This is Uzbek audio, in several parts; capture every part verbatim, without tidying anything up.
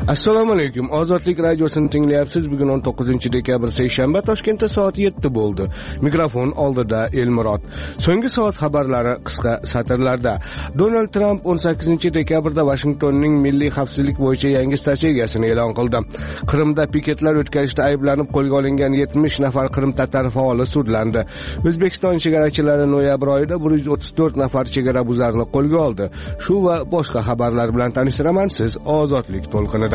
Assalomu alaykum. Ozodlik radiosini tinglayapsiz. Bugun o'n to'qqizinchi dekabr seshanba, Toshkentda soat yetti bo'ldi. Mikrofon oldida Elmurod. So'nggi soat xabarlari qisqa satrlarda. Donald Trump o'n sakkizinchi dekabrda Washingtonning milliy xavfsizlik bo'yicha yangi strategiyasini e'lon qildi. Qrimda piketlar o'tkazishda ayblanib qo'lga olingan yetmish nafar Qrim tatar faoli sudlandi. O'zbekiston chegarachilari noyabr oyida bir yuz o'ttiz to'rt nafar chegarabuzarni qo'lga oldi. Shu va boshqa xabarlar bilan tanishtiraman. Siz Ozodlik to'lqinida.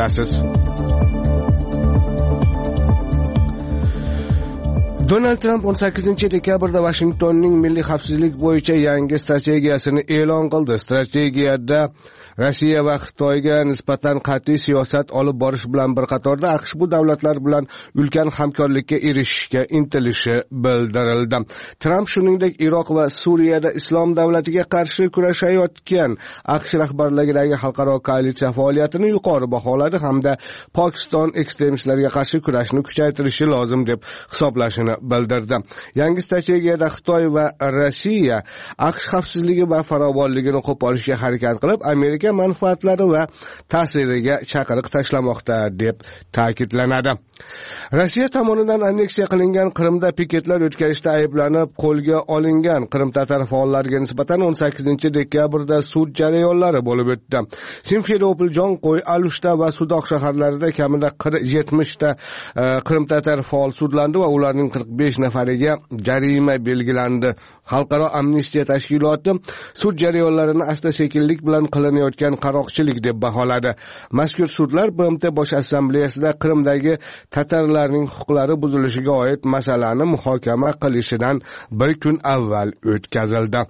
Donald Trump o'n sakkizinchi dekabrda Washingtonning milliy xavfsizlik bo'yicha yangi strategiyasini e'lon qildi. Strategiyada Rossiya va Xitoyga nisbatan qat'iy siyosat olib borish bilan bir qatorda AQSh bu davlatlar bilan ulkan hamkorlikka erishishga intilishi bildirildi. Trump shuningdek Iroq va Suriyada islom davlatiga qarshi kurashayotgan AQSh rahbarligidagi xalqaro koalitsiya faoliyatini yuqori baholadi hamda Pokiston ekstremistlarga qarshi kurashni kuchaytirishi lozim deb hisoblashini bildirdi. Yangi strategiyada Xitoy va Rossiya AQSh xavfsizligi va farovonligini qo'porishga harakat qilib, Amerika manfaatlari va ta'siriga chaqiriq tashlamoqda deb ta'kidlanadi. Rossiya tomonidan anneksiya qilingan Qrimda piketlar o'tkazishda ayblanib qo'lga olingan Qrim tatar faollariga nisbatan o'n sakkizinchi dekabrda sud jarayonlari bo'lib o'tdi. Simferopol, Jonqo'y, Alushta va Sudoq shaharlarida kamida yetmish ta Qrim tatar faol sudlandi va ularning qirq besh nafariga jarima belgilandi. Xalqaro amnistiya tashkiloti sud jarayonlarini asta-sekinlik bilan qilinayotgan qaroqchilik deb baholadi. Mazkur sudlar B M T Bosh assambleyasida Qrimdagi tatarlarning huquqlari buzilishiga oid masalani muhokama qilishidan bir kun avval o'tkazildi.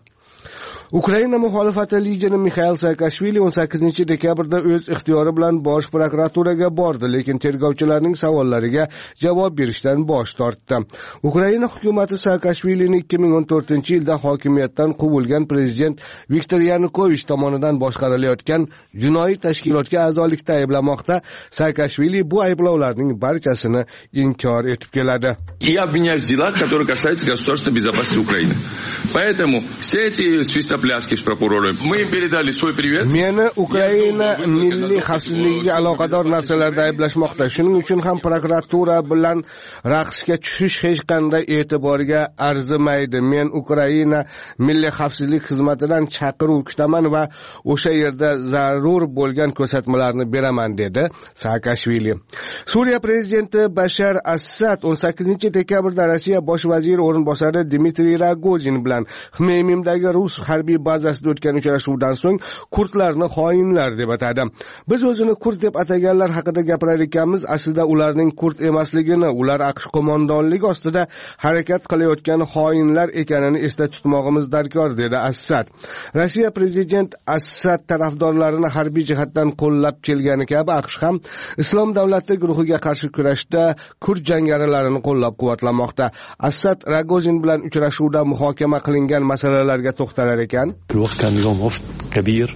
Ukraina muxolifati lideri Mixail Saakashvili o'n sakkizinchi dekabrda o'z ixtiyori bilan bosh prokuraturaga bordi, lekin tergovchilarning savollariga javob berishdan bosh tortdi. Ukraina hukumati Saakashvilini ikki ming o'n to'rtinchi yilda hokimiyatdan quvilgan prezident Viktor Yanukovich tomonidan boshqarilayotgan jinoiy tashkilotga a'zolikda ayblamoqda. Saakashvili bu ayblovlarning barchasini inkor etib keladi. Я обвиняюсь в делах, которые касаются государственной безопасности Украины. Поэтому все эти свистопляски с прокурором, мы им передали свой привет. Meni Ukraina milliy xavfsizligiga aloqador narsalarda ayblashmoqda. Shuning uchun ham prokuratura bilan raqsga tushish hech qanday e'tiborga arzimaydi. Men Ukraina milliy xavfsizlik xizmatidan chaqiruv kutaman va o'sha yerda zarur bo'lgan ko'rsatmalarni beraman dedi Saakashvili. Suriya prezidenti Bashar Asad o'n sakkizinchi dekabrda Rossiya bosh vaziri o'rinbosari Dmitriy Rogozin bilan Xmeymimdagi rus harbiy bazasida o'tgan uchrashuvdan so'ng kurdlarni xoinlar deb atadi. Biz o'zini kurd deb ataganlar haqida gapirar ekanmiz, aslida ularning kurd emasligini, ular AQSh qo'mondonligi ostida harakat qilayotgan xoinlar ekanini esda tutmog'imiz darkor dedi Asad. Rossiya prezident Asad tarafdorlarini harbiy jihatdan qo'llab kelgani kabi AQSh ham islom davlati guruhiga qarshi kurashda kurd jangarilarini qo'llab-quvvatlamoqda. Asad Rogozin bilan uchrashuvda muhokama qilingan masalalarga to'xtalar ekan. الوقت كان اليوم وفد كبير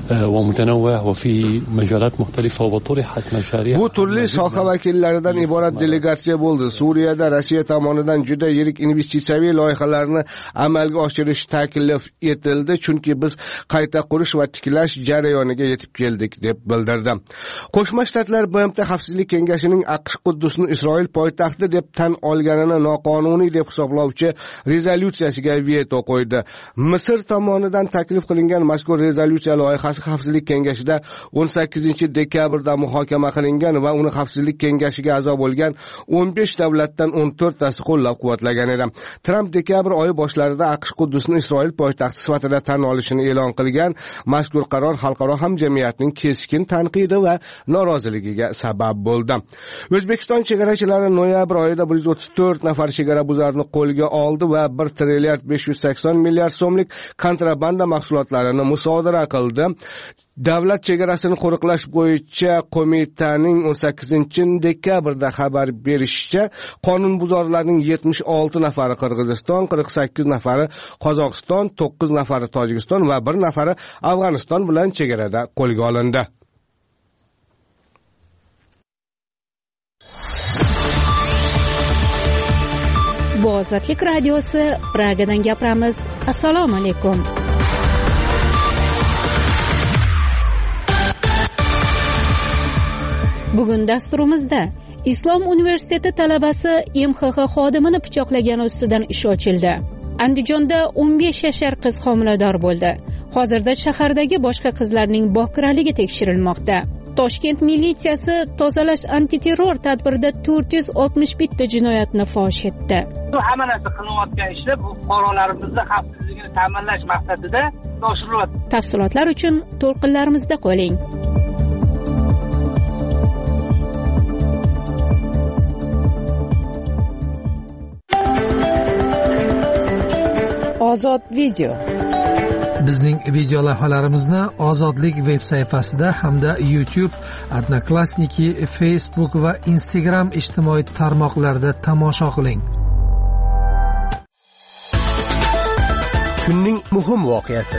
ومتنوع وفي مجالات مختلفة وطرحت مشاريع. Bu turli soha vakillaridan iborat delegatsiya bo'ldi. Suriyada Rossiya tomonidan juda yirik investitsiyaviy loyihalarni amalga oshirish taklif etildi, chunki biz qayta qurish va tiklash jarayoniga yetib keldik deb bildirdi. Qo'shma Shtatlar B M T Xavfsizlik kengashining AQSh Quddusni Isroil poytaxti deb tan olganini noqonuniy deb hisoblovchi rezolyutsiyasiga veto qo'ydi. Misr tomonidan taklif qilingan mazkur rezolyutsiya loyihasi Xavfsizlik kengashida o'n sakkizinchi dekabrda muhokama qilingan va uni Xavfsizlik kengashiga a'zo bo'lgan o'n besh davlatdan o'n to'rttasi qo'llab-quvvatlagan edi. Trump dekabr oyi boshlarida AQSh Quddusni Isroil poytaxti sifatida tan olishini e'lon qilgan. Mazkur qaror xalqaro hamjamiyatning keskin tanqidi va noroziligiga sabab bo'ldi. O'zbekiston chegarachilari noyabr oyida bir yuz o'ttiz to'rt nafar chegarabuzarni qo'lga oldi va bir trilliard besh yuz sakson milliard so'mlik kontrabanda mahsulotlarini musodara qildi. Davlat chegarasini qo'riqlash bo'yicha qo'mitaning o'n sakkizinchi dekabrda xabar berishicha, qonunbuzarlarning yetmish olti nafari Qirg'iziston, qirq sakkiz nafari Qozog'iston, to'qqiz nafari Tojikiston va bir nafari Afg'oniston bilan chegarada qo'lga olindi. Bu Ozodlik radiosi, Pragadan gapiramiz. Assalomu alaykum. Bugun dasturimizda Islom universiteti talabasi M X X xodimini pichoqlagani ustidan ish ochildi. Andijonda o'n besh yashar qiz homilador bo'ldi. Hozirda shahardagi boshqa qizlarning bokiraligi tekshirilmoqda. Toshkent militsiyasi tozalash antiterror tadbirida to'rt yuz oltmish bitta jinoyatni fosh etdi. Hamma narsa qilinayotgan ishlar bu fuqarolarimizni xavfsizligini ta'minlash maqsadida oshirilyapti. Tafsilotlar uchun to'lqinlarimizda qoling. Ozod video. Bizning video lavhalarimizni Ozodlik veb sayfasida hamda YouTube, Odnoklassniki, Facebook va Instagram ijtimoiy tarmoqlarida tomosha qiling. Kunning muhim voqeasi.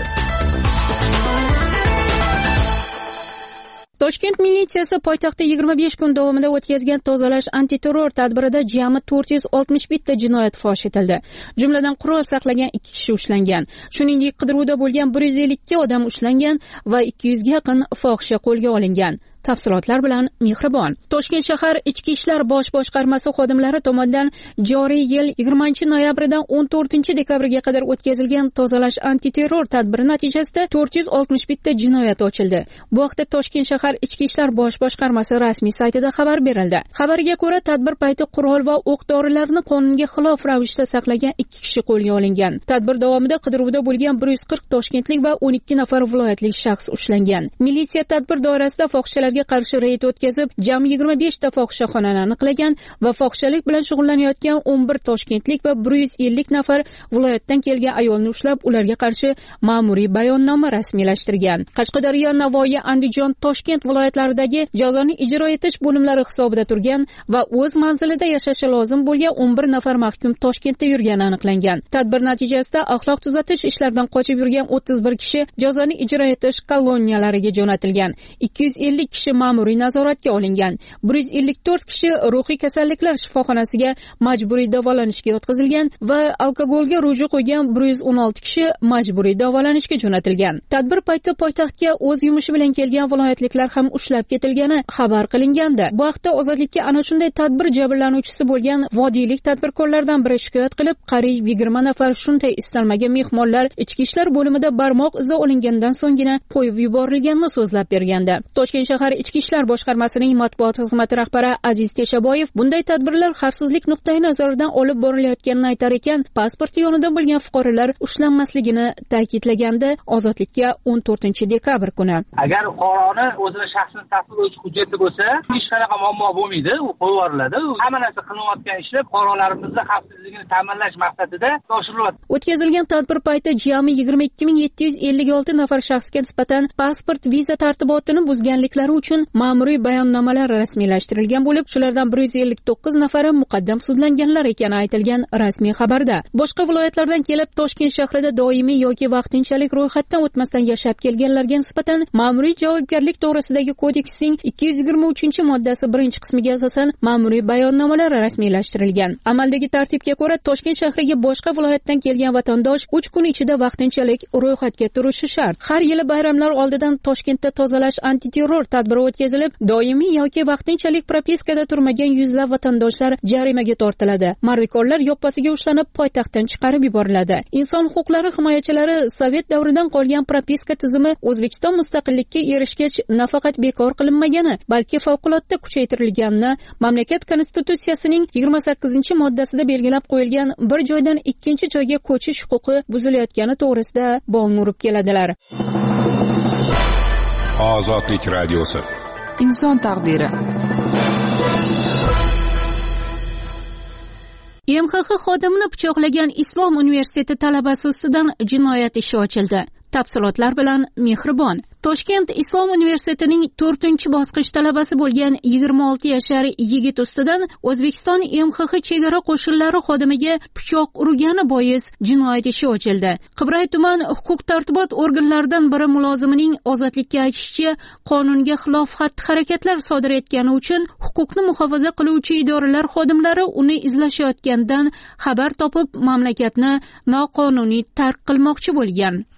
Toshkent militsiyasi poytaxtda yigirma besh kun davomida o'tkazgan tozalash antiterror tadbirida jami to'rt yuz oltmish bitta jinoyat fosh etildi. Jumladan qurol saqlagan ikki kishi ushlangan. Shuningdek, qidiruvda bo'lgan bir yuz ellik ikki odam ushlangan va ikki yuzga yaqin fohisha qo'lga olingan. Tafsilotlar bilan Mehribon. Toshkent shahar Ichki ishlar bosh boshqarmasi xodimlari tomonidan joriy yil yigirmanchi noyabrdan o'n to'rtinchi dekabrga qadar o'tkazilgan tozalash antiterror tadbiri natijasida to'rt yuz oltmish bitta jinoyat ochildi. Bu haqda Toshkent shahar Ichki ishlar bosh boshqarmasi rasmiy saytida xabar berildi. Xabarga ko'ra, tadbir payti qurol va o'q-dorilarni qonunga xilof ravishda saqlagan ikki kishi qo'lga olingan. Tadbir davomida qidiruvda bo'lgan bir yuz qirq toshkentlik va o'n ikki nafar viloyatlik shaxs ushlangan. Militsiya tadbir doirasida fohishalar qarshi reyd o'tkazib, jami yigirma besh ta fohishaxonani aniqlagan va fohishalik bilan shug'ullanayotgan o'n bir toshkentlik va bir yuz ellik nafar viloyatdan kelgan ayolni ushlab, ularga qarshi ma'muriy bayonnoma rasmiylashtirgan. Qashqadaryo, Navoiy, Andijon, Toshkent viloyatlaridagi jazoni ijro etish bo'limlari hisobida turgan va o'z manzilida yashashi lozim bo'lgan o'n bir nafar mahkum Toshkentda yurgani aniqlangan. Tadbir natijasida axloq tuzatish ishlaridan qochib yurgan o'ttiz bir kishi jazoni ijro etish koloniyalariga jo'natilgan. ikki yuz ellik kishi ma'muriy nazoratga olingan. bir yuz ellik to'rt kishi ruhiy kasalliklar shifoxonasiga majburiy davolanishga yotqizilgan va alkogolga ruju qo'ygan bir yuz o'n olti kishi majburiy davolanishga jo'natilgan. Tadbir payti poytaxtga o'z yumushi bilan kelgan viloyatliklar ham ushlab ketilgani xabar qilingandi. Bu haqda Ozodlikka ana shunday tadbir jabrlanuvchisi bo'lgan vodiylik tadbirkorlardan biri shikoyat qilib, qariyb yigirma nafar shunday istalmagan mehmonlar ichki ishlar bo'limida barmoq izi olingandan so'nggina qo'yib yuborilganini so'zlab bergandi. Toshkent shahar Ichki ishlar boshqarmasining matbuot xizmati rahbari Aziz Teshaboyev bunday tadbirlar xavfsizlik nuqtai nazaridan olib borilayotganini aytar ekan, pasporti yonida bo'lgan fuqarolar ushlanmasligini ta'kidlaganda Ozodlikka o'n to'rtinchi dekabr kuni. Agar fuqaroni o'zini shaxsini tasdiqlovchi hujjati bo'lsa, hech qanaqa muammo bo'lmaydi, u qo'yib yuboriladi. Hamma narsa qilinayotgan ishlar fuqarolarimizni xavfsizligini ta'minlash maqsadida oshirilyapti. O'tkazilgan tadbir payti jami yigirma ikki ming yetti yuz ellik olti nafar shaxsga nisbatan pasport viza tartibotini buzganliklari uchun ma'muriy bayonnomalar rasmiylashtirilgan bo'lib, shulardan bir yuz ellik to'qqiz nafari muqaddam sudlanganlar ekani aytilgan rasmiy xabarda. Boshqa viloyatlardan kelib Toshkent shahrida doimiy yoki vaqtinchalik ro'yxatdan o'tmasdan yashab kelganlarga nisbatan ma'muriy javobgarlik to'g'risidagi kodeksning ikki yuz yigirma uchinchi moddasi birinchi qismiga asosan ma'muriy bayonnomalar rasmiylashtirilgan. Amaldagi tartibga ko'ra, Toshkent shahriga boshqa viloyatdan kelgan vatandosh uch kun ichida vaqtinchalik ro'yxatga turishi shart. Har yili bayramlar oldidan Toshkentda tozalash antiterror tadbiri o'tkazilib, doimiy yoki vaqtinchalik propiskada turmagan yuzlab vatandoshlar jarimaga tortiladi. Mardikorlar yoppasiga ushlanib, poytaxtdan chiqarib yuboriladi. Inson huquqlari himoyachilari Sovet davridan qolgan propiska tizimi O'zbekiston mustaqillikka erishgach nafaqat bekor qilinmagani, balki favqulodda kuchaytirilganini mamlakat konstitutsiyasining yigirma sakkizinchi moddasida belgilab qo'yilgan bir joydan ikkinchi joyga ko'chish huquqi buzilayotgani to'g'risida bong urib keladilar. Ozodlik radiosi. Inson taqdiri. M X X xodimini pichoqlagan Islom universiteti talabasi ustidan jinoyat ishi ochildi. Tafsilotlar bilan Mehribon. Toshkent Islom universitetining to'rtinchi bosqich talabasi bo'lgan yigirma olti yashar yigit ustidan O'zbekiston M X X chegara qo'shinlari xodimiga pichoq urgani bois jinoyat ishi ochildi. Qibray tuman huquq-tartibot organlaridan biri mulozimining ozodlikka aytishicha, qonunga xilof xatti-harakatlar sodir etgani uchun huquqni muhofaza qiluvchi idoralar xodimlari uni izlashayotgandan xabar topib, mamlakatni noqonuniy tark qilmoqchi bo'lgan. Talaba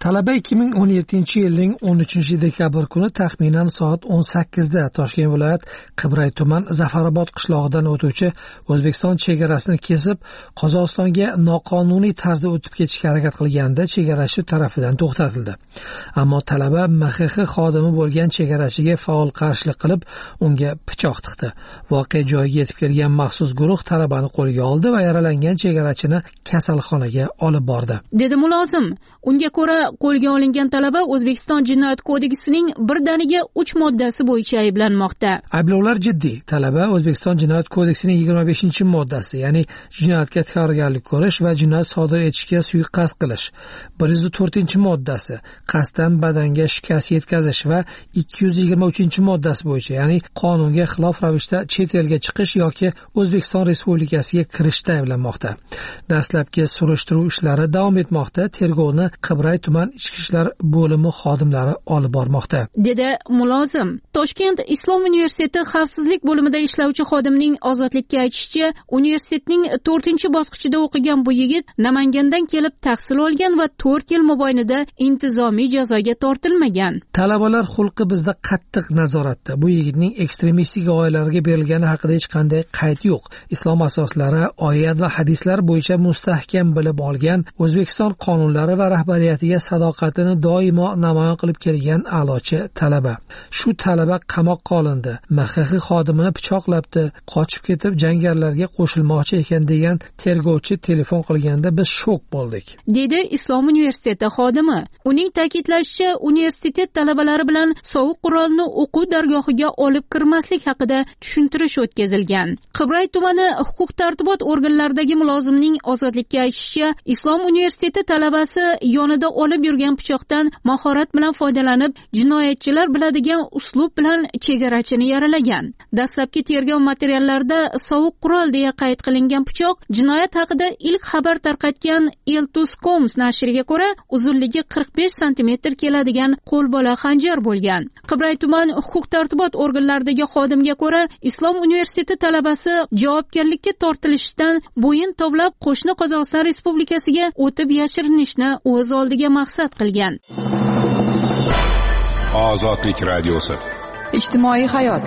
ikki ming o'n yettinchi yilning o'n uchinchi dekabr kuni taxminan soat o'n sakkizda Toshkent viloyat Qibray tuman Zafarobod qishlog'idan o'tuvchi O'zbekiston chegarasini kesib, Qozog'istonga noqonuniy tarzda o'tib ketishga harakat qilganda chegarachi tarafidan to'xtatildi. Ammo talaba M X X xodimi bo'lgan chegarachiga faol qarshilik qilib, unga pichoq tiqdi. Voqea joyiga yetib kelgan maxsus guruh talabani qo'lga oldi va yaralangan chegarachini kasalxonaga olib bordi. Dedi mulozim. Unga ko'ra, qo'lga olingan talaba O'zbekiston Jinoyat kodeksining birdaniga uch moddasi bo'yicha ayblanmoqda. Ayblovlar jiddiy. Talaba O'zbekiston Jinoyat kodeksining yigirma beshinchi moddasi, ya'ni jinoyatga tayyorgarlik ko'rish va jinoyat sodir etishga suiqasd qilish, bir yuz to'rtinchi moddasi, qasddan badanga shikast yetkazish va ikki yuz yigirma uchinchi moddasi bo'yicha, ya'ni qonunga xilof ravishda chet elga chiqish yoki O'zbekiston Respublikasiga kirishda ayblanmoqda. Dastlabki surishtiruv ishlari davom etmoqda. Tergovni Qibray tuman ichki ishlar bo'limi xodimlari olib bormoqda, dedi mulozim. Toshkent Islom universiteti xavfsizlik bo'limida ishlovchi xodimning ozodlikka aytishicha, universitetning to'rtinchi bosqichida o'qigan bu yigit Namangandan kelib tahsil olgan va to'rt yil mobaynida intizomiy jazoga tortilmagan. Talabalar xulqi bizda qattiq nazoratda. Bu yigitning ekstremistik g'oyalarga berilgani haqida hech qanday qayd yo'q. Islom asoslari, oyat va hadislar bo'yicha mustahkam bilib olgan, O'zbekiston qonunlari va rahbariyatiga sadoqatini doimo namoyon qilib kelgan a'lochi talaba. Shu talaba qamoqqa olindi. M X X xodimini pichoqlabdi, qochib ketib jangarilarga qo'shilmoqchi ekan degan tergovchi telefon qilganda biz shok bo'ldik, dedi Islom universiteti xodimi. Uning ta'kidlashicha, universitet talabalari bilan sovuq qurolni o'quv dargohiga olib kirmaslik haqida tushuntirish o'tkazilgan. Qibray tumani huquq-tartibot organlaridagi mulozimning ozodlikka aytishicha, Islom universiteti talabasi yonida olib yurgan pichoqdan mahorat bilan foydalanib, jinoyatchilar biladigan uslub bilan chegarachini yaralagan. Dastlabki tergov materiallarida sovuq qurol deya qayd qilingan pichoq jinoyat haqida ilk xabar tarqatgan Eltus.com nashriga ko'ra, uzunligi qirq besh santimetr keladigan qo'lbola xanjar bo'lgan. Qibray tuman huquq-tartibot organlaridagi xodimga ko'ra, Islom universiteti talabasi javobgarlikka tortilishdan bo'yin tovlab qo'shni Qozog'iston Respublikasiga o'tib yashirinishni o'z oldiga maqsad qilgan. Ozodlik radiosi. Ijtimoiy hayot.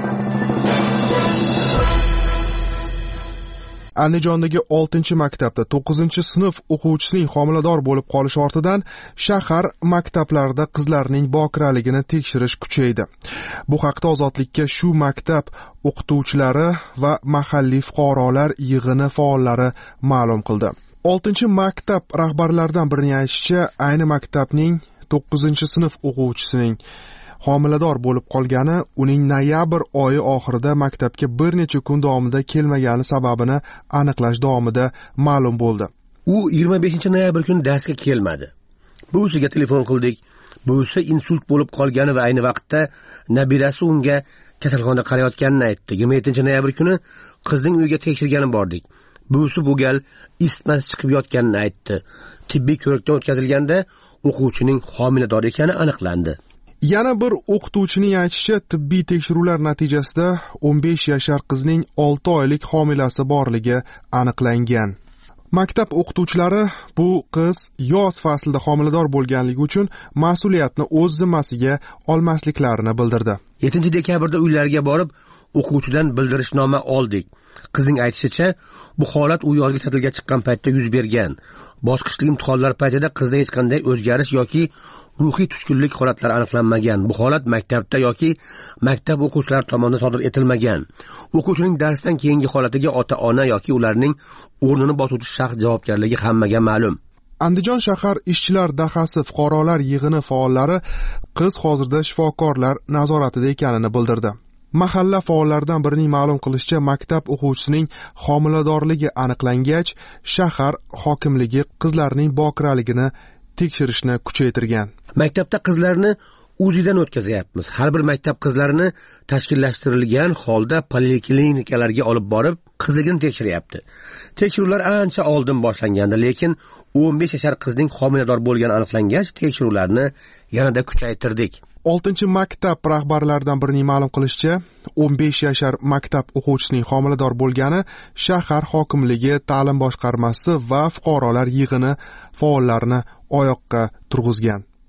Andijondagi oltinchi maktabda to'qqizinchi sinf o'quvchisining homilador bo'lib qolishi ortidan shahar maktablarida qizlarning bokiraligini tekshirish kuchaydi. Bu haqda Ozodlikka shu maktab o'qituvchilari va mahalliy fuqarolar yig'ini faollari ma'lum qildi. oltinchi maktab rahbarlaridan birining aytishicha, ayni maktabning to'qqizinchi sinf o'quvchisining homilador bo'lib qolgani uning noyabr oyi oxirida maktabga bir necha kun davomida kelmagani sababini aniqlash davomida ma'lum bo'ldi. U yigirma beshinchi noyabr kuni darsga kelmadi. Buvisiga telefon qildik. Buvisi insult bo'lib qolgani va ayni vaqtda nabirasi unga kasalxonada qarayotganini aytdi. yigirma yettinchi noyabr kuni qizning uyiga tekshirgani bordik. Buvisi bu gal isitmasi chiqib yotganini aytdi. Tibbiy ko'rikdan o'tkazilganda o'quvchining homilador ekani aniqlandi. Yana bir o'qituvchining aytishicha, tibbiy tekshiruvlar natijasida o'n besh yashar qizning olti oylik homilasi borligi aniqlangan. Maktab o'qituvchilari bu qiz yoz faslida homilador bo'lganligi uchun mas'uliyatni o'z zimmasiga olmasliklarini bildirdi. yettinchi dekabrda uylariga borib, o'quvchidan bildirishnoma oldik. Qizning aytishicha, bu holat u yozgi ta'tilga chiqqan paytda yuz bergan. Bosqichli imtihonlar paytida qizda hech qanday o'zgarish yoki ruhiy tushkunlik holatlari aniqlanmagan. Bu holat maktabda yoki maktab o'quvchilari tomonidan sodir etilmagan. O'quvchining darsdan keyingi holatiga ota-ona yoki ularning o'rnini bosuvchi shaxs javobgarligi hammaga ma'lum. Andijon shahar ishchilar dahasi fuqarolar yig'ini faollari qiz hozirda shifokorlar nazoratida ekanini bildirdi. Mahalla faollaridan birining ma'lum qilishicha, maktab o'quvchisining homiladorligi aniqlangach, shahar hokimligi qizlarning bokiraligini tekshirishni kuchaytirgan. Maktabda qizlarni uzidan o'tkazyapmiz. Har bir maktab qizlarini tashkillashtirilgan holda poliklinikalarga olib borib, qizligini tekshiryapti. Tekshiruvlar ancha oldin boshlangandi, lekin o'n besh yashar qizning homilador bo'lgani aniqlangach, tekshiruvlarni yanada kuchaytirdik. oltinchi maktab rahbarlaridan birining ma'lum qilishicha, o'n besh yashar maktab o'quvchisining homilador bo'lgani shahar hokimligi, ta'lim boshqarmasi va fuqarolar yig'ini faollarini oyoqqa turg'izgan.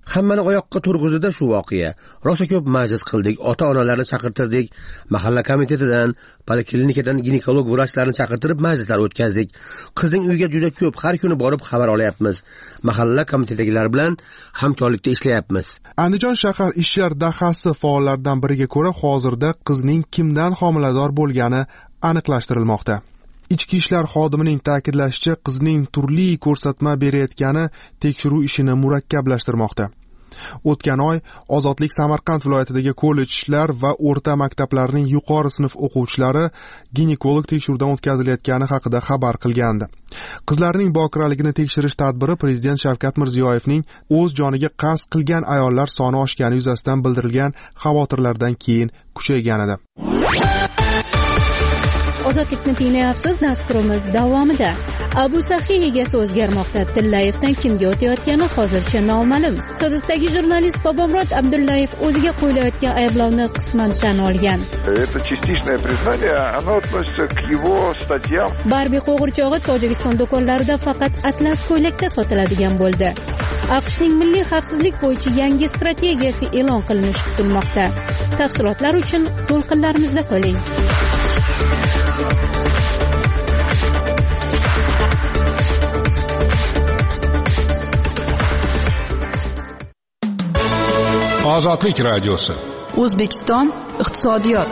Hammani oyoqqa turg'izdi shu voqea. Rosa ko'p majlis qildik, ota-onalarni chaqirtirdik, mahalla komitetidan, poliklinikadan ginekolog vrachlarni chaqirtirib majlislar o'tkazdik. Qizning uyiga juda ko'p har kuni borib xabar olyapmiz. Mahalla komitetidagilar bilan hamkorlikda ishlayapmiz. Andijon shahar ishlar dahasi faollaridan biriga ko'ra, hozirda qizning kimdan homilador bo'lgani aniqlashtirilmoqda. Ichki ishlar xodimining ta'kidlashicha, qizning turli ko'rsatma berayotgani tekshiruv ishini murakkablashtirmoqda. O'tgan oy Ozodlik Samarqand viloyatidagi kollejlar va o'rta maktablarining yuqori sinf o'quvchilari ginekolog tekshiruvdan o'tkazilayotgani haqida xabar qilgandi. Qizlarning bokiraligini tekshirish tadbiri Prezident Shavkat Mirziyoyevning o'z joniga qasd qilgan ayollar soni oshgani yuzasidan bildirilgan xavotirlardan keyin kuchaygan edi. Ozodlikni tinglayapsiz. Dasturimiz davomida Abu Saxiy egasi o'zgarmoqda. Tillayevdan kimga o'tayotgani hozircha noma'lum. Hibsdagi jurnalist Bobomurod Abdullayev o'ziga qo'yilayotgan ayblovni qisman tan olgan. Это частичное признание, оно относится к его статьям. Barbi qo'g'irchog'i Tojikiston do'konlarida faqat atlas ko'ylakda sotiladigan bo'ldi. AQShning milliy xavfsizlik bo'yicha yangi strategiyasi e'lon qilinishi kutilmoqda. Tafsilotlar uchun to'lqinlarimizda qoling. Ozodlik radiosi. O'zbekiston iqtisodiyot.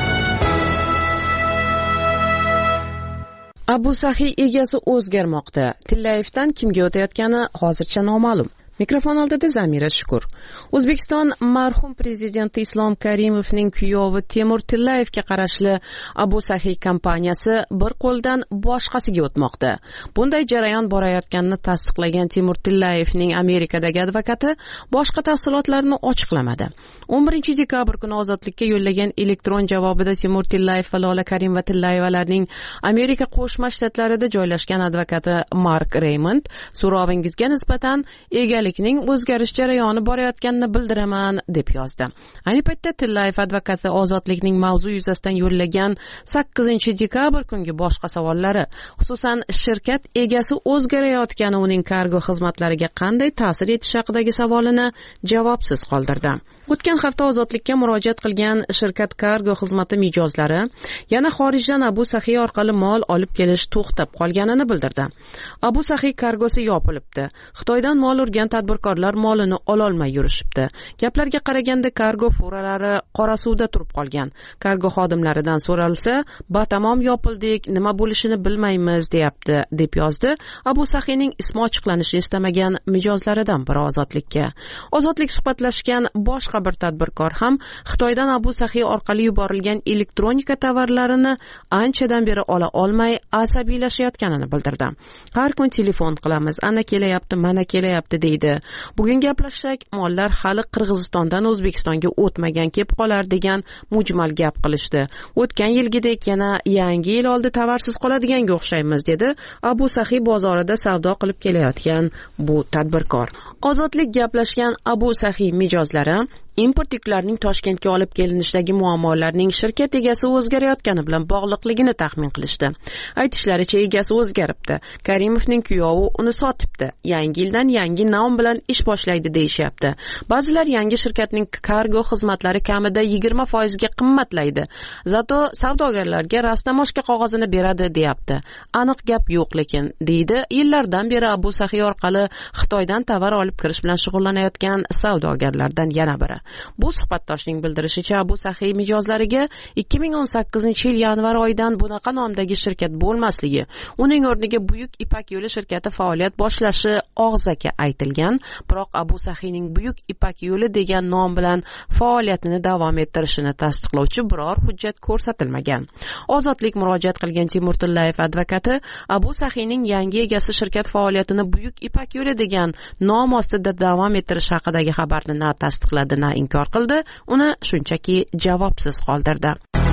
Abu Saxiy egasi o'zgarmoqda. Tillayevdan kimga o'tayotgani hozircha noma'lum. Mikrofon oldida Zamira Shukur. O'zbekiston marhum prezidenti Islom Karimovning kuyovi Temur Tillayevga qarashli Abu Saxiy kompaniyasi bir qo'ldan boshqasiga o'tmoqda. Bunday jarayon borayotganini tasdiqlagan Temur Tillayevning Amerikadagi advokati boshqa tafsilotlarni ochiqlamadi. o'n birinchi dekabr kuni Ozodlikka yo'llagan elektron javobida Temur Tillayev va Lola Karimova Tillayevalarning Amerika Qo'shma Shtatlarida joylashgan advokati Mark Raymond so'rovingizga nisbatan egalik ning o'zgarish jarayoni borayotganini bildiraman deb yozdi. Ayni paytda Tillayev advokati Ozodlikning mavzu yuzasidan yo'llagan sakkizinchi dekabr kungi boshqa savollari, xususan shirkat egasi o'zgarayotgani uning kargo xizmatlariga qanday ta'sir etishi haqidagi savolini javobsiz qoldirdi. O'tgan hafta Ozodlikka murojaat qilgan shirkat kargo xizmati mijozlari yana xorijdan Abu Saxiy orqali mol olib kelish to'xtab qolganini bildirdi. Abu Saxiy kargosi yopilibdi. Xitoydan mol urgan tadbirkorlar molini ololmay yurishibdi. Gaplarga qaraganda kargo furalari qora suvda turib qolgan. Kargo xodimlaridan so'ralsa, "Batamom yopildik, nima bo'lishini bilmaymiz" deyapti, deb yozdi Abu Saxiyning ismi ochiqlanishini istamagan mijozlaridan biri Ozodlikka. Ozodlik suhbatlashgan boshqa bir tadbirkor ham Xitoydan Abu Saxiy orqali yuborilgan elektronika tovarlarini anchadan beri ola olmay asabiylashayotganini bildirdi. Har kun telefon qilamiz, ana kelyapti, mana kelyapti deydi. Bugun gaplashsak, mollar hali Qirg'izistondan O'zbekistonga o'tmagan kelib qolar degan mujmal gap qilishdi. O'tgan yilgidek yana yangi yil oldi tovarsiz qoladiganga o'xshaymiz dedi Abu Saxiy bozorida savdo qilib kelayotgan bu tadbirkor. Ozodlik gaplashgan Abu Saxiy mijozlari import yuklarining Toshkentga olib kelinishdagi muammolarning shirkat egasi o'zgarayotgani bilan bog'liqligini taxmin qilishdi. Aytishlaricha egasi o'zgaribdi. Karimovning kuyovi uni sotibdi. Yangi yildan yangi nom bilan ish boshlaydi deyishyapti. Ba'zilar yangi shirkatning kargo xizmatlari kamida yigirma foiz ga qimmatlaydi. Zato savdogarlarga rasnamoshka qog'ozini beradi deyapti. Aniq gap yo'q lekin, deydi yillardan beri Abu Saxiy orqali Xitoydan tovar olib kirish bilan shug'ullanayotgan savdogarlardan yana biri. Bu suhbatdoshning bildirishicha Abu Saxiy mijozlariga ikki ming o'n sakkizinchi yil yanvar oyidan bunaqa nomdagi shirkat bo'lmasligi, uning o'rniga Buyuk Ipak yo'li shirkati faoliyat boshlashi og'zaki aytilgan, biroq Abu Saxiyning Buyuk Ipak yo'li degan nom bilan faoliyatini davom ettirishini tasdiqlovchi biror hujjat ko'rsatilmagan. Ozodlik murojaat qilgan Temur Tillayev advokati Abu Saxiyning yangi egasi shirkat faoliyatini Buyuk Ipak yo'li degan nom ostida davom ettirish haqidagi xabarni na tasdiqladi, na inkor qildi, uni shunchaki javobsiz qoldirdi.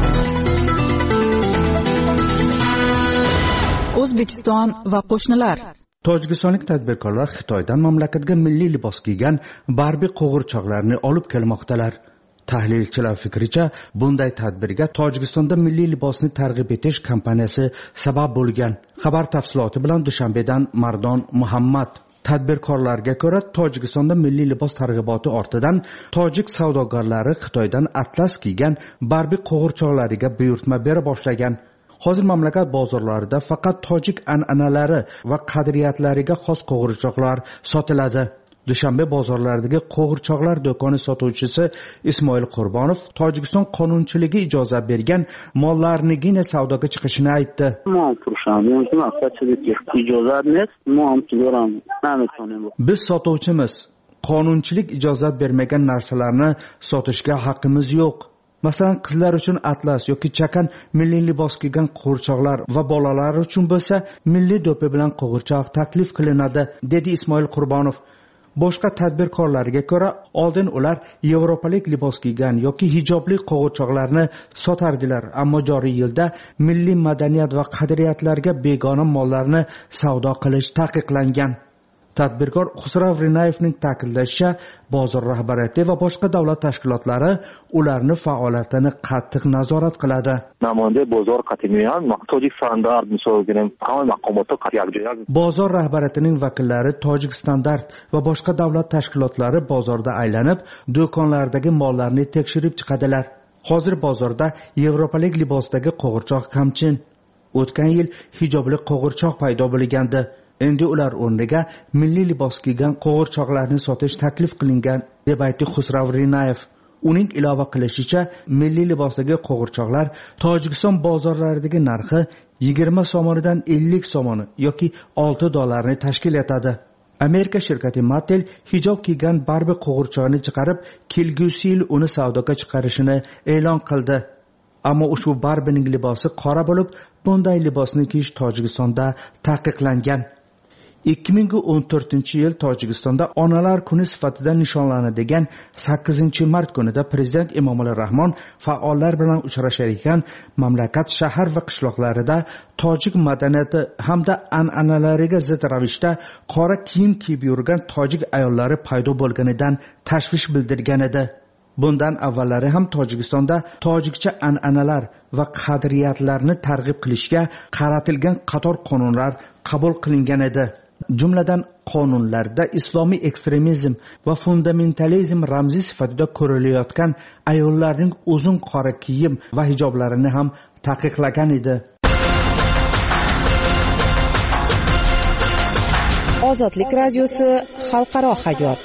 O'zbekiston va qo'shnilar. Tojikistonlik tadbirkorlar Xitoydan mamlakatga milliy libos kiygan Barbie qo'g'irchoqlarni olib kelmoqdalar. Tahlilchilar fikricha, bunday tadbirga Tojikistonda milliy libosni targ'ib etish kampaniyasi sabab bo'lgan. Xabar tafsiloti bilan Dushanbedan Mardon Muhammad. Tadbirkorlarga ko'ra, Tojikistonda milliy libos targ'iboti ortidan tojik savdogarlari Xitoydan atlas kiygan Barbie qo'g'irchoqlariga buyurtma bera boshlagan. Hozir mamlakat bozorlarida faqat tojik an'analari va qadriyatlariga xos qo'g'irchoqlar sotiladi. Dushanbe bozorlaridagi qo'g'irchoqlar do'koni sotuvchisi Ismoil Qurbonov Tojikiston qonunchiligi ijozat bergan mollarnigina savdoga chiqishini aytdi. Biz sotuvchimiz, qonunchilik ijozat bermagan narsalarni sotishga haqqimiz yo'q. Masalan, qizlar uchun atlas yoki chakan milliy libos kiygan qo'g'irchoqlar va bolalar uchun bo'lsa milliy do'ppi bilan qo'g'irchoq taklif qilinadi, dedi Ismoil Qurbonov. Boshqa tadbirkorlarga ko'ra, oldin ular yevropalik libos kiygan yoki hijobli qo'g'irchoqlarni sotardilar, ammo joriy yilda milliy madaniyat va qadriyatlarga begona mollarni savdo qilish taqiqlangan. Tadbirkor Xusrav Rinayevning ta'kidlashicha, bozor rahbariyati va boshqa davlat tashkilotlari ularni faoliyatini qattiq nazorat qiladi. Namoyande bozor qatimiyan tojik standart misolgining hamma maqomotda qat'iy. Bozor rahbariyatining vakillari tojik standart va boshqa davlat tashkilotlari bozorda aylanib, do'konlardagi mollarni tekshirib chiqadilar. Hozir bozorda yevropalik libosdagi qo'g'irchoq kamchin. O'tgan yil hijobli qo'g'irchoq paydo bo'lgandi. Endi ular o'rniga milliy libos kiygan qo'g'irchoqlarni sotish taklif qilingan, deb aytdi Xusrav Rinayev. Uning ilova qilishicha, milliy libosdagi qo'g'irchoqlar Tojikiston bozorlaridagi narxi yigirma somonidan ellik somoni yoki olti dollarni tashkil etadi. Amerika shirkati Mattel hijob kiygan Barbie qo'g'irchoqni chiqarib, kelgusi yil uni savdoga chiqarishini e'lon qildi. Ammo ushbu Barbiening libosi qora bo'lib, bunday libosni kiyish Tojikistonda taqiqlangan. ikki ming o'n to'rtinchi yil Tojikistonda Onalar kuni sifatida nishonlanadigan sakkizinchi mart kunida Prezident Emomali Rahmon faollar bilan uchrashar ekan, mamlakat shahar va qishloqlarida tojik madaniyati hamda an'analariga zid ravishda qora kiyim kiyib yurgan tojik ayollari paydo bo'lganidan tashvish bildirgan edi. Bundan avvallari ham Tojikistonda tojikcha an'analar va qadriyatlarni targ'ib qilishga qaratilgan qator qonunlar qabul qilingan edi. Jumladan qonunlarda islomiy ekstremizm va fundamentalizm ramziy sifatida ko'rilayotgan ayollarning uzun qora kiyim va hijoblarini ham taqiqlagan edi. Ozodlik radiosi xalqaro hayot.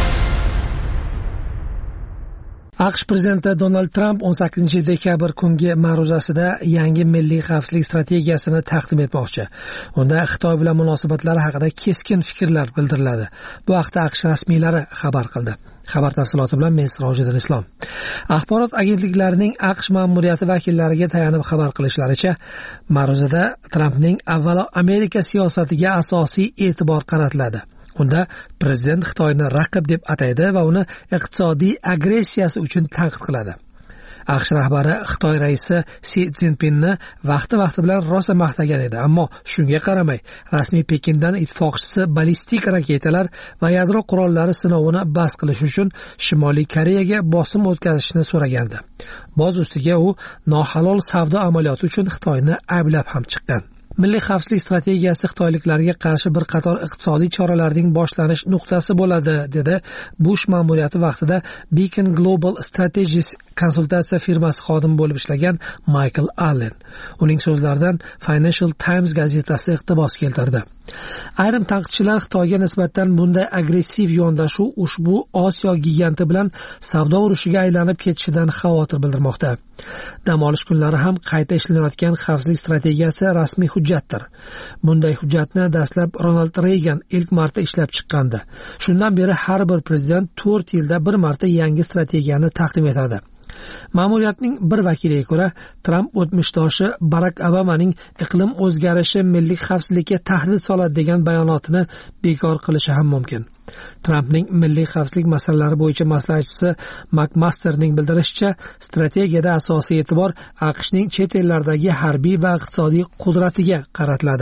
AQSh prezidenti Donald Trump o'n sakkizinchi dekabr kungi ma'ruzasida yangi milliy xavfsizlik strategiyasini taqdim etmoqchi. Unda Xitoy bilan munosabatlari haqida keskin fikrlar bildiriladi. Bu haqda AQSh rasmiylari xabar qildi. Xabar tafsiloti bilan men Sirojiddin Islom. Axborot agentliklarining AQSh ma'muriyati vakillariga tayanib xabar qilishlaricha, ma'ruzada Trumpning avvalo Amerika siyosatiga asosiy e'tibor qaratiladi. Unda prezident Xitoyni raqib deb ataydi va uni iqtisodiy agressiyasi uchun tanqid qiladi. AQSh rahbari Xitoy raisi Si Szinpinni vaqti-vaqti bilan rosa maqtagan edi, ammo shunga qaramay, rasmiy Pekindan ittifoqchisi ballistik raketalar va yadro qurollari sinovini bas qilish uchun Shimoliy Koreyaga bosim o'tkazishni so'ragandi. Boz ustiga u nohalol savdo amaliyoti uchun Xitoyni ayblab ham chiqqan. Milliy xavfsizlik strategiyasi xitoyliklarga qarshi bir qator iqtisodiy choralarning boshlanish nuqtasi bo'ladi, dedi Bush ma'muriyati vaqtida Beacon Global Strategies konsultatsiya firmasi xodimi bo'lib ishlagan Michael Allen. Uning so'zlaridan Financial Times gazetasi iqtibos keltirdi. Ayrim tanqidchilar Xitoyga nisbatan bunday agressiv yondashuv ushbu Osiyo giganti bilan savdo urushiga aylanib ketishidan xavotir bildirmoqda. Dam olish kunlari ham qayta ishlanayotgan xavfsizlik strategiyasi rasmiy hujjatdir. Bunday hujjatni dastlab Ronald Reagan ilk marta ishlab chiqqandi. Shundan beri har bir prezident to'rt yilda bir marta yangi strategiyani taqdim etadi. Ma'muriyatning bir vakiliga ko'ra, Trump o'tmishdoshi Barack Obamaning iqlim o'zgarishi milliy xavfsizlikka tahdid soladi degan bayonotini bekor qilishi ham mumkin. Trumpning milliy xavfsizlik masalalari bo'yicha maslahatchisi McMasterning bildirishicha, strategiyada asosiy e'tibor AQShning chet ellardagi harbiy va iqtisodiy qudratiga qaratiladi.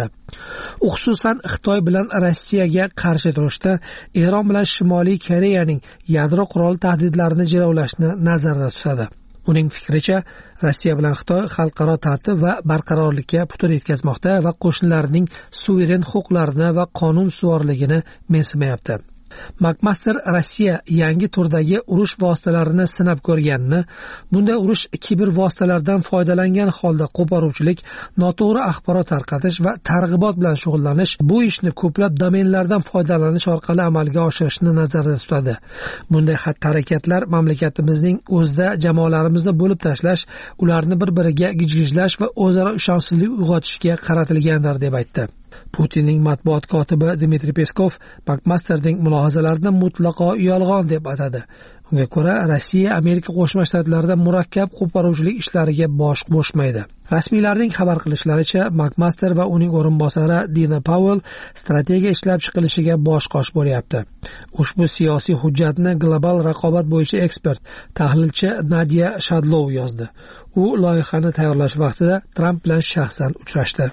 U xususan Xitoy bilan Rossiyaga qarshi turishda Eron bilan Shimoliy Koreyaning yadro qurol tahdidlarini jilovlashni nazarda tutadi. Uning fikricha, Rossiya bilan Xitoy xalqaro tartib va barqarorlikka putur yetkazmoqda va qo'shnilarining suveren huquqlarini va qonun ustuvorligini mensimayapti. McMaster Rossiya yangi turdagi urush vositalarini sinab ko'rganini, bunday urush kiber vositalardan foydalangan holda qo'poruvchilik, noto'g'ri axborot tarqatish va targ'ibot bilan shug'ullanish, bu ishni ko'plab domenlardan foydalanish orqali amalga oshirishni nazarda tutadi. Bunday xatti-harakatlar mamlakatimizning o'zida jamoalarimizni bo'lib tashlash, ularni bir-biriga gijgijlash va o'zaro ishonchsizlik uyg'otishga qaratilgandir deb aytdi. Putinning matbuot kotibi Dmitriy Peskov McMasterning mulohazalarini mutlaqo yolg'on deb atadi. Unga ko'ra, Rossiya Amerika Qo'shma Shtatlarida murakkab qo'poruvchilik ishlariga bosh qo'shmaydi. Rasmiylarning xabar qilishlaricha, McMaster va uning o'rinbosari Dina Powell strategiya ishlab chiqilishiga bosh-qosh bo'lyapti. Ushbu siyosiy hujjatni global raqobat bo'yicha ekspert, tahlilchi Nadia Shadlov yozdi. U loyihani tayyorlash vaqtida Trump bilan shaxsan uchrashdi.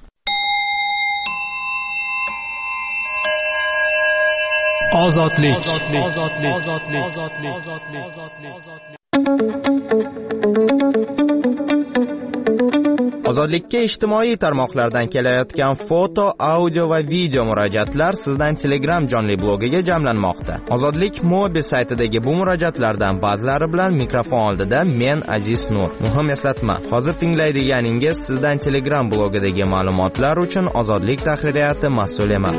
Ozodlik. Ozodlikka ijtimoiy tarmoqlardan kelayotgan foto, audio va video murojaatlar sizdan Telegram jonli blogiga jamlanmoqda. Ozodlik Mobi saytidagi bu murojaatlardan ba'zilari bilan mikrofon oldida men Aziz Nur. Muhim eslatma, hozir tinglaydiganingiz sizdan Telegram blogidagi ma'lumotlar uchun Ozodlik tahririyati mas'ul emas.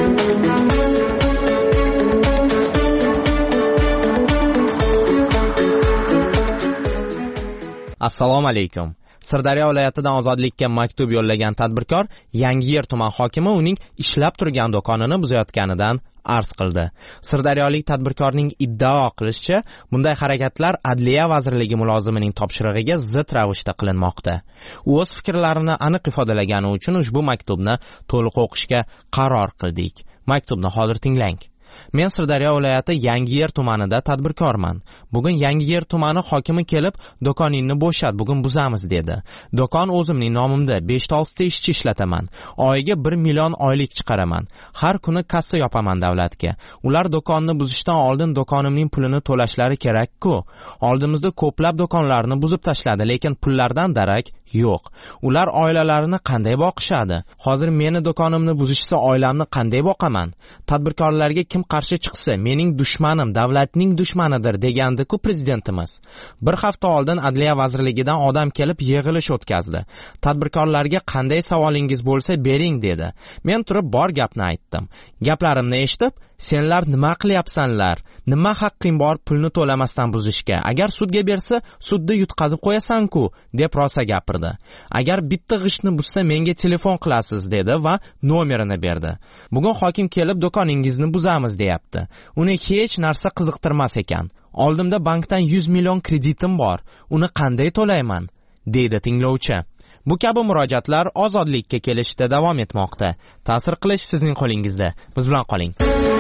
Assalomu alaykum. Sirdaryo viloyatidan Ozodlikka maktub yo'llagan tadbirkor Yangiyer tuman hokimi uning ishlab turgan do'konini buzayotganidan arz qildi. Sirdaryolik tadbirkorning iddao qilishicha, bunday harakatlar Adliya vazirligi mulozimining topshirig'iga zid ravishda qilinmoqda. U o'z fikrlarini aniq ifodalagani uchun ushbu maktubni to'liq o'qishga qaror qildik. Maktubni hozir tinglang. Men Sirdaryo viloyati Yangiyer tumanida tadbirkorman. Bugun Yangiyer tumani hokimi kelib, do'koningni bo'shat, bugun buzamiz dedi. Do'kon o'zimning nomimda besh olti ta ishchi ishlataman. Oyiga bir million oylik chiqaraman. Har kuni kassa yopaman davlatga. Ular do'konni buzishdan oldin do'konimning pulini to'lashlari kerak-ku. Oldimizda ko'plab do'konlarni buzib tashladi, lekin pullardan darak yo'q. Ular oilalarini qanday boqishadi? Hozir meni do'konimni buzishsa, oilamni qanday boqaman? Tadbirkorlarga kim qarshi chiqsa, mening dushmanim davlatning dushmanidir degandi-ku prezidentimiz. Bir hafta oldin Adliya vazirligidan odam kelib yig'ilish o'tkazdi. Tadbirkorlarga qanday savolingiz bo'lsa bering dedi. Men turib bor gapni aytdim. Gaplarimni eshitib, senlar nima qilyapsanlar? Nima haqqing bor pulni to'lamasdan buzishga? Agar sudga bersa, sudda yutqazib qo'yasan-ku, deb rosa gapirdi. Agar bitta g'ishtni buzsa, menga telefon qilasiz dedi va nomerini berdi. Bugun hokim kelib do'koningizni buzamiz deyapti. Uni hech narsa qiziqtirmas ekan. Oldimda bankdan yuz million kreditim bor. Uni qanday to'layman? deydi tinglovchi. Bu kabi murojaatlar ozodlikka kelishda davom etmoqda. Ta'sir qilish sizning qo'lingizda. Biz bilan qoling.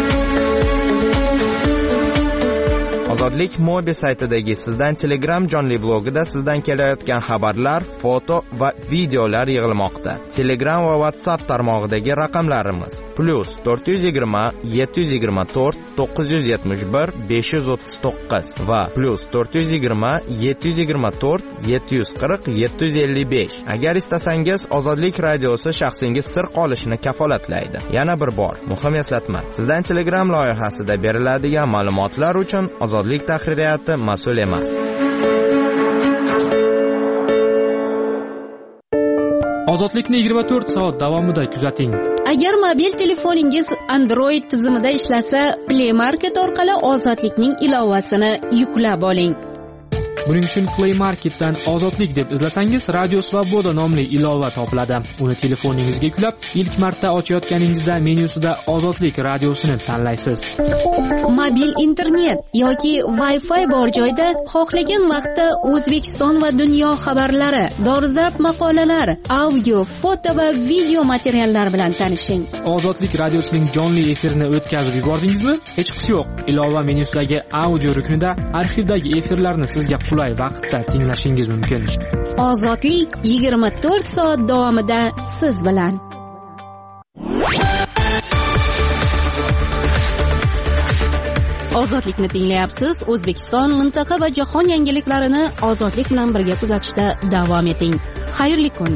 Ozodlik Mobi saytidagi sizdan Telegram jonli blogida sizdan kelayotgan xabarlar, foto va videolar yig'ilmoqda. Telegram va WhatsApp tarmog'idagi raqamlarimiz plus to'rt yuz yigirma yetti yuz yigirma to'rt to'qqiz yuz yetmish bir besh yuz o'ttiz to'qqiz va plus to'rt yuz yigirma yetti yuz yigirma to'rt yetti yuz qirq yetti yuz ellik besh. Agar istasangiz, Ozodlik radiosi shaxsingiz sir qolishini kafolatlaydi. Yana bir bor, muhim eslatma. Sizdan Telegram loyihasida beriladigan ma'lumotlar uchun Ozodlik tahririyati mas'ul emas. Ozodlikni yigirma to'rt soat davomida kuzating. Agar mobil telefoningiz Android tizimida ishlasa, Play Market orqali Ozodlikning ilovasini yuklab oling. Buning uchun Play Marketdan Ozodlik deb izlasangiz, Radio Svoboda nomli ilova topiladi. Uni telefoningizga yuklab, ilk marta ochayotganingizda menyusida Ozodlik radiosini tanlaysiz. Mobil internet yoki Wi-Fi bor joyda xohlagan vaqtda O'zbekiston va dunyo xabarlari, dolzarb maqolalar, audio, foto va video materiallar bilan tanishing. Ozodlik radiosining jonli efirini o'tkazib yubordingizmi? Hech qisi yo'q. Ilova menyusidagi audio ruknida arxivdagi efirlarni sizga qulay vaqtda tinglashingiz mumkin. Ozodlik yigirma to'rt soat davomida siz bilan. Ozodlikni tinglayapsiz. O'zbekiston, mintaqa va jahon yangiliklarini ozodlik bilan birga kuzatishda davom eting. Xayrli kun.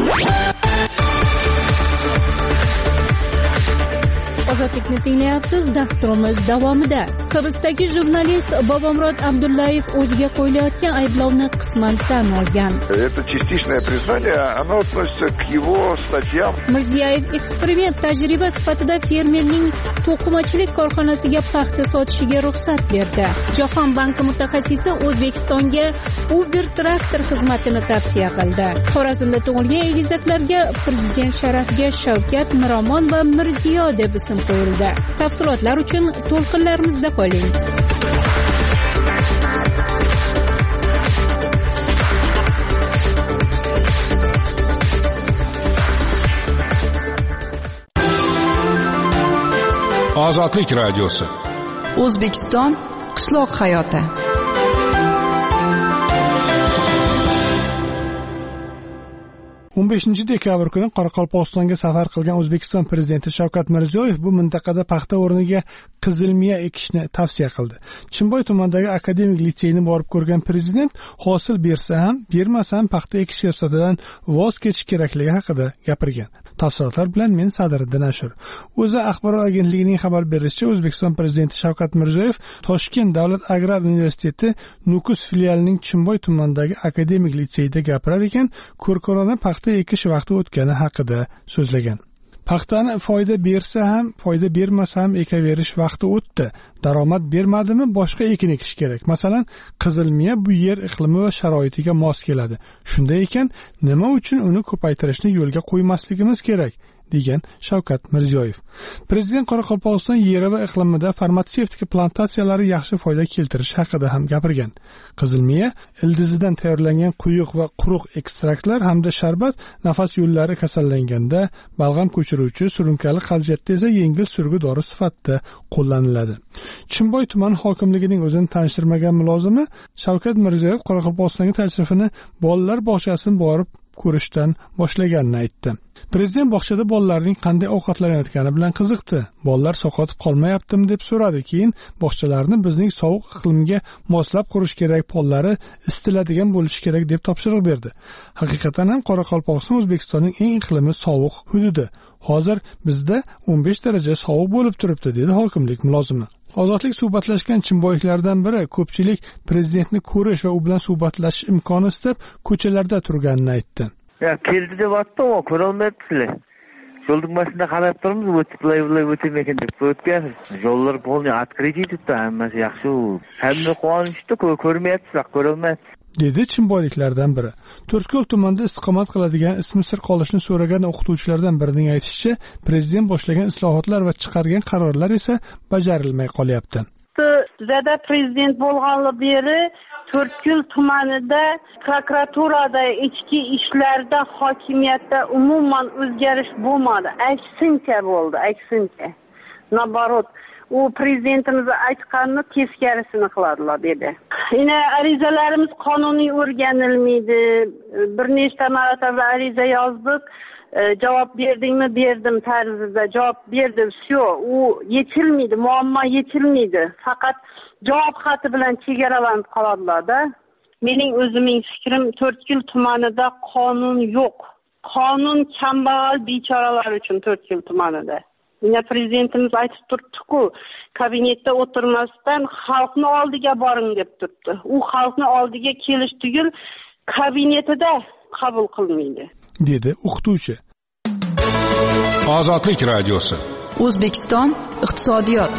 Ozodlikni tinglayapsiz. Dasturimiz davomida Hibsdagi jurnalist Bobomurod Abdullayev o'ziga qo'yilayotgan ayblovni qisman tan olgan. Это частичное признание, оно относится к его статьям. Mirziyoyev eksperiment tajriba sifatida fermerning to'qimachilik korxonasiga paxta sotishiga ruxsat berdi. Jahon banki mutaxassisi O'zbekistonga Uber traktor xizmatini tavsiya qildi. Xorazmda tug'ilgan egizaklarga prezident sharafiga Shavkat, Miromon va Mirziyo deb ism qo'yildi. Tafsilotlar uchun to'lqinlarimizda qoling. Ozodlik radiosi. O'zbekiston qishloq hayoti. o'n beshinchi dekabr kuni Qoraqalpog'istonga safar qilgan O'zbekiston prezidenti Shavkat Mirziyoyev bu mintaqada paxta o'rniga qizilmiya ekishni tavsiya qildi. Chimboy tumanidagi akademik litseyni borib ko'rgan prezident hosil bersa ham, bermasa ham paxta ekish siyosatidan voz kechish kerakligi haqida gapirgan. Tafsilotlar bilan men Sadiriddin Ashur. O'za axborot agentligining xabar berishicha, O'zbekiston prezidenti Shavkat Mirziyoyev Toshkent davlat agrar universiteti Nukus filialining Chimboy tumanidagi akademik litseyda gapirar ekan, ko'rkorona paxta ekish vaqti o'tgani haqida so'zlagan. Paxtani foyda bersa ham, foyda bermasa ham ekaverish vaqti o'tdi. Daromad bermadimi, boshqa ekin ekish kerak. Masalan, qizilmiya bu yer iqlimi va sharoitiga mos keladi. Shunday ekan, nima uchun uni ko'paytirishni yo'lga qo'ymasligimiz kerak, degan Shavkat Mirziyoyev. Prezident Qoraqalpog'iston yeri va iqlimida farmatsevtika plantatsiyalari yaxshi foyda keltirish haqida ham gapirgan. Qizilmiya ildizidan tayyorlangan quyuq va quruq ekstraktlar hamda sharbat nafas yo'llari kasallanganda, balg'am ko'chiruvchi, surunkali qabziyatda esa yengil surgi dori sifatida qo'llaniladi. Chimboy tuman hokimligining o'zini tanishtirmagan mulozimi Shavkat Mirziyoyev Qoraqalpog'istonga tashrifini bolalar bog'chasini borib ko'rishdan boshlaganini aytdi. Prezident bog'chada bolalarning qanday ovqatlanayotgani bilan qiziqdi. Bolalar saqotib qolmayaptimi deb so'radi. Keyin bog'chalarni bizning sovuq iqlimga moslab qurish kerak, pollari isitiladigan bo'lishi kerak deb topshiriq berdi. Haqiqatan ham Qoraqalpog'iston O'zbekistonning eng iqlimi sovuq hududi. Hozir bizda o'n besh daraja sovuq bo'lib turibdi, dedi hokimlik mulozimi. Ozodlik suhbatlashgan chimboyliklardan biri ko'pchilik prezidentni ko'rish va u bilan suhbatlashish imkoni istab ko'chalarda turganini aytdi. Ya keldi deb aytdim, o ko'ra olmayapsizlar. Yo'lning boshida qarab turibmiz, o'tib bulay o'tib ekan deb o'tgansiz. Yo'llar polni открытый turibdi, hammasi yaxshi. Hamma quvonishdi, ko'rmayapsizlar, ko'ra olmayapsiz, dedi chimboyliklardan biri. To'rtko'l tumanida istiqomat qiladigan ismi sir qolishni so'ragan o'qituvchilardan birining aytishicha, prezident boshlagan islohotlar va chiqargan qarorlar esa bajarilmay qolyapti. Zada prezident bo'lganligi beri To'rtko'l tumanida prokuraturada, ichki ishlarda, hokimiyatda umuman o'zgarish bo'lmadi. Aksincha bo'ldi, aksincha. Nabarot, u prezidentimiz aytganini teskarisini qiladilar dedi. Yine arizalarimiz qonuniy o'rganilmaydi. Bir nechta marotaba ariza yozdik. Cevap berdingmi? Berdim tarzida cevap berdim. Shu, u yechilmaydi, muammo yechilmaydi. Faqat javob xati bilan chegaralanib qoladilar-da. Mening o'zimning fikrim, To'rtko'l tumanida qonun yo'q. Qonun kambag'al bechoralar uchun To'rtko'l tumanida. Yine prezidentimiz aytib turibdi-ku, kabinetda o'tirmasdan xalqni oldiga boring deb turibdi. U xalqni oldiga kelish tugul kabinetida qabul qilmaydi, dedi o'qituvchi. Ozodlik radiosi. O'zbekiston iqtisodiyot.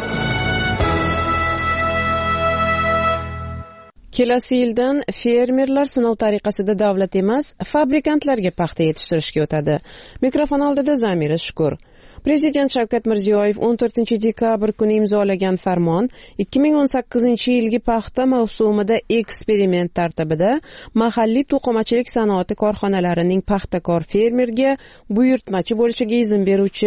Kelasi yildan fermerlar sinov tariqasida davlat emas, fabrikantlarga paxta yetishtirishga o'tadi. Mikrofon oldida Zamira Shukur. Prezident Shavkat Mirziyoyev o'n to'rtinchi dekabr kuni imzolagan farmon ikki ming o'n sakkizinchi yilgi paxta mavsumida eksperiment tartibida mahalliy to'qimachilik sanoati korxonalarining paxtakor fermerga buyurtmachi bo'lishiga izn beruvchi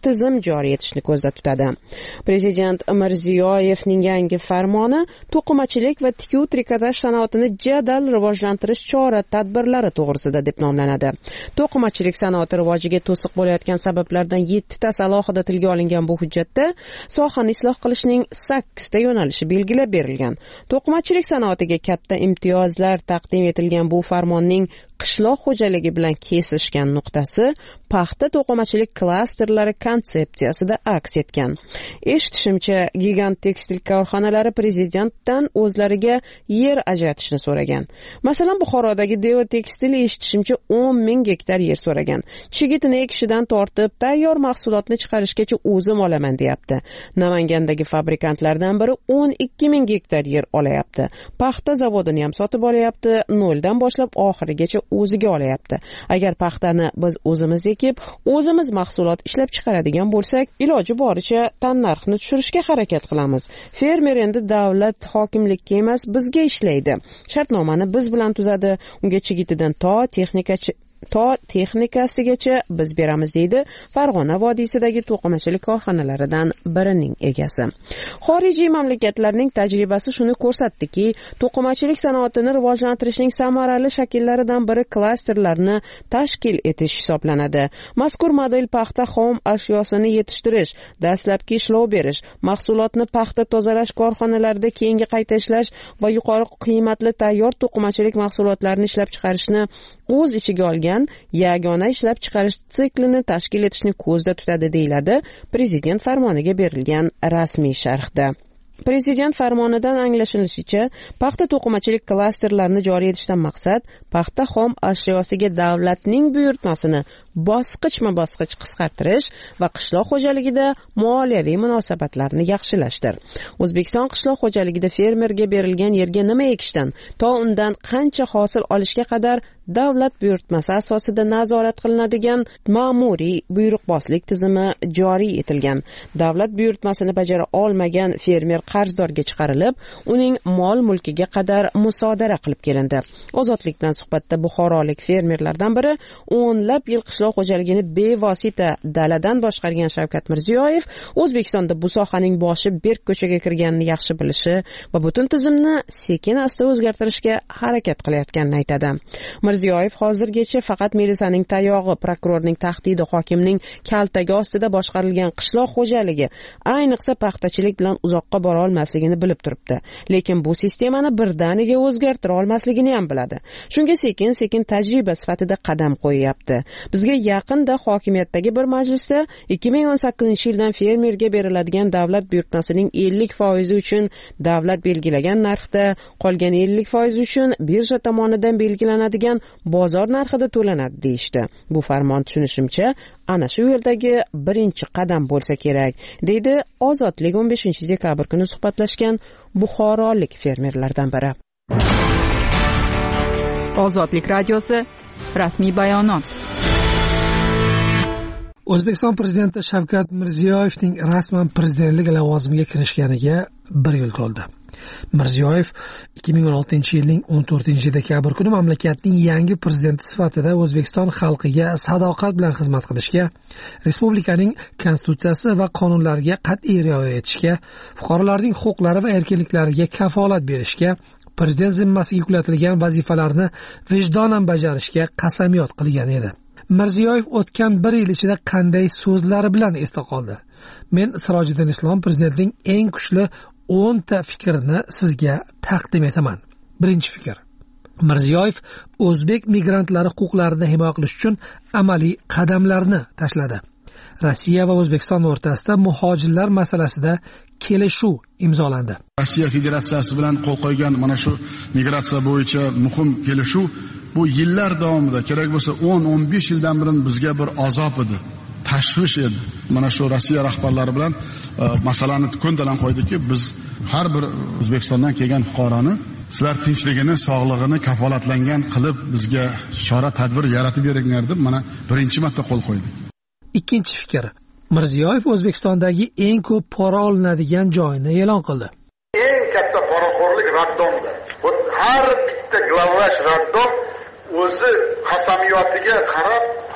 tizim joriy etishni ko'zda tutadi. Prezident Mirziyoyevning yangi farmoni to'qimachilik va tikuv trikotaj sanoatini jadal rivojlantirish chora-tadbirlari to'g'risida deb nomlanadi. To'qimachilik sanoati rivojiga to'siq bo'layotgan sabablardan yettitasi alohida tilga olingan bu hujjatda sohani isloh qilishning sakkizta yo'nalishi belgilab berilgan. To'qimachilik sanoatiga katta imtiyozlar taqdim etilgan bu farmonning qishloq xo'jaligi bilan kesishgan nuqtasi paxta to'qimachilik klasterlari konsepsiyasida aks etgan. Eshitishimcha, gigant tekstil korxonalari prezidentdan o'zlariga yer ajratishni so'ragan. Masalan, Buxorodagi Deo Tekstil eshitishimcha o'n ming gektar yer so'ragan. Chigitini ekishidan tortib tayyor mahsulotni chiqarishgacha o'zim olaman deyapti. Namangandagi fabrikantlardan biri o'n ikki ming gektar yer olayapti. Paxta zavodini ham sotib olayapti, noldan boshlab oxirigacha o'ziga olayapti. Agar paxtani biz o'zimiz ekib, o'zimiz mahsulot ishlab chiqaradigan bo'lsak, iloji boricha tannarxni tushirishga harakat qilamiz. Fermer endi davlat hokimlikka emas, bizga ishlaydi. Shartnomani biz bilan tuzadi. Unga chigitidan to texnikachi to texnikasigacha biz beramiz, deydi Farg'ona vodiysidagi to'qimachilik korxonalaridan birining egasi. Xorijiy mamlakatlarning tajribasi shuni ko'rsatdiki, to'qimachilik sanoatini rivojlantirishning samarali shakllaridan biri klasterlarni tashkil etish hisoblanadi. Mazkur model paxta xom ashyosini yetishtirish, dastlabki ishlov berish, mahsulotni paxta tozalash korxonalarida keyingi qayta ishlash va yuqori qiymatli tayyor to'qimachilik mahsulotlarini ishlab chiqarishni o'z ichiga olgan yagona ishlab chiqarish siklini tashkil etishni ko'zda tutadi, deyiladi prezident farmoniga berilgan rasmiy sharhda. Prezident farmonidan anglashilishicha, paxta to'qimachilik klasterlarini joriy etishdan maqsad paxta xom ashyosiga davlatning buyurtmasini bosqichma-bosqich qisqartirish va qishloq xo'jaligida moliyaviy munosabatlarni yaxshilashdir. O'zbekiston qishloq xo'jaligida fermerga berilgan yerga nima ekishdan to undan qancha hosil olishga qadar davlat buyurtmasi asosida nazorat qilinadigan ma'muriy buyruqbozlik tizimi joriy etilgan. Davlat buyurtmasini bajara olmagan fermer qarzdorga chiqarilib, uning mol-mulkiga qadar musodara qilib kelindi. Ozodlik bilan suhbatda buxorolik fermerlardan biri o'nlab yil qishloq xo'jaligini bevosita daladan boshqargan Shavkat Mirziyoyev O'zbekistonda bu sohaning boshi berk ko'chaga kirganini yaxshi bilishi va butun tizimni sekin-asta o'zgartirishga harakat qilayotganini aytadi. Mirziyoyev hozirgacha faqat milisaning tayog'i, prokurorning tahdidi, hokimning kaltagi ostida boshqarilgan qishloq xo'jaligi, ayniqsa paxtachilik bilan uzoqqa bora olmasligini bilib turibdi. Lekin bu sistemani birdaniga o'zgartira olmasligini ham biladi. Shunga sekin-sekin tajriba sifatida qadam qo'yyapti. Bizga yaqinda hokimiyatdagi bir majlisda ikki ming o'n sakkizinchi yildan fermerga beriladigan davlat buyurtmasining ellik foizi uchun davlat belgilagan narxda, qolgan ellik foizi uchun birja tomonidan belgilanadigan bozor narxida to'lanadi deyishdi. Bu farmon tushunishimcha ana shu yo'ldagi birinchi qadam bo'lsa kerak, deydi Ozodlik o'n beshinchi dekabr kuni suhbatlashgan buxorolik fermerlardan biri. Ozodlik radiosi rasmiy bayonot. O'zbekiston prezidenti Shavkat Mirziyoyevning rasman prezidentlik lavozimiga kirishganiga bir yil to'ldi. Mirziyoyev ikki ming o'n oltinchi yilning o'n to'rtinchi dekabr kuni mamlakatning yangi prezidenti sifatida O'zbekiston xalqiga sadoqat bilan xizmat qilishga, respublikaning konstitutsiyasi va qonunlariga qat'iy rioya etishga, fuqarolarning huquqlari va erkinliklariga kafolat berishga, prezident zimmasiga yuklatilgan vazifalarni vijdonan bajarishga qasamyod qilgan edi. Mirziyoyev o'tgan bir yil ichida qanday so'zlari bilan esda qoldi? Men Sirojiddin Islom prezidentning eng kuchli o'nta fikrini sizga taqdim etaman. Birinchi fikr. Mirziyoyev o'zbek migrantlari huquqlarini himoya qilish uchun amaliy qadamlarni tashladi. Rossiya va O'zbekiston o'rtasida muhojirlar masalasida kelishuv imzolandi. Rossiya Federatsiyasi bilan qo'l qo'ygan mana shu migratsiya bo'yicha muhim kelishuv bu yillar davomida, kerak bo'lsa o'n o'n besh yildan beri bizga bir azob edi, tashvish edi. Mana shu Rossiya rahbarlari bilan masalani ko'ndalang qo'ydiki, biz har bir O'zbekistondan kelgan fuqaroni sizlar tinchligini, sog'lig'ini kafolatlangan qilib bizga chora tadbir yaratib beringlar deb mana birinchi marta qo'l qo'ydi. Ikkinchi fikr. Mirziyoyev O'zbekistondagi eng ko'p pora olinadigan joyini e'lon qildi. Eng katta poraxo'rlik raddomda. Bu har bitta glavvrach raddom o'zi qasamiyotiga qarab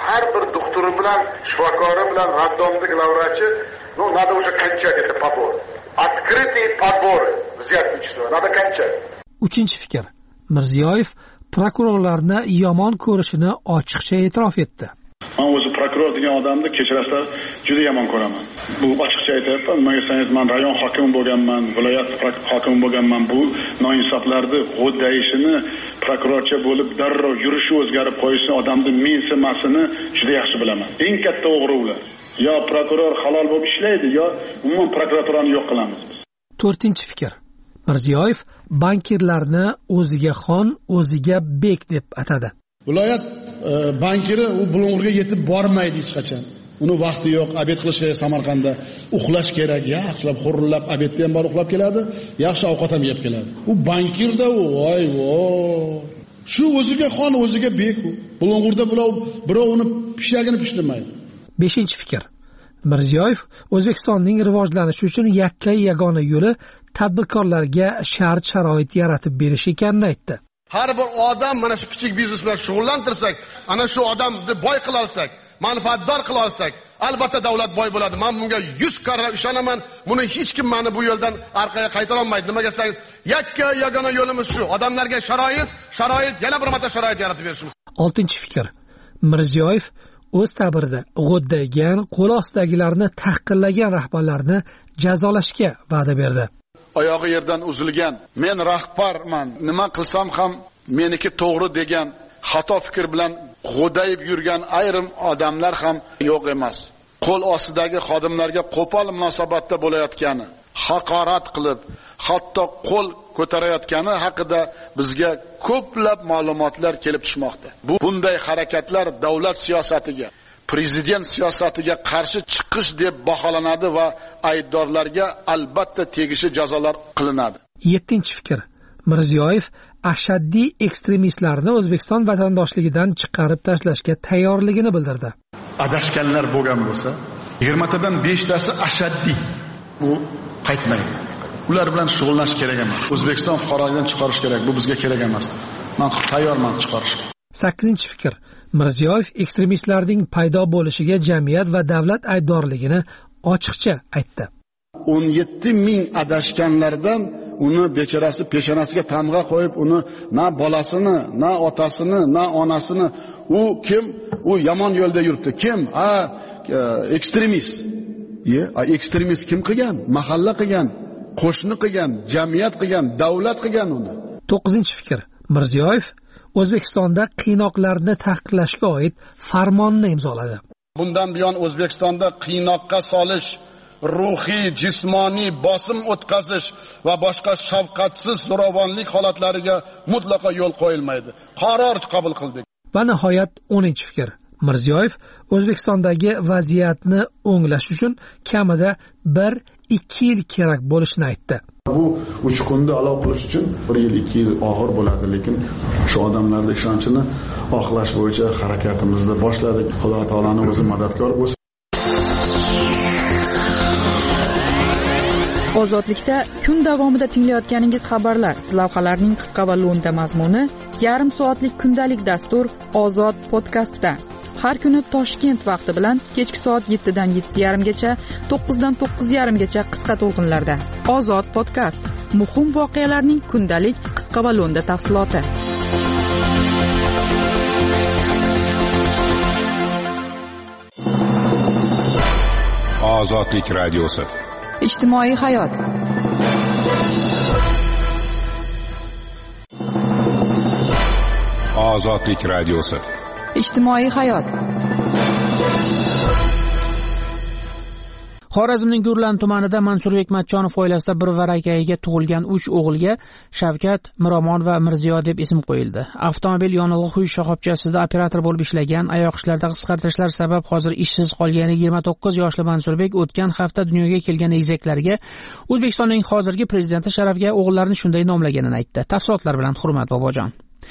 har bir doktori bilan shifokori bilan raddomdagi lavrachi ну надо уже кончать это подбор открытые подборы взятничество надо кончать. Uchinchi fikr. Mirziyoyev prokurorlarni yomon ko'rishini ochiqcha e'tirof etdi. Men o'zi prokuror degan odamni kechirasizlar juda yomon ko'raman. Bu ochiqcha aytyapman. Nima desangiz, men rayon hokimi bo'lganman, viloyat hokimi bo'lganman. Bu noinsoflarni g'o'ddayishini, prokurorcha bo'lib darrov yurishi o'zgarib qo'yishini, odamni mensimasini juda yaxshi bilaman. Eng katta o'g'ri ular. Yo prokuror halol bo'lib ishlaydi, yo umuman prokuraturani yo'q qilamiz. To'rtinchi fikr. Mirziyoyev bankirlarni o'ziga xon, o'ziga bek deb atadi. Viloyat e, bankiri u Bulung'urga yetib bormaydi hech qachon. Uni vaqti yo'q, obed qilishi Samarqandda uxlash kerak, yaxshilab xurillab obedda ham borib uxlab keladi, yaxshi ovqat ham yeb keladi. U bankirda u, voy voy. Shu o'ziga xon, o'ziga bek u. Bulung'urda birov birov uni pishagini pishtirmaydi. Beshinchi fikr. Mirziyoyev O'zbekistonning rivojlanishi uchun yakka yagona yo'li tadbirkorlarga shart-sharoit yaratib berish ekanini aytdi. Har bir odam mana shu kichik biznes bilan shug'ullantirsak, ana shu odamni boy qila olsak, manfaatdor qila olsak, albatta davlat boy bo'ladi. Men bunga yuz karra ishonaman. Buni hech kim meni bu yo'ldan orqaga qaytara olmaydi. Nimaga desangiz, yakka yagona yo'limiz shu. Odamlarga sharoit, sharoit, yana bir marta sharoit yaratib berishimiz. Oltinchi fikr. Mirziyoyev o'z ta'birida g'o'ddaygan, qo'l ostidagilarni tahqirlagan rahbarlarni jazolashga va'da berdi. Oyog'i yerdan uzilgan, men rahbarman, nima qilsam ham meniki to'g'ri degan xato fikr bilan g'o'dayib yurgan ayrim odamlar ham yo'q emas. Qo'l ostidagi xodimlarga qo'pol munosabatda bo'layotgani, haqorat qilib, hatto qo'l ko'tarayotgani haqida bizga ko'plab ma'lumotlar kelib chiqmoqda. Bu bunday harakatlar davlat siyosatiga, prezident siyosatiga qarshi chiqish deb baholanadi va aybdorlarga albatta tegishli jazolar qilinadi. Yettinchi fikr. Mirziyoyev ashaddiy ekstremistlarni O'zbekiston vatandoshligidan chiqarib tashlashga tayyorligini bildirdi. Adashganlar bo'lgan bo'lsa, yigirmatadan beshtasi ashaddiy. Bu qaytmaydi. Ular bilan shug'ullanish kerak emas. O'zbekiston fuqaroligidan chiqarish kerak. Bu bizga kerak emas. Men tayyorman chiqarishga. sakkizinchi fikr. Mirziyoyev ekstremistlarning paydo bo'lishiga jamiyat va davlat aybdorligini ochiqcha aytdi. o'n yetti ming adashganlardan uni bechorasi peshonasiga tamg'a qo'yib, uni na bolasini, na otasini, na onasini, u kim? U yomon yo'lda yuribdi. Kim? Ha, ekstremist. Ye, ekstremist kim qilgan? Mahalla qilgan, qo'shni qilgan, jamiyat qilgan, davlat qilgan uni. to'qqizinchi fikr. Mirziyoyev O'zbekistonda qiynoqlarni taqiqlashga oid farmonni imzoladi. Bundan buyon O'zbekistonda qiynoqqa solish, ruhiy, jismoniy bosim o'tkazish va boshqa shafqatsiz zo'ravonlik holatlariga mutlaqo yo'l qo'yilmaydi. Qaror qabul qildik. Va nihoyat o'ninchi fikr. Mirziyoyev O'zbekistondagi vaziyatni o'nglash uchun kamida bir ikki yil kerak bo'lishini aytdi. Bu uch kunda aloq qilish uchun bir yil ikki yil og'ir bo'ladi, lekin shu odamlarning ishonchini oqlash bo'yicha harakatimizni boshladik. Xudo taolaning o'zi madadkor bo'lsin. Ozodlikda kun davomida tinglayotganingiz xabarlar, lavhalarning qisqa va lo'nda mazmuni, yarim soatlik kundalik dastur Ozod podkastda. Har kuni Toshkent vaqti bilan kechki soat yettidan yetti yarim gacha, to'qqizdan to'qqiz yarim gacha qisqa to'lqinlarda. Ozod podkast. Muhim voqealarning kundalik qisqa va lo'nda tafsiloti. Ozodlik radiosi. Ijtimoiy hayot. Ozodlik radiosi. Ijtimoiy hayot. Xorazmning Gurlan tumanida Mansurbek Matchonov oilasida bir varakayiga tug'ilgan uch o'g'ilga Shavkat, Miromon va Mirziyo deb ism qo'yildi. Avtomobil yonilg'i quyish shoxobchasida operator bo'lib ishlagan, oyoq ishlarida qisqartirishlar sabab hozir ishsiz qolgan yigirma to'qqiz yoshli Mansurbek o'tgan hafta dunyoga kelgan egizaklarga O'zbekistonning hozirgi prezidenti sharafiga o'g'illarini shunday nomlaganini aytdi. Tafsilotlar bilan Hurmat Bobojon.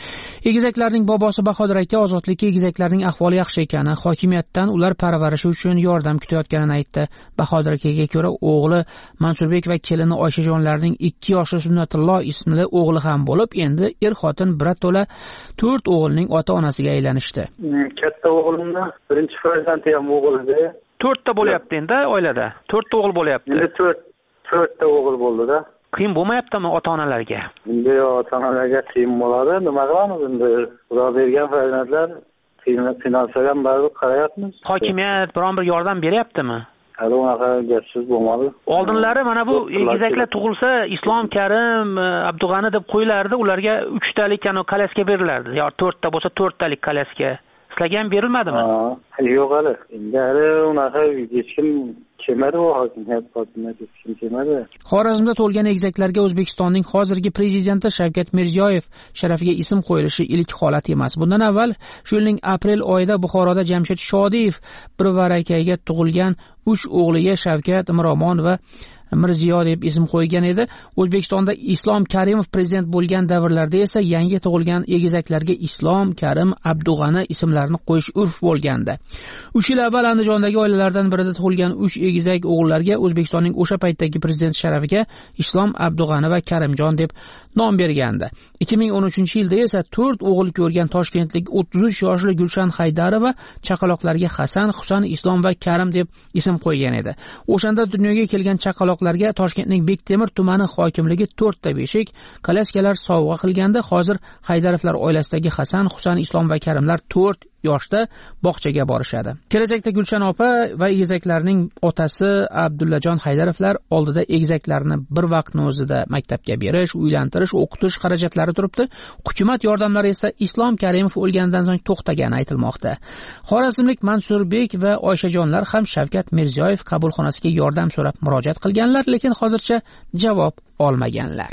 Egizaklarning bobosi Bahodir aka ozodlikka egizaklarning ahvoli yaxshi ekani, hokimiyatdan ular parvarishi uchun yordam kutayotganini aytdi. Bahodir akaga ko'ra, o'g'li Mansurbek va kelini Oyshajonlarning ikki yoshli Sunnatulloh ismli o'g'li ham bo'lib, endi er-xotin birato'la to'rt o'g'ilning ota-onasiga aylanishdi. Katta o'g'limni birinchi farzandi ham o'g'il edi. to'rtta bo'lyapti endi oilada. to'rtta o'g'il bo'lyapti. Endi to'rt to'rtta o'g'il bo'ldi-da. Qiyin bo'lmayaptimi ota-onalarga? Endi ota-onalarga qiyin bo'ladi. Nima qilamiz endi? Xudo bergan farzandlar qiynalsa ham baribir qarayapmiz. Hokimiyat biron bir yordam beryaptimi? Hali unaqa gapsiz bo'lmadi. Oldinlari mana bu egizaklar tug'ilsa Islom Karim, Abdug'ani deb qo'yilardi, ularga uchtalik ana kalaska berilardi. yo to'rtta bo'lsa to'rttalik kalaska. Sizlarga ham berilmadimi? Yo'q hali. Endi hali unaqa hech kim kelmadi, hokimiyat hokimiyat hech kim kelmadi. Xorazmda tug'ilgan egizaklarga O'zbekistonning hozirgi prezidenti Shavkat Mirziyoyev sharafiga ism qo'yilishi ilk holat emas. Bundan avval shu yilning aprel oyida Buxoroda Jamshid Shodiyev bir varakaga tug'ilgan uch o'g'liga Shavkat, Miromon va Mirziyo deb ism qo'ygan edi. O'zbekistonda Islom Karimov prezident bo'lgan davrlarda esa yangi tug'ilgan egizaklarga Islom, Karim, Abdug'ani ismlarini qo'yish urf bo'lgandi. uch yil avval Andijondagi oilalardan birida tug'ilgan uch egizak o'g'illarga O'zbekistonning o'sha paytdagi prezident sharafiga Islom, Abdug'ani va Karimjon deb nom bergandi. ikki ming o'n uchinchi yilda esa to'rt o'g'il ko'rgan toshkentlik o'ttiz uch yoshli Gulshan Haydarova chaqaloqlarga Hasan, Husan, Islom va Karim deb ism qo'ygan edi. O'shanda dunyoga kelgan chaqaloqlarga Toshkentning Bektemir tumani hokimligi to'rtta beshik, kalaskalar sovg'a qilganda, hozir Haydarovlar oilasidagi Hasan, Husan, Islom va Karimlar to'rt yoshda bog'chaga borishadi. Kelajakda Gulshan opa va egizaklarning otasi Abdullajon Haydarovlar oldida egizaklarini bir vaqtning o'zida maktabga berish, uylantirish, o'qitish xarajatlari turibdi. Hukumat yordamlari esa Islom Karimov o'lganidan so'ng to'xtagani aytilmoqda. Xorazmlik Mansurbek va Oyshajonlar ham Shavkat Mirziyoyev qabulxonasiga yordam so'rab murojaat qilganlar, lekin hozircha javob olmaganlar.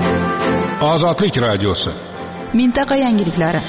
Ozodlik radiosi. Mintaqa yangiliklari.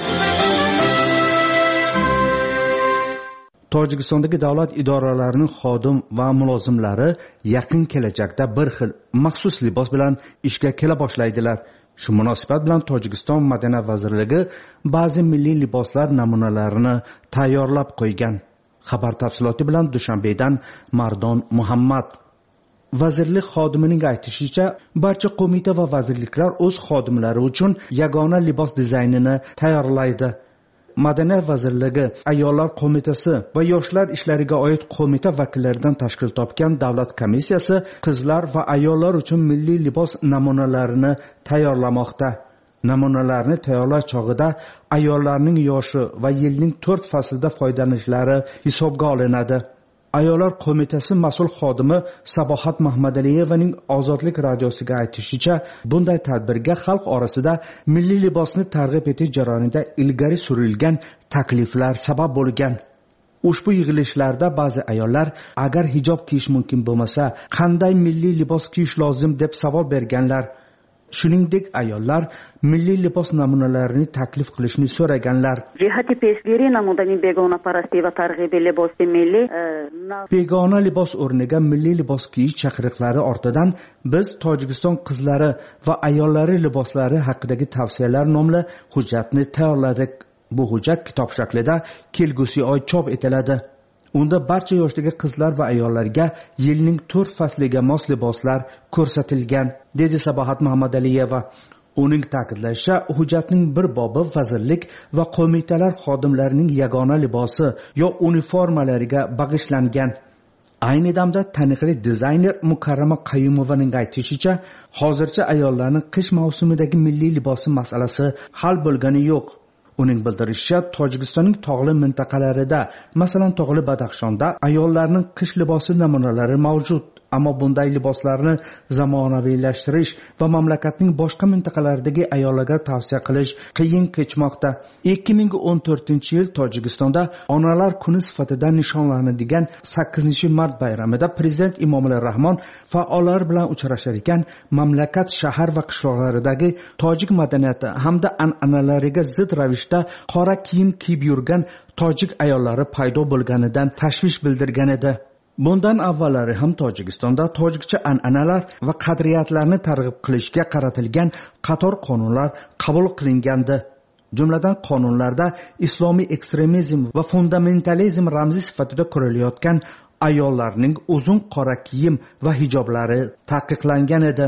Tojikistondagi davlat idoralarining xodim va mulozimlari yaqin kelajakda bir xil maxsus libos bilan ishga kela boshlaydilar. Shu munosabat bilan Tojikiston Madaniyat vazirligi ba'zi milliy liboslar namunalarini tayyorlab qo'ygan. Xabar tafsiloti bilan Dushanbedan Mardon Muhammad. Vazirlik xodimining aytishicha, barcha qo'mita va vazirliklar o'z xodimlari uchun yagona libos dizaynini tayyorlaydi. Madaniyat vazirligi ayollar qo'mitasi va yoshlar ishlariga oid qo'mita vakillaridan tashkil topgan davlat komissiyasi qizlar va ayollar uchun milliy libos namunalarini tayyorlamoqda. Namunalarni tayyorlash chog'ida ayollarning yoshi va yilning to'rt faslida foydalanishlari hisobga olinadi. Ayollar qo'mitasi mas'ul xodimi Sabohat Mahmadaliyevaning Ozodlik radiosiga aytishicha, bunday tadbirga xalq orasida milliy libosni targ'ib etish jarayonida ilgari surilgan takliflar sabab bo'lgan. Ushbu yig'ilishlarda ba'zi ayollar agar hijob kiyish mumkin bo'lmasa, qanday milliy libos kiyish lozim deb savol berganlar. Shuningdek, ayollar milliy libos namunalarini taklif qilishni so'raganlar. Jihati pesgiri namudani begona parasti va targ'ibi libosi milliy begona libos o'rniga milliy libos kiyish chaqiriqlari ortidan biz Tojikiston qizlari va ayollari liboslari haqidagi tavsiyalar nomli hujjatni tayyorladik. Bu hujjat kitob shaklida kelgusi oy chop etiladi. Unda barcha yoshdagi qizlar va ayollarga yilning to'rt fasliga mos liboslar ko'rsatilgan, dedi Sabohat Mahmadaliyeva. Uning ta'kidlashicha, hujjatning bir bobi vazirlik va qo'mitalar xodimlarining yagona libosi yo uniformalariga bag'ishlangan. Ayni damda taniqli dizayner Mukarrama Qayumovaning aytishicha, hozircha ayollarning qish mavsumidagi milliy libosi masalasi hal bo'lgani yo'q. Uning bildirishicha, Tojikistonning tog'li mintaqalarida, masalan tog'li Badaxshonda ayollarning qish libosi namunalari mavjud. Ammo bunday liboslarni zamonaviylashtirish va mamlakatning boshqa mintaqalaridagi ayollarga tavsiya qilish qiyin kechmoqda. ikki ming o'n to'rtinchi yil Tojikistonda Onalar kuni sifatida nishonlanadigan sakkizinchi mart bayramida prezident Emomali Rahmon faollar bilan uchrashar ekan, mamlakat shahar va qishloqlaridagi tojik madaniyati hamda an'analariga zid ravishda qora kiyim kiyib yurgan tojik ayollari paydo bo'lganidan tashvish bildirgan edi. Bundan avvallari ham Tojikistonda tojikcha an'analar va qadriyatlarni targ'ib qilishga qaratilgan qator qonunlar qabul qilingandi. jumladan qonunlarda islomiy ekstremizm va fundamentalizm ramziy sifatida ko'rilayotgan ayollarning uzun qora kiyim va hijoblari taqiqlangan edi.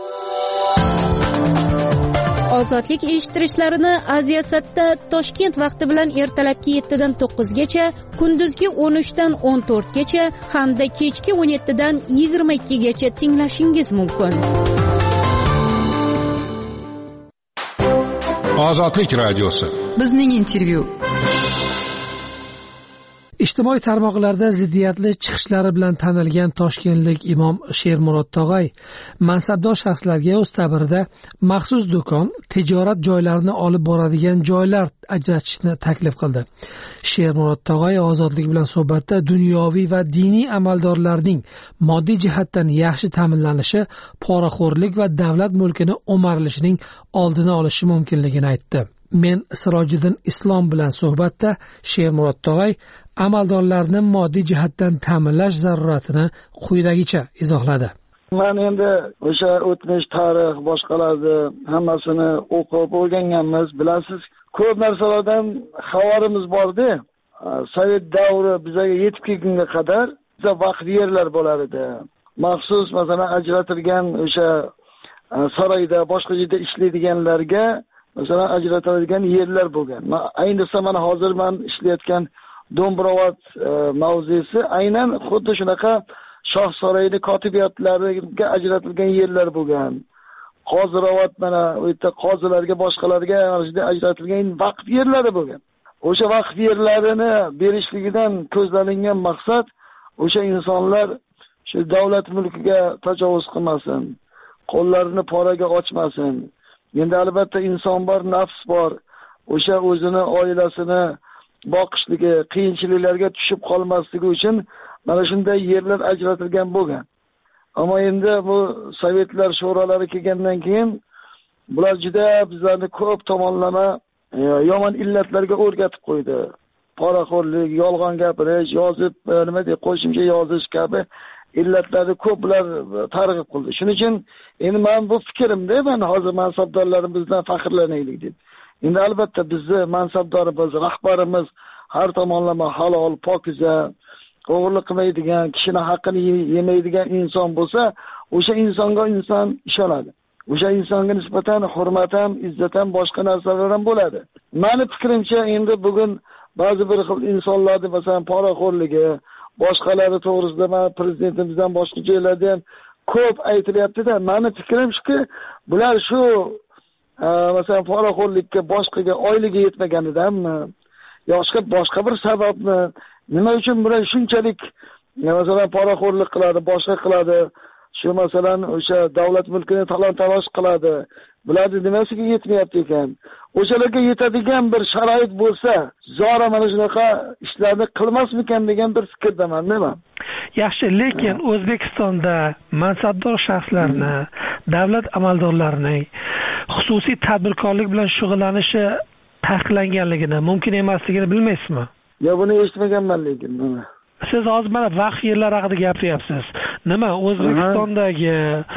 Ozodlik eshittirishlarini Aziyasatda Toshkent vaqti bilan ertalabki yettidan to'qqizgacha, kunduzgi o'n uchdan o'n to'rtgacha hamda kechki o'n yettidan yigirma ikkigacha tinglashingiz mumkin. Ozodlik radiosi. Bizning intervyu. Ijtimoiy tarmoqlarda ziddiyatli chiqishlari bilan tanilgan toshkentlik imom Shermurod Tog'ay mansabdor shaxslarga o'z ta'birida maxsus do'kon, tijorat joylarini olib boradigan joylar ajratishni taklif qildi. Shermurod Tog'ay ozodlik bilan suhbatda dunyoviy va diniy amaldorlarning moddiy jihatdan yaxshi ta'minlanishi, poraxo'rlik va davlat mulkini o'marilishining oldini olishi mumkinligini aytdi. Men Sirojiddin Islom bilan suhbatda Shermurod Tog'ay amaldorlarni moddiy jihatdan ta'minlash zaruratini quyidagicha izohladi. Men endi o'sha o'tmish tarix boshqalarni hammasini o'qib o'rganganmiz, bilasiz. Ko'p narsalardan xabarimiz bor-da. Sovet davri bizga yetib kelgunga qadar bizga vaqt yerlar bo'lar edi. Maxsus masalan ajratilgan o'sha saroyda boshqa yerda ishlaydiganlarga masalan ajratiladigan yerlar bo'lgan. Ayniqsa mana hozir men ishlayotgan Do'mbrovat e, mavzesi aynan xuddi shunaqa shoh saroyida kotibiyatlariga ajratilgan yerlar bo'lgan. Qozirovat mana u yerda qozilarga boshqalarga ajratilgan vaqt yerlari bo'lgan. O'sha vaqt yerlarini berishligidan ko'zlangan maqsad o'sha insonlar shu davlat mulkiga tajovuz qilmasin, qo'llarini poraga ochmasin. Endi albatta inson bor, nafs bor. O'sha o'zini, oilasini boqishligi, qiyinchiliklarga tushib qolmasligi uchun mana shunday yerlar ajratilgan bo'lgan. Ammo endi bu sovetlar sho'ralari kelgandan keyin bular juda bizlarni ko'p tomonlama yomon illatlarga o'rgatib qo'ydi. Poraxo'rlik, yolg'on gapirish, yozib nima deb qo'shimcha yozish kabi illatlarni ko'p bular targ'ib qildi. Shuning uchun endi men bu fikrimda, men hozir mansabdorlarimizdan faxrlanaylik deb. Endi albatta bizni mansabdorimiz, rahbarimiz har tomonlama halol, pokiza, o'g'irlik qilmaydigan, kishini haqqini yemaydigan inson bo'lsa, o'sha insonga inson ishonadi. O'sha insonga nisbatan hurmat ham, izzat ham, boshqa narsalar ham bo'ladi. Meni fikrimcha endi bugun ba'zi bir xil insonlarning masalan poraxo'rligi, boshqalari to'g'risida men prezidentimizdan boshqa joylarda ham ko'p aytilyapti-da, meni fikrim shuki, bular shu masalan poraxo'rlikka boshqaga oyligi yetmaganidanmi yoki boshqa bir sababmi, nima uchun bular shunchalik masalan poraxo'rlik qiladi, boshqa qiladi, shu masalan o'sha davlat mulkini talon-taroj qiladi, bularning nimasiga yetmayapti ekan? O'shalarga yetadigan bir sharoit bo'lsa, zora mana shunaqa ishlarni qilmasmikan degan bir fikrdaman men. Yaxshi, lekin O'zbekistonda mansabdor shaxslarni, davlat amaldorlarining xususiy tadbirkorlik bilan shug'ullanishi taqiqlanganligini, mumkin emasligini bilmaysizmi? Yo, buni eshitmaganman lekin. Siz hozir mana vaqt yerlar haqida gapiryapsiz. Nima O'zbekistondagi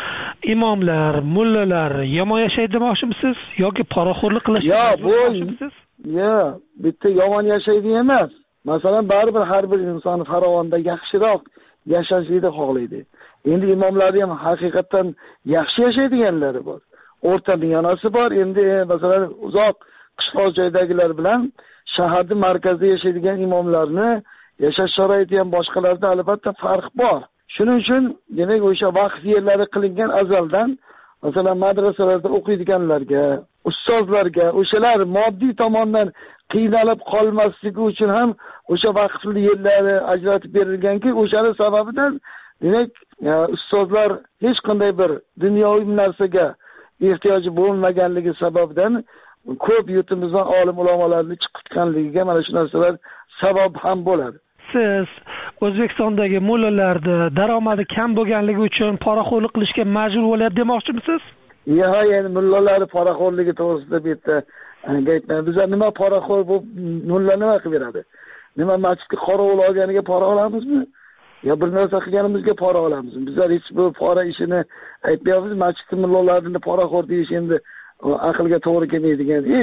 imomlar, mullalar yomon yashaydi demoqchimisiz yoki poraxo'rlik qilishni demoqchimisiz? Yo, bitta yomon yashaydi emas. Masalan, baribir har bir inson farovonda yaxshiroq yashashni xohlaydi. Endi imomlar ham haqiqatan yaxshi yashaydiganlari bor. O'rta miyonasi bor. Endi masalan uzoq qishloq joydagilar bilan shaharning markazida yashaydigan imomlarni yashash sharoiti ham boshqalarda albatta farq bor. Shuning uchun demak o'sha vaqt yerlari qilingan azaldan masalan madrasalarda o'qiydiganlarga, ustozlarga o'shalar moddiy tomondan qiynalib qolmasligi uchun ham o'sha vaqtli yerlari ajratib berilganki, o'shaning sababidan demak ustozlar hech qanday bir dunyoviy narsaga ehtiyoji bo'lmaganligi sababidan ko'p yurtimizdan olim ulamolarni chiqitganligiga mana shu narsalar sabab ham bo'ladi. Siz O'zbekistondagi mullalarni daromadi kam bo'lganligi uchun poraxo'rlik qilishga majbur bo'lyapti demoqchimisiz? Yo'q, endi mullalar poraxo'rligi to'g'risida bu yerda gapman. Bizlar nima poraxo'r bo'lib mulla nima qilib beradi? Nima masjidga qorovul olganiga pora olamizmi? Ya bir narsa qilganimizga pora olamizmi? Bizlar hech bu pora ishini aytmayapmiz. Masjidda mullalarni poraxo'r deyish endi aqlga to'g'ri kelmaydigan ish.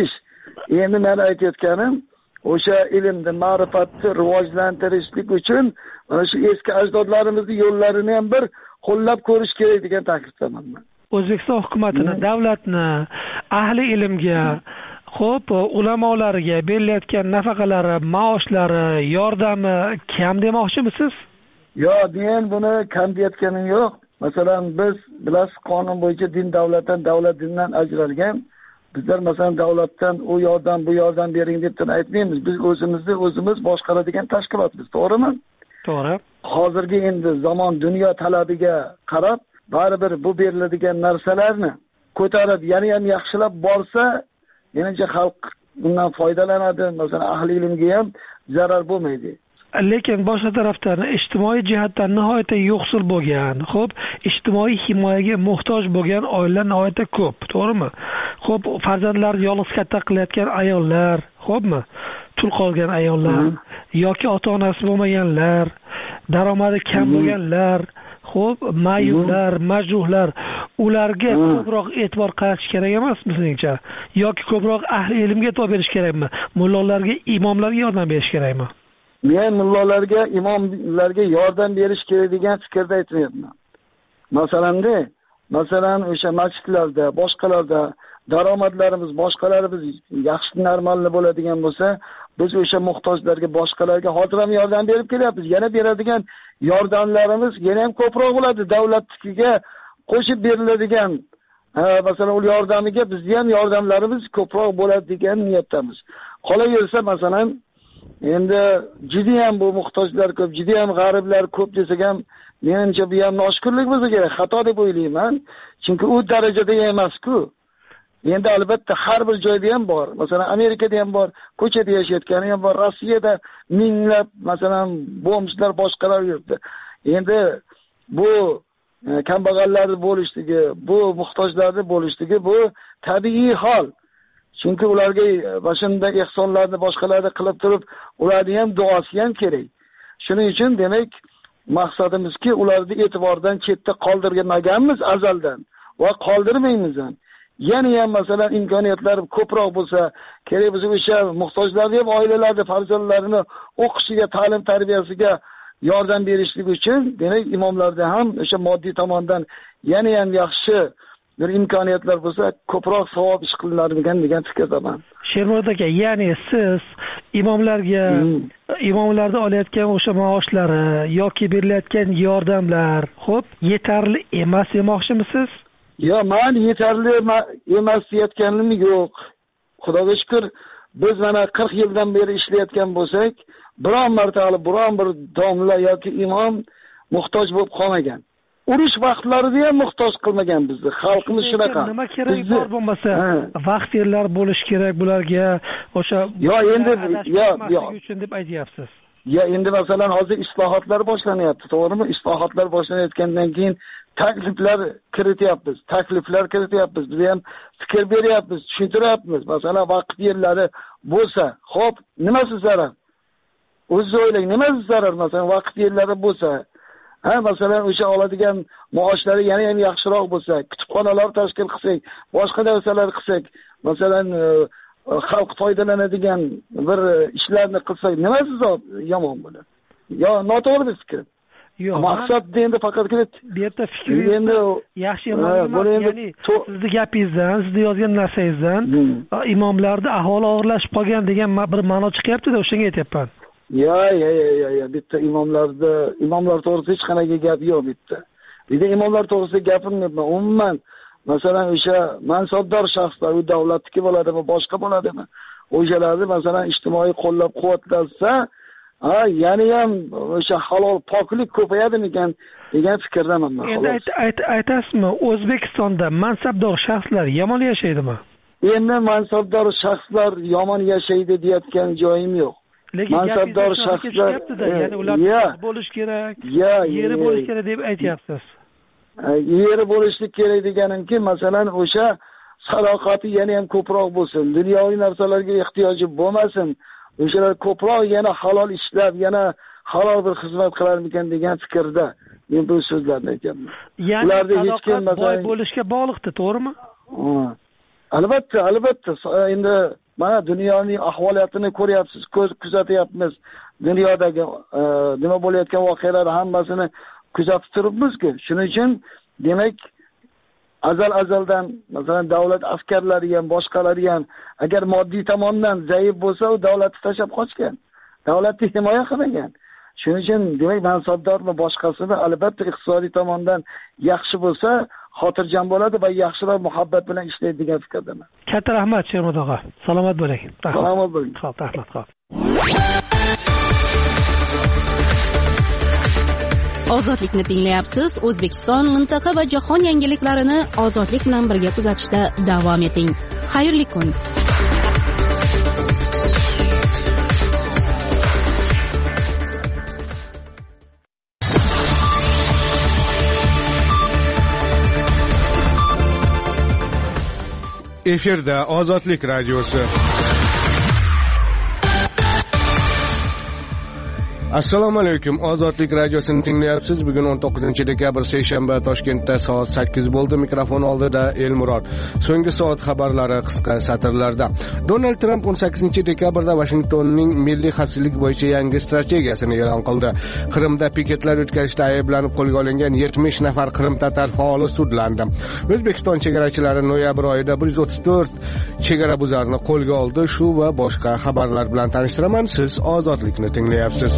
endi men aytayotganim o'sha ilmni ma'rifatni rivojlantirishlik uchun mana shu eski ajdodlarimizni yo'llarini ham bir qo'llab ko'rish kerak degan taklifdaman men. O'zbekiston hukumatini, davlatni ahli ilmga, xo'p, ulamolarga berilayotgan nafaqalari, maoshlari, yordami kam demoqchimisiz? Yo'q, men buni kam deyotganim yo'q. Masalan, biz bilasiz, qonun bo'yicha din davlatdan, davlat dindan ajralgan. Bizlar masalan davlatdan u yordam, bu yordam bering deb aytmaymiz. Biz o'zimizni o'zimiz boshqaradigan tashkilotmiz, to'g'rimi? To'g'ri. Hozirgi endi zamon dunyo talabiga qarab, baribir bu beriladigan narsalarni ko'tarib, yana ham yaxshilab borsa, menimcha xalq bundan foydalanadi. Masalan, ahli ilmga ham zarar bo'lmaydi. Lekin boshqa tarafdan ijtimoiy jihatdan nihoyatda yo'qsul bo'lgan, xo'p, ijtimoiy himoyaga muhtoj bo'lgan oilalar nihoyatda ko'p, to'g'rimi? Xo'p, farzandlarini yolg'iz katta qilayotgan ayollar, xo'pmi? Tul qolgan ayollar yoki ota-onasi bo'lmaganlar, daromadi kam bo'lganlar, xo'p, mayublar, majruhlar, ularga ko'proq e'tibor qaratish kerak emasmi sizingcha? Yoki ko'proq ahli ilmga e'tibor berish kerakmi? Mullalarga, imomlarga yordam berish kerakmi? Men mullalarga, imomlarga yordam berish kerak degan fikrda aytmayapman. Masalanda, masalan, o'sha masjidlarda, boshqalarda daromadlarimiz, boshqalarimiz yaxshi normalni bo'ladigan bo'lsa, biz o'sha muhtojlarga, boshqalarga hozir ham yordam berib kelyapmiz. Yana beradigan yordamlarimiz yana ham ko'proq bo'ladi. Davlatnikiga qo'shib beriladigan, masalan, u yordamiga bizning ham yordamlarimiz ko'proq bo'ladi degan niyatdamiz. Qolaversa, masalan, endi juda ham bu muhtojlar ko'p, juda ham g'ariblar ko'p desak ham, menimcha bu ham noshukrlik bo'lsa kerak, xato deb o'ylayman. Chunki u darajada emas-ku. Endi albatta har bir joyda ham bor. Masalan, Amerikada ham bor, ko'chada yashayotgani ham bor, Rossiyada minglab, masalan, bomjlar boshqalar yuribdi. Endi bu kambag'allarning bo'lishligi, bu muhtojlarning bo'lishligi bu tabiiy hol. Chunki ularga bashunda ehsonlarni boshqalarga qilib turib, ularning ham duosi ham kerak. Shuning uchun demak, maqsadimizki, ularni e'tibordan chetda qoldirmaganmiz azaldan va qoldirmaymiz ham. Yana ham masalan imkoniyatlar ko'proq bo'lsa, kerak bo'lsa o'sha muhtojlarga ham oilalarni farzandlarini o'qishiga, ta'lim tarbiyasiga yordam berishlik uchun, demak, imomlarda ham o'sha moddiy tomondan yana ham yaxshi bir imkoniyatlar bo'lsa, ko'proq savob ish qilinadigan degan fikrdaman. Shermurod aka, ya'ni siz imomlarga, imomlarda olayotgan o'sha maoshlari yoki berilayotgan yordamlar, xo'p, yetarli emas demoqchimisiz? Yo, men yetarli emas deyotganim yo'q. Xudoga shukr, biz mana qirq yildan beri ishlayotgan bo'lsak, biron marta hali biron bir domla yoki imom muhtoj bo'lib qolmagan. Urush vaqtlarida ham muhtoj qilmagan bizni. Xalqimiz shunaqa. Nima kerak bor bo'lmasa, vaqt yerlar bo'lish kerak bularga, o'sha yo endi yo yo uchun deb aytyapsiz. Ya endi masalan hozir islohotlar boshlanyapti, to'g'rimi? Islohotlar boshlanayotgandan keyin takliflar kirityapmiz, takliflar kirityapmiz. Biz ham fikr beryapmiz, tushuntiryapmiz. Masalan, vaqt yerlari bo'lsa, xo'p, nimasi zarar? O'zingiz o'ylang, nimasi zarar? Masalan, vaqt yerlari bo'lsa, ha, masalan, o'sha oladigan maoshlari yana ham yaxshiroq bo'lsa, kutubxonalar tashkil qilsak, boshqa narsalar qilsak, masalan, xalq foydalanadigan bir ishlarni qilsak, nimasi yomon bo'ladi? Yo, noto'g'ri fikr. Yo'q, maqsad endi faqat bu yerda fikringiz yaxshi emas, ya'ni sizning gapingizdan, siz yozgan narsangizdan imomlarda ahvoli og'irlashib qolgan degan bir ma'no chiqyapti-da, o'shanga aytyapman. Ya, ya, ya, ya, bitta imomlarda, imomlar to'g'risida hech qanaqa gap yo'q bitta. Bitta imomlar to'g'risida gapirmayapman. Umuman, masalan, o'sha mansabdor shaxslar, u davlatniki bo'ladimi, boshqa bo'ladimi? O'shalarni masalan ijtimoiy qo'llab-quvvatlasa, ha, yana ham o'sha halol poklik ko'payadimikan degan fikrdaman men. Endi aytasizmi, O'zbekistonda mansabdor shaxslar yomon yashaydimi? Endi mansabdor shaxslar yomon yashaydi deyotgan joyim yo'q. Lekin mansabdor shaxslar, ya'ni ular bo'lish kerak, yeri bo'lish kerak deb aytyapsiz. Yeri bo'lishlik kerak deganimki, masalan, o'sha sadoqati yana ham ko'proq bo'lsin, dunyoviy narsalarga ehtiyoji bo'lmasin. O'shalar ko'proq yana halol ishlab, yana halol bir xizmat qilarmikan degan fikrda men bu so'zlarni aytaman. Ya'ni sadoqat boy bo'lishga bog'liqdir, to'g'rimi? Albatta, albatta. Endi mana dunyoning ahvoliyatini ko'ryapsiz, ko'z kuzatyapmiz. Dunyodagi nima bo'layotgan voqealar hammasini kuzatib turibmiz-ku. Shuning uchun demak azal azaldan masalan davlat askarlari ham, boshqalari ham agar moddiy tomondan zaif bo'lsa, u davlatni tashlab qochgan. Davlatni himoya qilmagan. Shuning uchun demak mansabdormi boshqasini albatta iqtisodiy tomondan yaxshi bo'lsa, xotirjam bo'ladi va yaxshilar muhabbat bilan ishlaydi degan fikrdaman. Katta rahmat Shermod og'a. Salomat bo'ling. Salomat bo'ling. Xo'p, rahmat, xo'p. Ozodlikni tinglayapsiz. O'zbekiston, mintaqa va jahon yangiliklarini ozodlik bilan birga kuzatishda davom eting. Xayrli kun. Efirda Ozodlik radiosi. Assalomu alaykum. Ozodlik radiosini tinglayapsiz. Bugun o'n to'qqizinchi dekabr seshanba, Toshkentda soat sakkiz bo'ldi. Mikrofon oldida Elmurod. So'nggi soat xabarlari qisqa satrlarda. Donald Tramp o'n sakkizinchi dekabrda Washingtonning milliy xavfsizlik bo'yicha yangi strategiyasini e'lon qildi. Qrimda piketlar o'tkazishda ayblanib qo'lga olingan yetmish nafar Qrim tatar faoli sudlandi. O'zbekiston chegarachilari noyabr oyida bir yuz o'ttiz to'rt chegara buzarni qo'lga oldi. Shu va boshqa xabarlar bilan tanishtiraman. Siz Ozodlikni tinglayapsiz.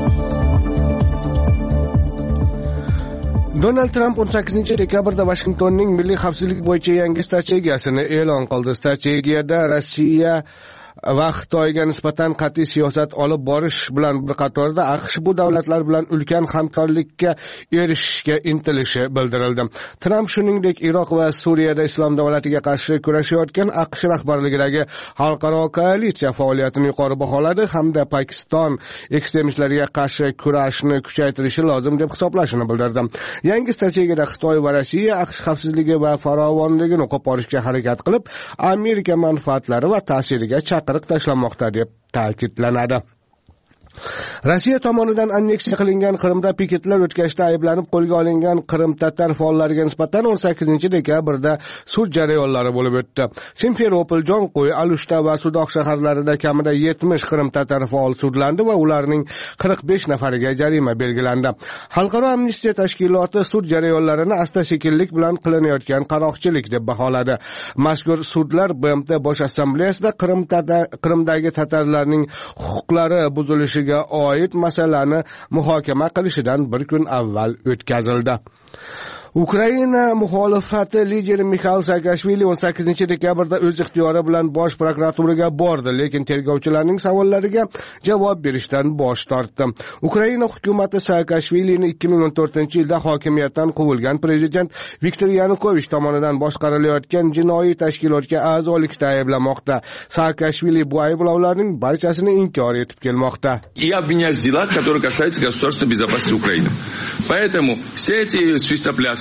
Donald Tramp o'n sakkizinchi dekabrda Washingtonning milliy xavfsizlik bo'yicha yangi strategiyasini e'lon qildi. Strategiyada Rossiya va Xitoyga nisbatan qat'iy siyosat olib borish bilan bir qatorda AQSh bu davlatlar bilan ulkan hamkorlikka erishishga intilishi bildirildi. Tramp shuningdek Iroq va Suriyada islom davlatiga qarshi kurashayotgan AQSh rahbarligidagi xalqaro koalitsiya faoliyatini yuqori baholadi hamda Pokiston ekstremistlariga qarshi kurashni kuchaytirishi lozim deb hisoblashini bildirdi. Yangi strategiyada Xitoy va Rossiya AQSh xavfsizligi va farovonligini qo'porishga harakat qilib, Amerika manfaatlari va ta'siriga chaqiriq tashlanmoqda deb ta'kidlanadi. Rossiya tomonidan anneksiya qilingan Qrimda piketlar o'tkazishda ayblanib qo'lga olingan Qrim tatar faollariga nisbatan o'n sakkizinchi dekabrda sud jarayonlari bo'lib o'tdi. Simferopol, Jonqo'y, Alushta va Sudoq shaharlarida kamida yetmish Qrim tatar faol sudlandi va ularning qirq besh nafariga jarima belgilandi. Xalqaro amnistiya tashkiloti sud jarayonlarini asta-sekinlik bilan qilinayotgan qaroqchilik deb baholadi. Mazkur sudlar B M T Bosh assambleyasida Qrim Qrimdagi tatarlarning huquqlari buzilishiga oid masalani muhokama qilishidan bir kun avval o'tkazildi. Ukraina muxolifati lideri Mixail Saakashvili o'n sakkizinchi dekabrda o'z ixtiyori bilan bosh prokuraturaga bordi, lekin tergovchilarning savollariga javob berishdan bosh tortdi. Ukraina hukumati Saakashvilini ikki ming o'n to'rtinchi yilda hokimiyatdan quvilgan prezident Viktor Yanukovich tomonidan boshqarilayotgan jinoiy tashkilotga a'zolikda ayblamoqda. Saakashvili bu ayblovlarning barchasini inkor etib kelmoqda. И обвиняют в делах, которые касаются государственной безопасности Украины. Поэтому все эти свистопляски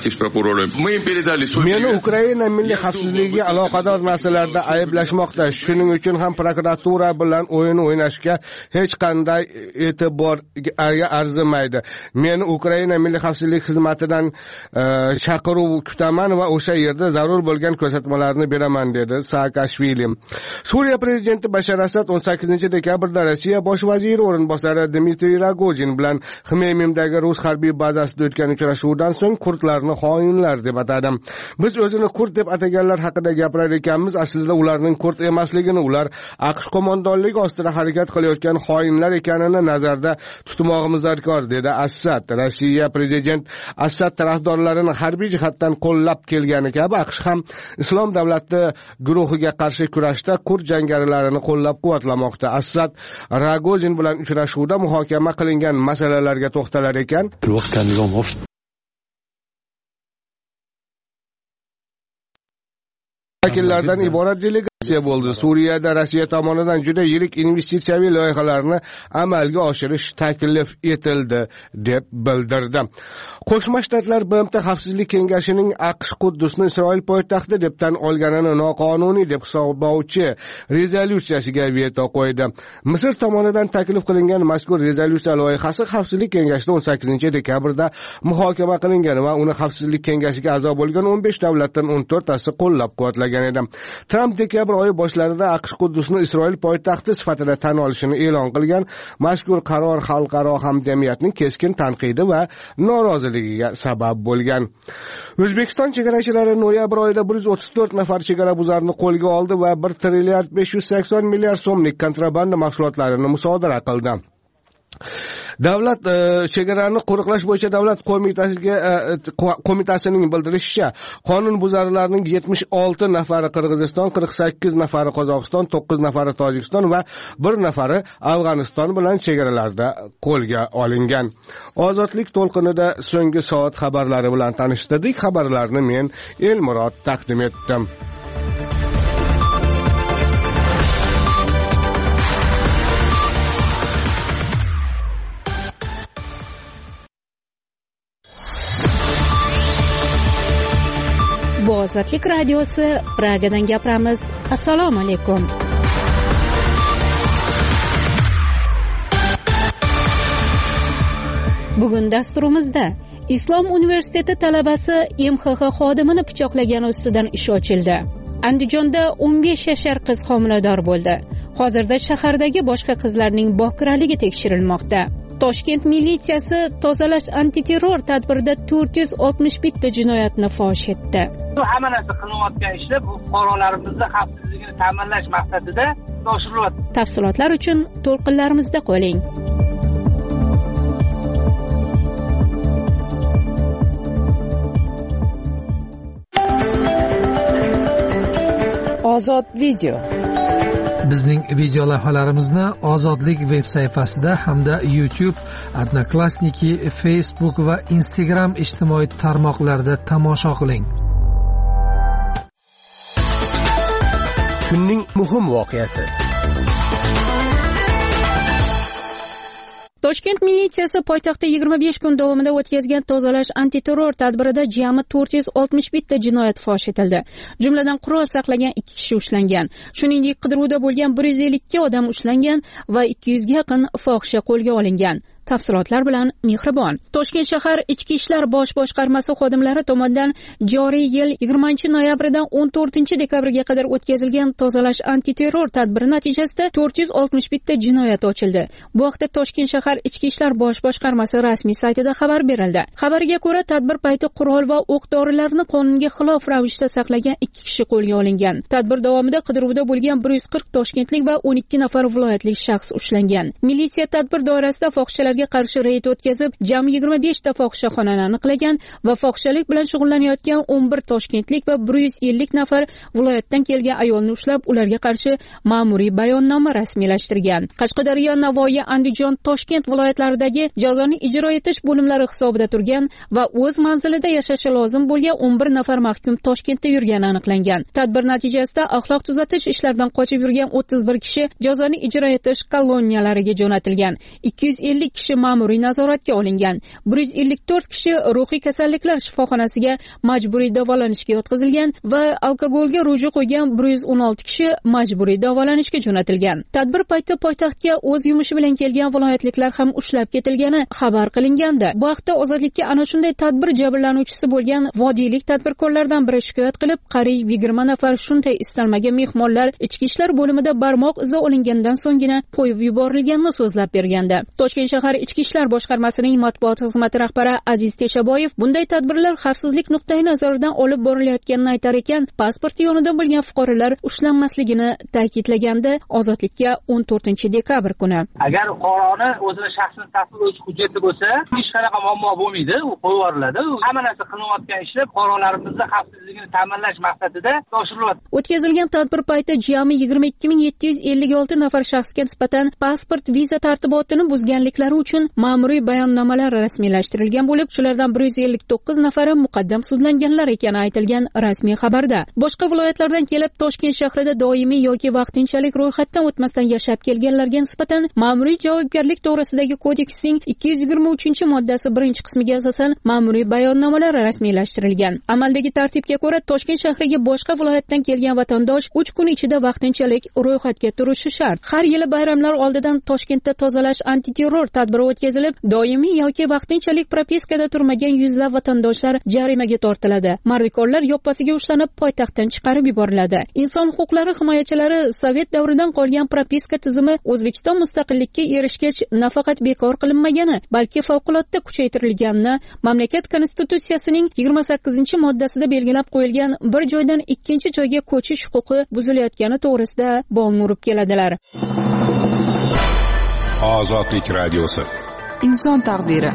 Meni Ukraina milliy xavfsizligiga aloqador narsalarda ayblashmoqda. Shuning uchun ham prokuratura bilan o'yin o'ynashga hech qanday e'tiborga arzimaydi. Men Ukraina milliy xavfsizlik xizmatidan chaqiruv kutaman va o'sha yerda zarur bo'lgan ko'rsatmalarni beraman, dedi Saakashvili. Suriya prezidenti Bashar Asad o'n sakkizinchi dekabrda Rossiya bosh vaziri o'rinbosari Dmitriy Rogozin bilan Xmeymimdagi rus harbiy bazasida o'tgan uchrashuvdan so'ng kurdlarni xoinlar deb atadi. Biz o'zini kurd deb ataganlar haqida gapirar ekanmiz, aslida ularning kurd emasligini, ular AQSh qo'mondonligi ostida harakat qilayotgan xoinlar ekanini nazarda tutmog'imiz zarkor, dedi Asad. Rossiya prezident Asad tarafdorlarini harbiy jihatdan qo'llab kelgani kabi AQSh ham islom davlati guruhiga qarshi kurashda kurd jangarilarini qo'llab-quvvatlamoqda. Asad Rogozin bilan uchrashuvda muhokama qilingan masalalarga to'xtalar ekan. vakillardan iborat delegatsiya bo'ldi. Suriyada Rossiya tomonidan juda yirik investitsiyaviy loyihalarni amalga oshirish taklif etildi deb bildirdi. Qo'shma Shtatlar B M T Xavfsizlik kengashining AQSh Quddusni Isroil poytaxti deb tan olganini noqonuniy deb hisoblovchi rezolyutsiyasiga veto qo'ydi. Misr tomonidan taklif qilingan mazkur rezolyutsiya loyihasi Xavfsizlik kengashida o'n sakkizinchi dekabrda muhokama qilingan va uni Xavfsizlik kengashiga a'zo bo'lgan o'n besh davlatdan o'n to'rttasi qo'llab-quvvatlagan edi. Tramp dekabr oyi boshlarida aqsh Quddusni Isroil poytaxti sifatida tan olishini e'lon qilgan. Mazkur qaror xalqaro hamjamiyatning keskin tanqidi va noroziligiga sabab bo'lgan. O'zbekiston chegarachilari noyabr oyida bir yuz o'ttiz to'rt nafar chegarabuzarni qo'lga oldi va bir trilliard besh yuz sakson milliard so'mlik kontrabanda mahsulotlarini musodara qildi. Davlat e, chegarani qo'riqlash bo'yicha davlat qo'mitasiga e, qo'mitasining bildirishicha, qonun buzarlarning yetmish olti nafari Qirg'iziston, qirq sakkiz nafari Qozog'iston, to'qqiz nafari Tojikiston va bir nafari Afg'oniston bilan chegaralarda qo'lga olingan. Ozodlik to'lqinida so'nggi soat xabarlari bilan tanishtirdik. Xabarlarni men Elmurod taqdim etdim. Bu Ozodlik radiosi, Pragadan gapiramiz. Assalomu alaykum. Bugun dasturimizda Islom universiteti talabasi M X X xodimini pichoqlagani ustidan ish ochildi. Andijonda o'n besh yashar qiz homilador bo'ldi. Hozirda shahardagi boshqa qizlarning bokiraligi tekshirilmoqda. Toshkent militsiyasi tozalash antiterror tadbirida to'rt yuz oltmish bitta jinoyatni fosh etdi. Bu hamma narsa qilinayotgan ishlar bu fuqarolarimizni xavfsizligini ta'minlash maqsadida oshirilyapti. Tafsilotlar uchun to'lqinlarimizda qoling. Ozod video. Bizning video lavhalarimizni Ozodlik veb sayfasida hamda YouTube, Odnoklassniki, Facebook va Instagram ijtimoiy tarmoqlarida tomosha qiling. Kunning muhim voqeasi. Toshkent militsiyasi poytaxtda yigirma besh kun davomida o'tkazgan tozalash antiterror tadbirida jami to'rt yuz oltmish bitta jinoyat fosh etildi. Jumladan qurol saqlagan ikki kishi ushlangan. Shuningdek, qidiruvda bo'lgan bir yuz ellik ikki odam ushlangan va ikki yuzga yaqin fohisha qo'lga olingan. Tafsilotlar bilan Mehribon. Toshkent shahar Ichki ishlar bosh boshqarmasi xodimlari tomonidan joriy yil yigirmanchi noyabrdan o'n to'rtinchi dekabrga qadar o'tkazilgan tozalash antiterror tadbiri natijasida to'rt yuz oltmish bitta jinoyat ochildi. Bu haqda Toshkent shahar Ichki ishlar bosh boshqarmasi rasmiy saytida xabar berildi. Xabarga ko'ra, tadbir payti qurol va o'q-dorilarni qonunga xilof ravishda saqlagan ikki kishi qo'lga olingan. Tadbir davomida qidiruvda bo'lgan bir yuz qirq toshkentlik va o'n ikki nafar viloyatlik shaxs ushlangan. Militsiya tadbir doirasida fohishalar qarshi reyd o'tkazib, jami yigirma besh ta fohishaxonani aniqlagan va fohishalik bilan shug'ullanayotgan o'n bir toshkentlik va bir yuz ellik nafar viloyatdan kelgan ayolni ushlab, ularga qarshi ma'muriy bayonnoma rasmiylashtirgan. Qashqadaryo, Navoiy, Andijon, Toshkent viloyatlaridagi jazoni ijro etish bo'limlari hisobida turgan va o'z manzilida yashashi lozim bo'lgan o'n bir nafar mahkum Toshkentda yurgani aniqlangan. Tadbir natijasida axloq tuzatish ishlaridan qochib yurgan o'ttiz bir kishi jazoni ijro etish koloniyalariga jo'natilgan. ikki yuz ellik kishi ma'muriy nazoratga olingan. bir yuz ellik to'rt kishi ruhiy kasalliklar shifoxonasiga majburiy davolanishga yotqizilgan va alkogolga ruju qo'ygan bir yuz o'n olti kishi majburiy davolanishga jo'natilgan. Tadbir payti poytaxtga o'z yumushi bilan kelgan viloyatliklar ham ushlab ketilgani xabar qilingandi. Bu haqda Ozodlikka ana shunday tadbir jabrlanuvchisi bo'lgan vodiylik tadbirkorlardan biri shikoyat qilib, qariyb yigirma nafar shunday istalmagan mehmonlar ichki ishlar bo'limida barmoq izi olingandan so'nggina qo'yib yuborilganini so'zlab bergandi. Toshkent shahar Ichki ishlar boshqarmasining matbuot xizmati rahbari Aziz Teshaboyev bunday tadbirlar xavfsizlik nuqtai nazaridan olib borilayotganini aytar ekan, pasporti yonida bo'lgan fuqarolar ushlanmasligini ta'kidlaganda Ozodlikka o'n to'rtinchi dekabr kuni. Agar fuqaroni o'zini shaxsini tasdiqlovchi hujjati bo'lsa, hech qanaqa muammo bo'lmaydi, u qo'yib yuboriladi. Hamma narsa qilinayotgan ishlar fuqarolarimizni xavfsizligini ta'minlash maqsadida oshirilyapti. O'tkazilgan tadbir payti jami yigirma ikki ming yetti yuz ellik olti nafar shaxsga nisbatan pasport, viza tartibotini buzganliklari uchun ma'muriy bayonnomalar rasmiylashtirilgan bo'lib, shulardan bir yuz ellik to'qqiz nafari muqaddam sudlanganlar ekani aytilgan rasmiy xabarda. Boshqa viloyatlardan kelib Toshkent shahrida doimiy yoki vaqtinchalik ro'yxatdan o'tmasdan yashab kelganlarga nisbatan ma'muriy javobgarlik to'g'risidagi kodeksning ikki yuz yigirma uchinchi moddasi birinchi qismiga asosan ma'muriy bayonnomalar rasmiylashtirilgan. Amaldagi tartibga ko'ra, Toshkent shahriga boshqa viloyatdan kelgan vatandosh uch kun ichida vaqtinchalik ro'yxatga turishi shart. Har yili bayramlar oldidan Toshkentda tozalash antiterror tadbiri o'tkazilib, doimiy yoki vaqtinchalik propiskada turmagan yuzlab vatandoshlar jarimaga tortiladi. Mardikorlar yoppasiga ushlanib poytaxtdan chiqarib yuboriladi. Inson huquqlari himoyachilari Sovet davridan qolgan propiska tizimi O'zbekiston mustaqillikka erishgach nafaqat bekor qilinmagani, balki favqulodda kuchaytirilganini, mamlakat konstitutsiyasining yigirma sakkizinchi moddasida belgilab qo'yilgan bir joydan ikkinchi joyga ko'chish huquqi buzilayotgani to'g'risida bong urib keladilar. Ozodlik radiosi. Inson taqdiri.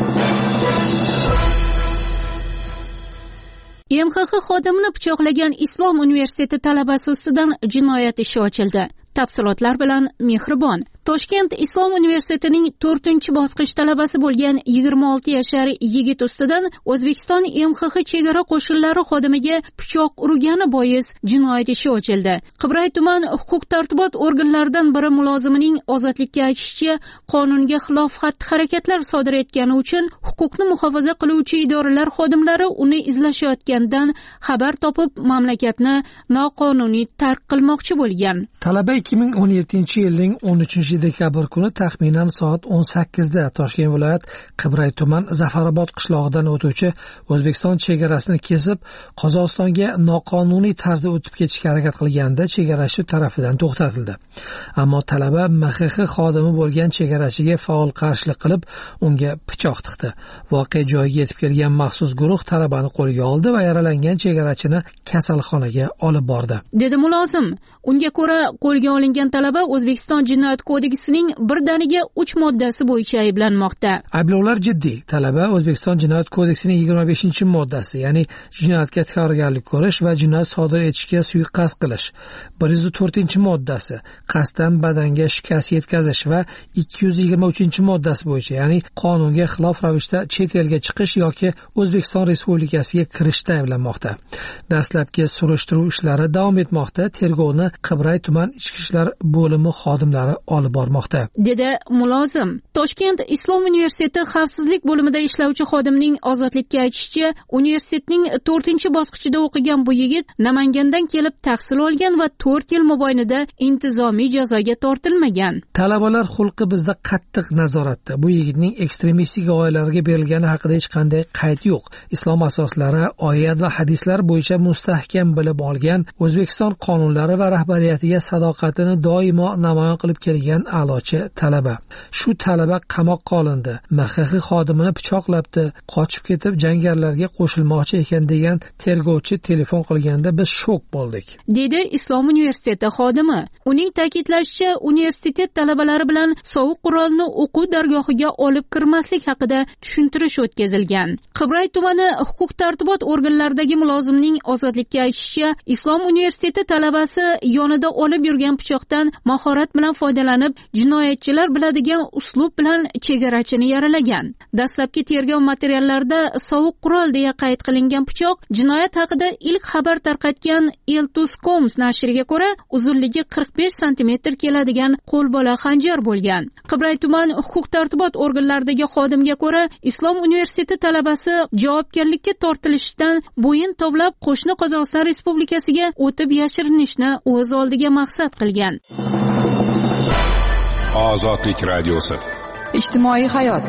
E M X X xodimini pichoqlagan Islom universiteti talabasi ustidan jinoyat ishi ochildi. Tafsilotlar bilan Mehribon. Toshkent Islom universitetining to'rtinchi bosqich talabasi bo'lgan yigirma olti yashar yigit ustidan O'zbekiston E M X X chegara qo'shinlari xodimiga pichoq urgani bois jinoyat ishi ochildi. Qibray tuman huquq-tartibot organlaridan biri mulozimining ozodlikka aytishicha, qonunga xilof xatti-harakatlar sodir etgani uchun huquqni muhofaza qiluvchi idoralar xodimlari uni izlashayotgandan xabar topib, mamlakatni noqonuniy tark qilmoqchi bo'lgan. Talaba ikki ming o'n yettinchi yilning o'n uchinchi dekabr kuni taxminan soat o'n sakkizda Toshkent viloyat Qibray tuman Zafarobod qishlog'idan o'tuvchi O'zbekiston chegarasini kesib, Qozog'istonga noqonuniy tarzda o'tib ketishga harakat qilganda chegarachi tarafidan to'xtatildi. Ammo talaba M X X xodimi bo'lgan chegarachiga faol qarshilik qilib, unga pichoq tiqdi. Voqea joyiga yetib kelgan maxsus guruh talabani qo'lga oldi va yaralangan chegarachini kasalxonaga olib bordi. Dedi mulozim. Unga ko'ra, qo'lga olingan talaba O'zbekiston Jinoyat kodeksining birdaniga uch moddasi bo'yicha ayblanmoqda. Ayblovlar jiddiy. Talaba O'zbekiston Jinoyat kodeksining yigirma beshinchi moddasi, ya'ni jinoyatga tayyorgarlik ko'rish va jinoyat sodir etishga suiqasd qilish, bir yuz to'rtinchi moddasi, qasddan badanga shikast yetkazish va ikki yuz yigirma uchinchi moddasi bo'yicha, ya'ni qonunga xilof ravishda chet elga chiqish yoki O'zbekiston Respublikasiga kirishda ayblanmoqda. Dastlabki surishtiruv ishlari davom etmoqda. Tergovni Qibray tuman ichki ishlar bo'limi xodimlari olib bormoqda, dedi mulozim. Toshkent Islom universiteti xavfsizlik bo'limida ishlovchi xodimning ozodlikka aytishicha, universitetning to'rtinchi bosqichida o'qigan bu yigit Namangandan kelib tahsil olgan va to'rt yil mobaynida intizomiy jazoga tortilmagan. Talabalar xulqi bizda qattiq nazoratda. Bu yigitning ekstremistik g'oyalarga berilgani haqida hech qanday qayd yo'q. Islom asoslari, oyat va hadislar bo'yicha mustahkam bilib olgan, O'zbekiston qonunlari va rahbariyatiga sadoqatini doimo namoyon qilib kelgan a'lochi talaba. Shu talaba qamoqqa olindi. M X X xodimini pichoqlabdi, qochib ketib jangarilarga qo'shilmoqchi ekan degan tergovchi telefon qilganda biz shok bo'ldik, dedi Islom universiteti xodimi. Uning ta'kidlashicha, universitet talabalari bilan sovuq qurolni o'quv dargohiga olib kirmaslik haqida tushuntirish o'tkazilgan. Qibray tumani huquq-tartibot organlaridagi mulozimning ozodlikka aytishicha, Islom universiteti talabasi yonida olib yurgan pichoqdan mahorat bilan foydalanib, jinoyatchilar biladigan uslub bilan chegarachini yaralagan. Dastlabki tergov materiallarida sovuq qurol deya qayd qilingan pichoq jinoyat haqida ilk xabar tarqatgan Eltus.com nashriga ko'ra, uzunligi qirq besh santimetr keladigan qo'lbola xanjar bo'lgan. Qibray tuman huquq-tartibot organlaridagi xodimga ko'ra, Islom universiteti talabasi javobgarlikka tortilishdan bo'yin tovlab qo'shni Qozog'iston Respublikasiga o'tib yashirinishni o'z oldiga maqsad qilgan. Ozodlik radiosi. Ijtimoiy hayot.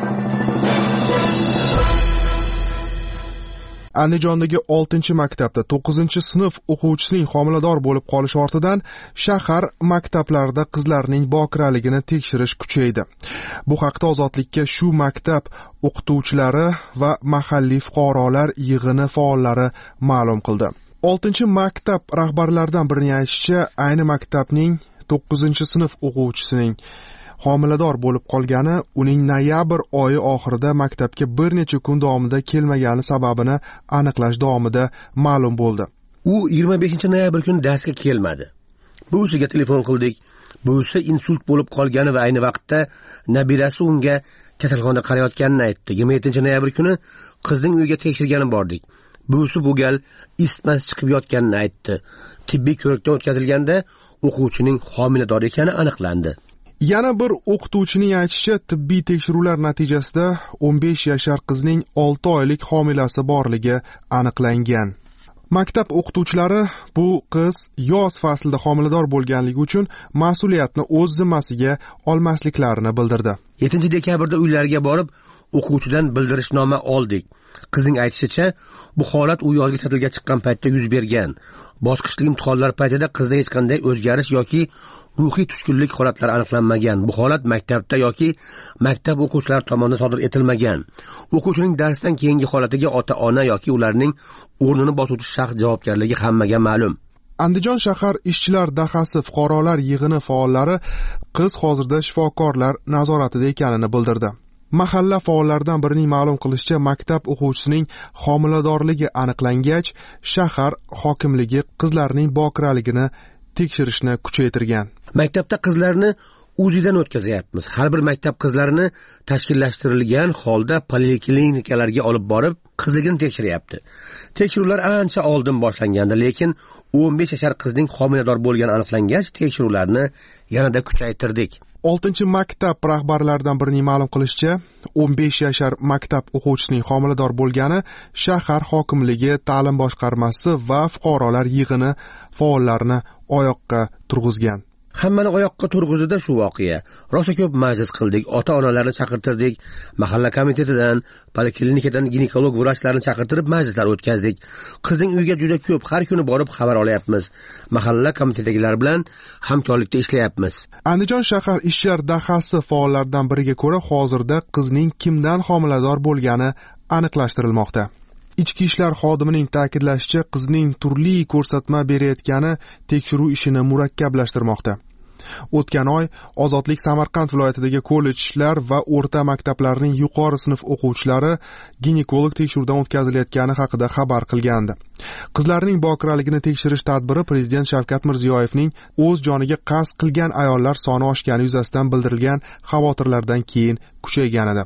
Andijondagi oltinchi maktabda to'qqizinchi sinf o'quvchisining homilador bo'lib qolishi ortidan shahar maktablarida qizlarning bokiraligini tekshirish kuchaydi. Bu haqda Ozodlikka shu maktab o'qituvchilari va mahalliy fuqarolar yig'ini faollari ma'lum qildi. oltinchi maktab rahbarlaridan birining aytishicha, ayni maktabning to'qqizinchi sinf o'quvchisining homilador bo'lib qolgani uning noyabr oyi oxirida maktabga bir necha kun davomida kelmagani sababini aniqlash davomida ma'lum bo'ldi. U yigirma beshinchi noyabr kuni darsga kelmadi. Buvisiga telefon qildik. Buvisi insult bo'lib qolgani va ayni vaqtda nabirasi unga kasalxonada qarayotganini aytdi. yigirma yettinchi noyabr kuni qizning uyiga tekshirgani bordik. Buvisi bu gal isitmasi chiqib yotganini aytdi. Tibbiy ko'rikdan o'tkazilganda o'quvchining homilador ekani aniqlandi. Yana bir o'qituvchining aytishicha, tibbiy tekshiruvlar natijasida o'n besh yashar qizning olti oylik homilasi borligi aniqlangan. Maktab o'qituvchilari bu qiz yoz faslida homilador bo'lganligi uchun mas'uliyatni o'z zimmasiga olmasliklarini bildirdi. yettinchi dekabrda uylariga borib o'quvchidan bildirishnoma oldik. Qizning aytishicha, bu holat u yozgi ta'tilga chiqqan paytda yuz bergan. Bosqichli imtihonlar paytida qizda hech qanday o'zgarish yoki ruhiy tushkunlik holatlari aniqlanmagan. Bu holat maktabda yoki maktab o'quvchilari tomonidan sodir etilmagan. O'quvchining darsdan keyingi holatiga ota-ona yoki ularning o'rnini bosuvchi shaxs javobgarligi hammaga ma'lum. Andijon shahar ishchilar dahasi fuqarolar yig'ini faollari qiz hozirda shifokorlar nazoratida ekanini bildirdi. Mahalla faollaridan birining ma'lum qilishicha, maktab o'quvchisining homiladorligi aniqlangach, shahar hokimligi qizlarning bokiraligini tekshirishni kuchaytirgan. Maktabda qizlarni o'zidan o'tkazyapmiz. Har bir maktab qizlarini tashkillashtirilgan holda poliklinikalarga olib borib, qizligini tekshiryapti. Tekshiruvlar ancha oldin boshlangandi, lekin o'n besh yashar qizning homilador bo'lgani aniqlangach, tekshiruvlarni yanada kuchaytirdik. oltinchi maktab rahbarlaridan birining ma'lum qilishicha, o'n besh yashar maktab o'quvchisining homilador bo'lgani shahar hokimligi, ta'lim boshqarmasi va fuqarolar yig'ini faollarini oyoqqa turg'izgan. Hammani oyoqqa turg'izdi shu voqea. Rosa ko'p majlis qildik, ota-onalarni chaqirtirdik, mahalla komitetidan, poliklinikadan ginekolog vrachlarni chaqirtirib majlislar o'tkazdik. Qizning uyiga juda ko'p har kuni borib xabar olyapmiz. Mahalla komitetidagilar bilan hamkorlikda ishlayapmiz. Andijon shahar ishchilar dahasi faollaridan biriga ko'ra, hozirda qizning kimdan homilador bo'lgani aniqlashtirilmoqda. Ichki ishlar xodimining ta'kidlashicha, qizning turli ko'rsatma berayotgani tekshiruv ishini murakkablashtirmoqda. O'tgan oy Ozodlik Samarqand viloyatidagi kollejlar va o'rta maktablarning yuqori sinf o'quvchilari ginekolog tekshiruvdan o'tkazilayotgani haqida xabar qilgandi. Qizlarning bokiraligini tekshirish tadbiri Prezident Shavkat Mirziyoyevning o'z joniga qasd qilgan ayollar soni oshgani yuzasidan bildirilgan xavotirlardan keyin kuchaygan edi.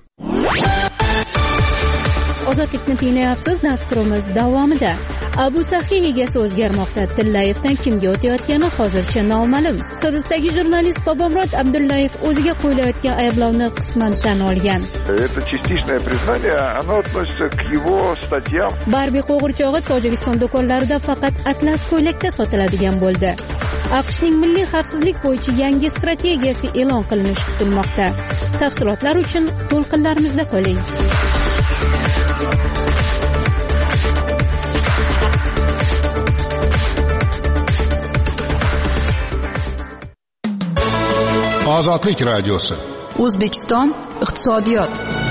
Ozodlikni tinglayapsiz. Dasturimiz davomida Abu Saxiy egasi o'zgarmoqda. Tillayevdan kimga o'tayotgani hozircha noma'lum. Hibsdagi jurnalist Bobomurod Abdullayev o'ziga qo'yilayotgan ayblovni qisman tan olgan. Это частичное признание, оно относится к его статьям. Barbi qo'g'irchog'i Tojikiston do'konlarida faqat atlas ko'ylakda sotiladigan bo'ldi. AQShning milliy xavfsizlik bo'yicha yangi strategiyasi e'lon qilinishi kutilmoqda. Tafsilotlar uchun to'lqinlarimizda qoling. Ozodlik radiosi. O'zbekiston iqtisodiyot.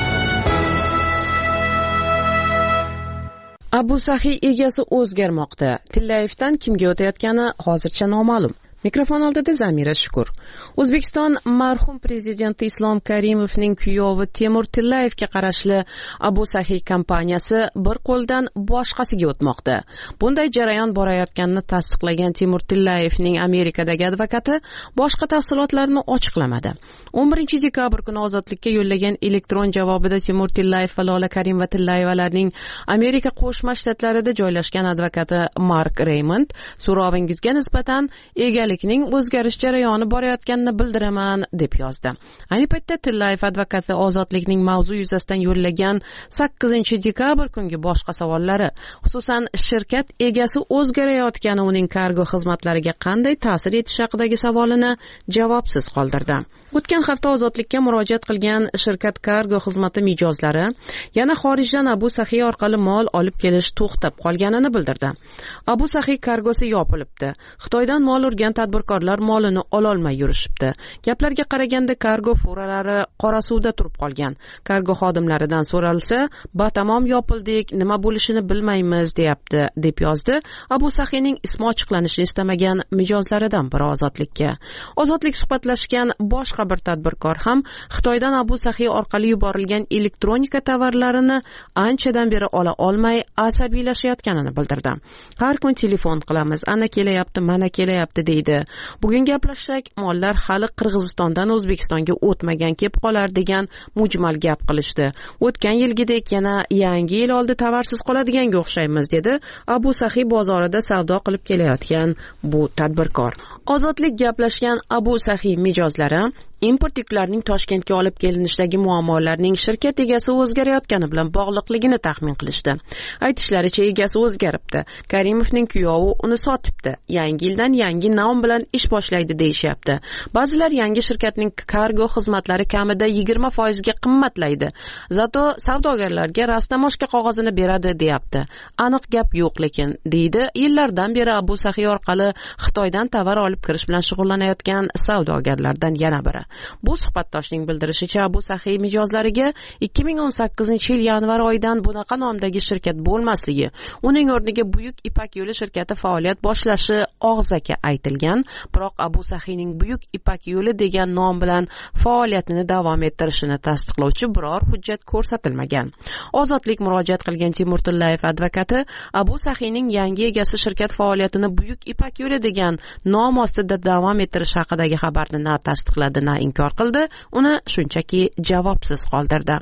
Abu Saxiy egasi o'zgarmoqda. Tillayevdan kimga o'tayotgani hozircha noma'lum. Mikrofon oldida Zamira Shukur. O'zbekiston marhum prezidenti Islom Karimovning kuyovi Temur Tillayevga qarashli Abu Saxiy kompaniyasi bir qo'ldan boshqasiga o'tmoqda. Bunday jarayon borayotganini tasdiqlagan Temur Tillayevning Amerikadagi advokati boshqa tafsilotlarni ochiqlamadi. o'n birinchi dekabr kuni Ozodlikka yo'llagan elektron javobida Temur Tillayev va Lola Karimova Tillayevalarning Amerika Qo'shma Shtatlarida joylashgan advokati Mark Raymond so'rovingizga nisbatan egali ning o'zgarish jarayoni borayotganini bildiraman deb yozdi. Ayni paytda Tillayev advokati Ozodlikning mavzu yuzasidan yo'llagan sakkizinchi dekabr kungi boshqa savollari, xususan shirkat egasi o'zgarayotgani uning kargo xizmatlariga qanday ta'sir etishi haqidagi savolini javobsiz qoldirdi. O'tgan hafta Ozodlikka murojaat qilgan shirkat kargo xizmati mijozlari yana xorijdan Abu Saxiy orqali mol olib kelish to'xtab qolganini bildirdi. Abu Saxiy kargosi yopilibdi. Xitoydan mol urgan tadbirkorlar molini ololmay yurishibdi. Gaplarga qaraganda kargo furalari qora suvda turib qolgan. Kargo xodimlaridan so'ralsa, "Batamom yopildik, nima bo'lishini bilmaymiz" deyapti, deb yozdi Abu Saxiyning ismi ochiqlanishini istamagan mijozlaridan biri Ozodlikka. Ozodlik suhbatlashgan boshqa bir tadbirkor ham Xitoydan Abu Saxiy orqali yuborilgan elektronika tovarlarini anchadan beri ola olmay asabiylashayotganini bildirdi. Har kun telefon qilamiz, ana kelyapti, mana kelyapti deydi. Bugun gaplashsak, mollar hali Qirg'izistondan O'zbekistonga o'tmagan kelib qolar degan mujmal gap qilishdi. O'tgan yilgidek yana yangi yil oldi tovarsiz qoladiganga o'xshaymiz dedi Abu Saxiy bozorida savdo qilib kelayotgan bu tadbirkor. Ozodlik gaplashgan Abu Saxiy mijozlari import yuklarining Toshkentga olib kelinishdagi muammolarning shirkat egasi o'zgarayotgani bilan bog'liqligini taxmin qilishdi. Aytishlaricha, egasi o'zgaribdi. Karimovning kuyovi uni sotibdi. Yangi yildan yangi nom bilan ish boshlaydi deyishyapti. Ba'zilar yangi shirkatning kargo xizmatlari kamida yigirma foiz ga qimmatlaydi. Zato savdogarlarga rastamoshka qog'ozini beradi deyapti. Aniq gap yo'q lekin, deydi yillardan beri Abu Saxiy orqali Xitoydan tovar olib kirish bilan shug'ullanayotgan savdogarlardan yana biri. Bu suhbatdoshning bildirishicha, Abu Saxiy mijozlariga ikki ming o'n sakkizinchi yil yanvar oyidan bunaqa nomdagi shirkat bo'lmasligi, uning o'rniga Buyuk Ipak yo'li shirkati faoliyat boshlashi og'zaki aytilgan, biroq Abu Saxiyning Buyuk Ipak yo'li degan nom bilan faoliyatini davom ettirishini tasdiqlovchi biror hujjat ko'rsatilmagan. Ozodlik murojaat qilgan Timur Tillayev advokati Abu Saxiyning yangi egasi shirkat faoliyatini Buyuk Ipak yo'li degan nom ostida davom ettirish haqidagi xabarni na tasdiqladi, na inkor qildi, uni shunchaki javobsiz qoldirdi.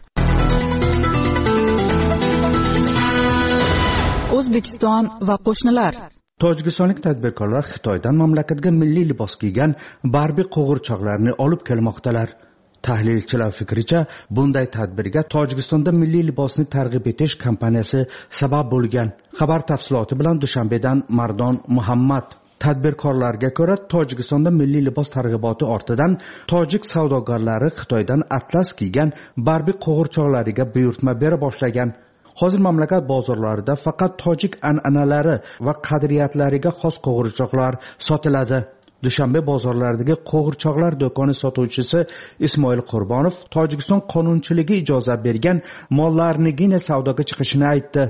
O'zbekiston va qo'shnilar. Tojikistonlik tadbirkorlar Xitoydan mamlakatga milliy libos kiygan Barbie qo'g'irchoqlarni olib kelmoqdalar. Tahlilchilar fikricha, bunday tadbirga Tojikistonda milliy libosni targ'ib etish kampaniyasi sabab bo'lgan. Xabar tafsiloti bilan Dushanbedan Mardon Muhammad. Tadbirkorlarga ko'ra, Tojikistonda milliy libos targ'iboti ortidan tojik savdogarlari Xitoydan atlas kiygan Barbie qo'g'irchoqlariga buyurtma bera boshlagan. Hozir mamlakat bozorlarida faqat tojik an'analari va qadriyatlariga xos qo'g'irchoqlar sotiladi. Dushanbe bozorlaridagi qo'g'irchoqlar do'koni sotuvchisi Ismoil Qurbonov Tojikiston qonunchiligi ijozat bergan mollarnigina savdoga chiqishini aytdi.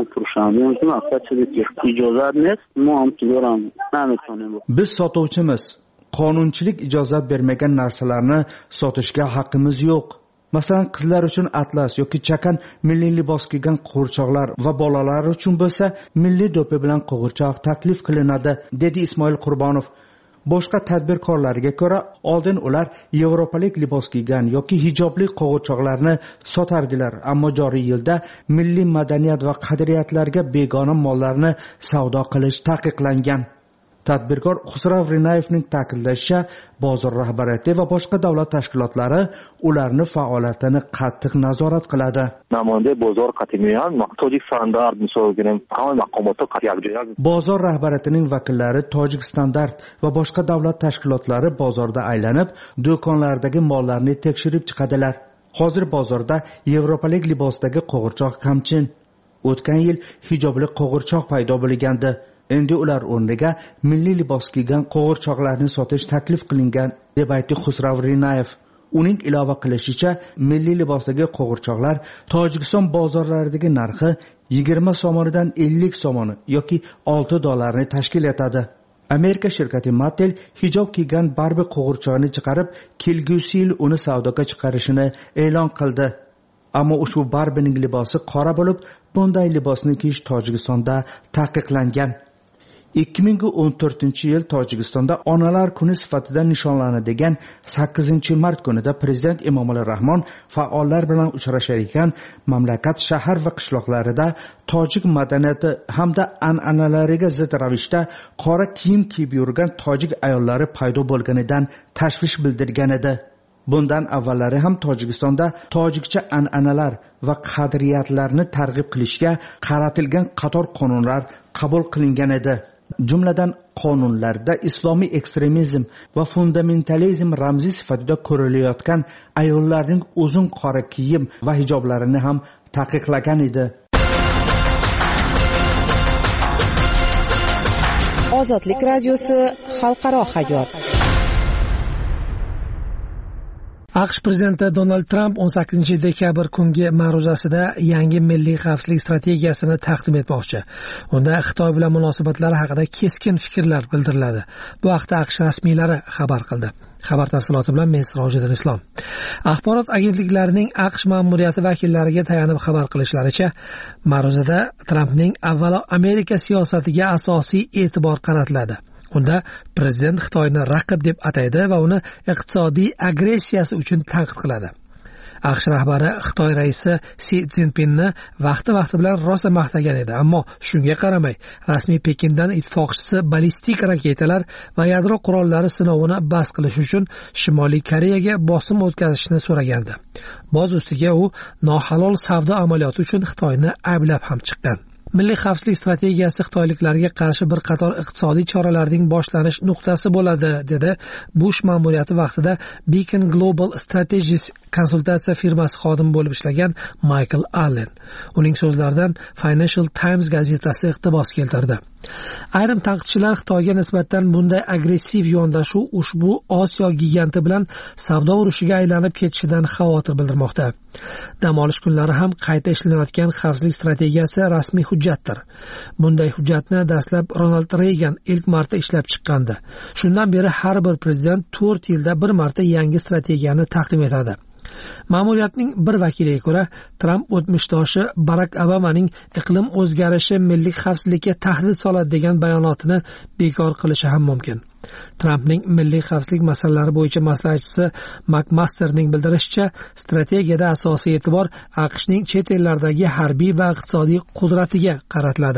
Biz sotuvchimiz, qonunchilik ijozat bermagan narsalarni sotishga haqqimiz yo'q. Masalan, qizlar uchun atlas yoki chakan milliy libos kiygan qo'g'irchoqlar va bolalar uchun bo'lsa milliy do'pi bilan qo'g'irchoq taklif qilinadi, dedi Ismoil Qurbonov. Boshqa tadbirkorlarga ko'ra, oldin ular yevropalik libos kiygan yoki hijobli qo'g'irchoqlarni sotardilar, ammo joriy yilda milliy madaniyat va qadriyatlarga begona mollarni savdo qilish taqiqlangan. Tadbirkor Xusrav Rinayevning ta'kidlashicha, bozor rahbariyati va boshqa davlat tashkilotlari ularni faoliyatini qattiq nazorat qiladi. Bozor rahbariyatining vakillari tojik standart va boshqa davlat tashkilotlari bozorda aylanib, do'konlardagi mollarni tekshirib chiqadilar. Hozir bozorda yevropalik libosdagi qo'g'irchoq kamchin. O'tgan yil hijobli qo'g'irchoq paydo bo'lgandi. Endi ular o'rniga milliy libos kiygan qo'g'irchoqlarni sotish taklif qilingan, deb aytdi Xusrav Rinayev. Uning ilova qilishicha, milliy libosdagi qo'g'irchoqlar Tojikiston bozorlaridagi narxi yigirma somonidan ellik somoni yoki olti dollarni tashkil etadi. Amerika shirkati Mattel hijob kiygan Barbie qo'g'irchoqni chiqarib, kelgusi yil uni savdoga chiqarishini e'lon qildi. Ammo ushbu Barbiening libosi qora bo'lib, bunday libosni kiyish Tojikistonda taqiqlangan. ikki ming o'n to'rtinchi yil Tojikistonda Onalar kuni sifatida nishonlanadigan sakkizinchi mart kunida Prezident Emomali Rahmon faollar bilan uchrashar ekan, mamlakat shahar va qishloqlarida tojik madaniyati hamda an'analariga zid ravishda qora kiyim kiyib yurgan tojik ayollari paydo bo'lganidan tashvish bildirgan edi. Bundan avvallari ham Tojikistonda tojikcha an'analar va qadriyatlarni targ'ib qilishga qaratilgan qator qonunlar qabul qilingan edi. Jumladan qonunlarda islomiy ekstremizm va fundamentalizm ramziy sifatida ko'rilayotgan ayollarning uzun qora kiyim va hijoblarini ham taqiqlagan edi. Ozodlik radiosi xalqaro hayot. AQSh prezidenti Donald Tramp o'n sakkizinchi dekabr kungi ma'ruzasida yangi milliy xavfsizlik strategiyasini taqdim etmoqchi. Unda Xitoy bilan munosabatlari haqida keskin fikrlar bildiriladi. Bu haqda AQSh rasmiylari xabar qildi. Xabar tafsiloti bilan men Sirojiddin Islom. Axborot agentliklarining AQSh ma'muriyati vakillariga tayanib xabar qilishlaricha, ma'ruzada Trampning avvalo Amerika siyosatiga asosiy e'tibor qaratiladi. Unda prezident Xitoyni raqib deb ataydi va uni iqtisodiy agressiyasi uchun tanqid qiladi. aqsh rahbari xitoy raisi Si Szinpinni vaqti-vaqti bilan rosa maqtagan edi, ammo shunga qaramay rasmiy Pekindan ittifoqchisi ballistik raketalar va yadro qurollari sinovini bas qilish uchun Shimoliy Koreyaga bosim o'tkazishni so'ragandi. Boz ustiga u nohalol savdo amaliyoti uchun Xitoyni ayblab ham chiqqan. Milliy xavfsizlik strategiyasi xitoyliklarga qarshi bir qator iqtisodiy choralarning boshlanish nuqtasi bo'ladi, dedi Bush ma'muriyati vaqtida Beacon Global Strategies konsultatsiya firmasi xodimi bo'lib ishlagan Michael Allen. Uning so'zlaridan Financial Times gazetasi iqtibos keltirdi. Ayrim tanqidchilar Xitoyga nisbatan bunday agressiv yondashuv ushbu Osiyo giganti bilan savdo urushiga aylanib ketishidan xavotir bildirmoqda. Dam olish kunlari ham qayta ishlanayotgan xavfsizlik strategiyasi rasmiy hujjatdir. Bunday hujjatni dastlab Ronald Reagan ilk marta ishlab chiqqandi. Shundan beri har bir prezident to'rt yilda bir marta yangi strategiyani taqdim etadi. Ma'muriyatning bir vakiliga ko'ra, Trump o'tmishdoshi Barack Obamaning iqlim o'zgarishi milliy xavfsizlikka tahdid soladi degan bayonotini bekor qilishi ham mumkin. Trumpning milliy xavfsizlik masalalari bo'yicha maslahatchisi McMasterning bildirishicha, strategiyada asosiy e'tibor AQShning chet ellardagi harbiy va iqtisodiy qudratiga qaratiladi.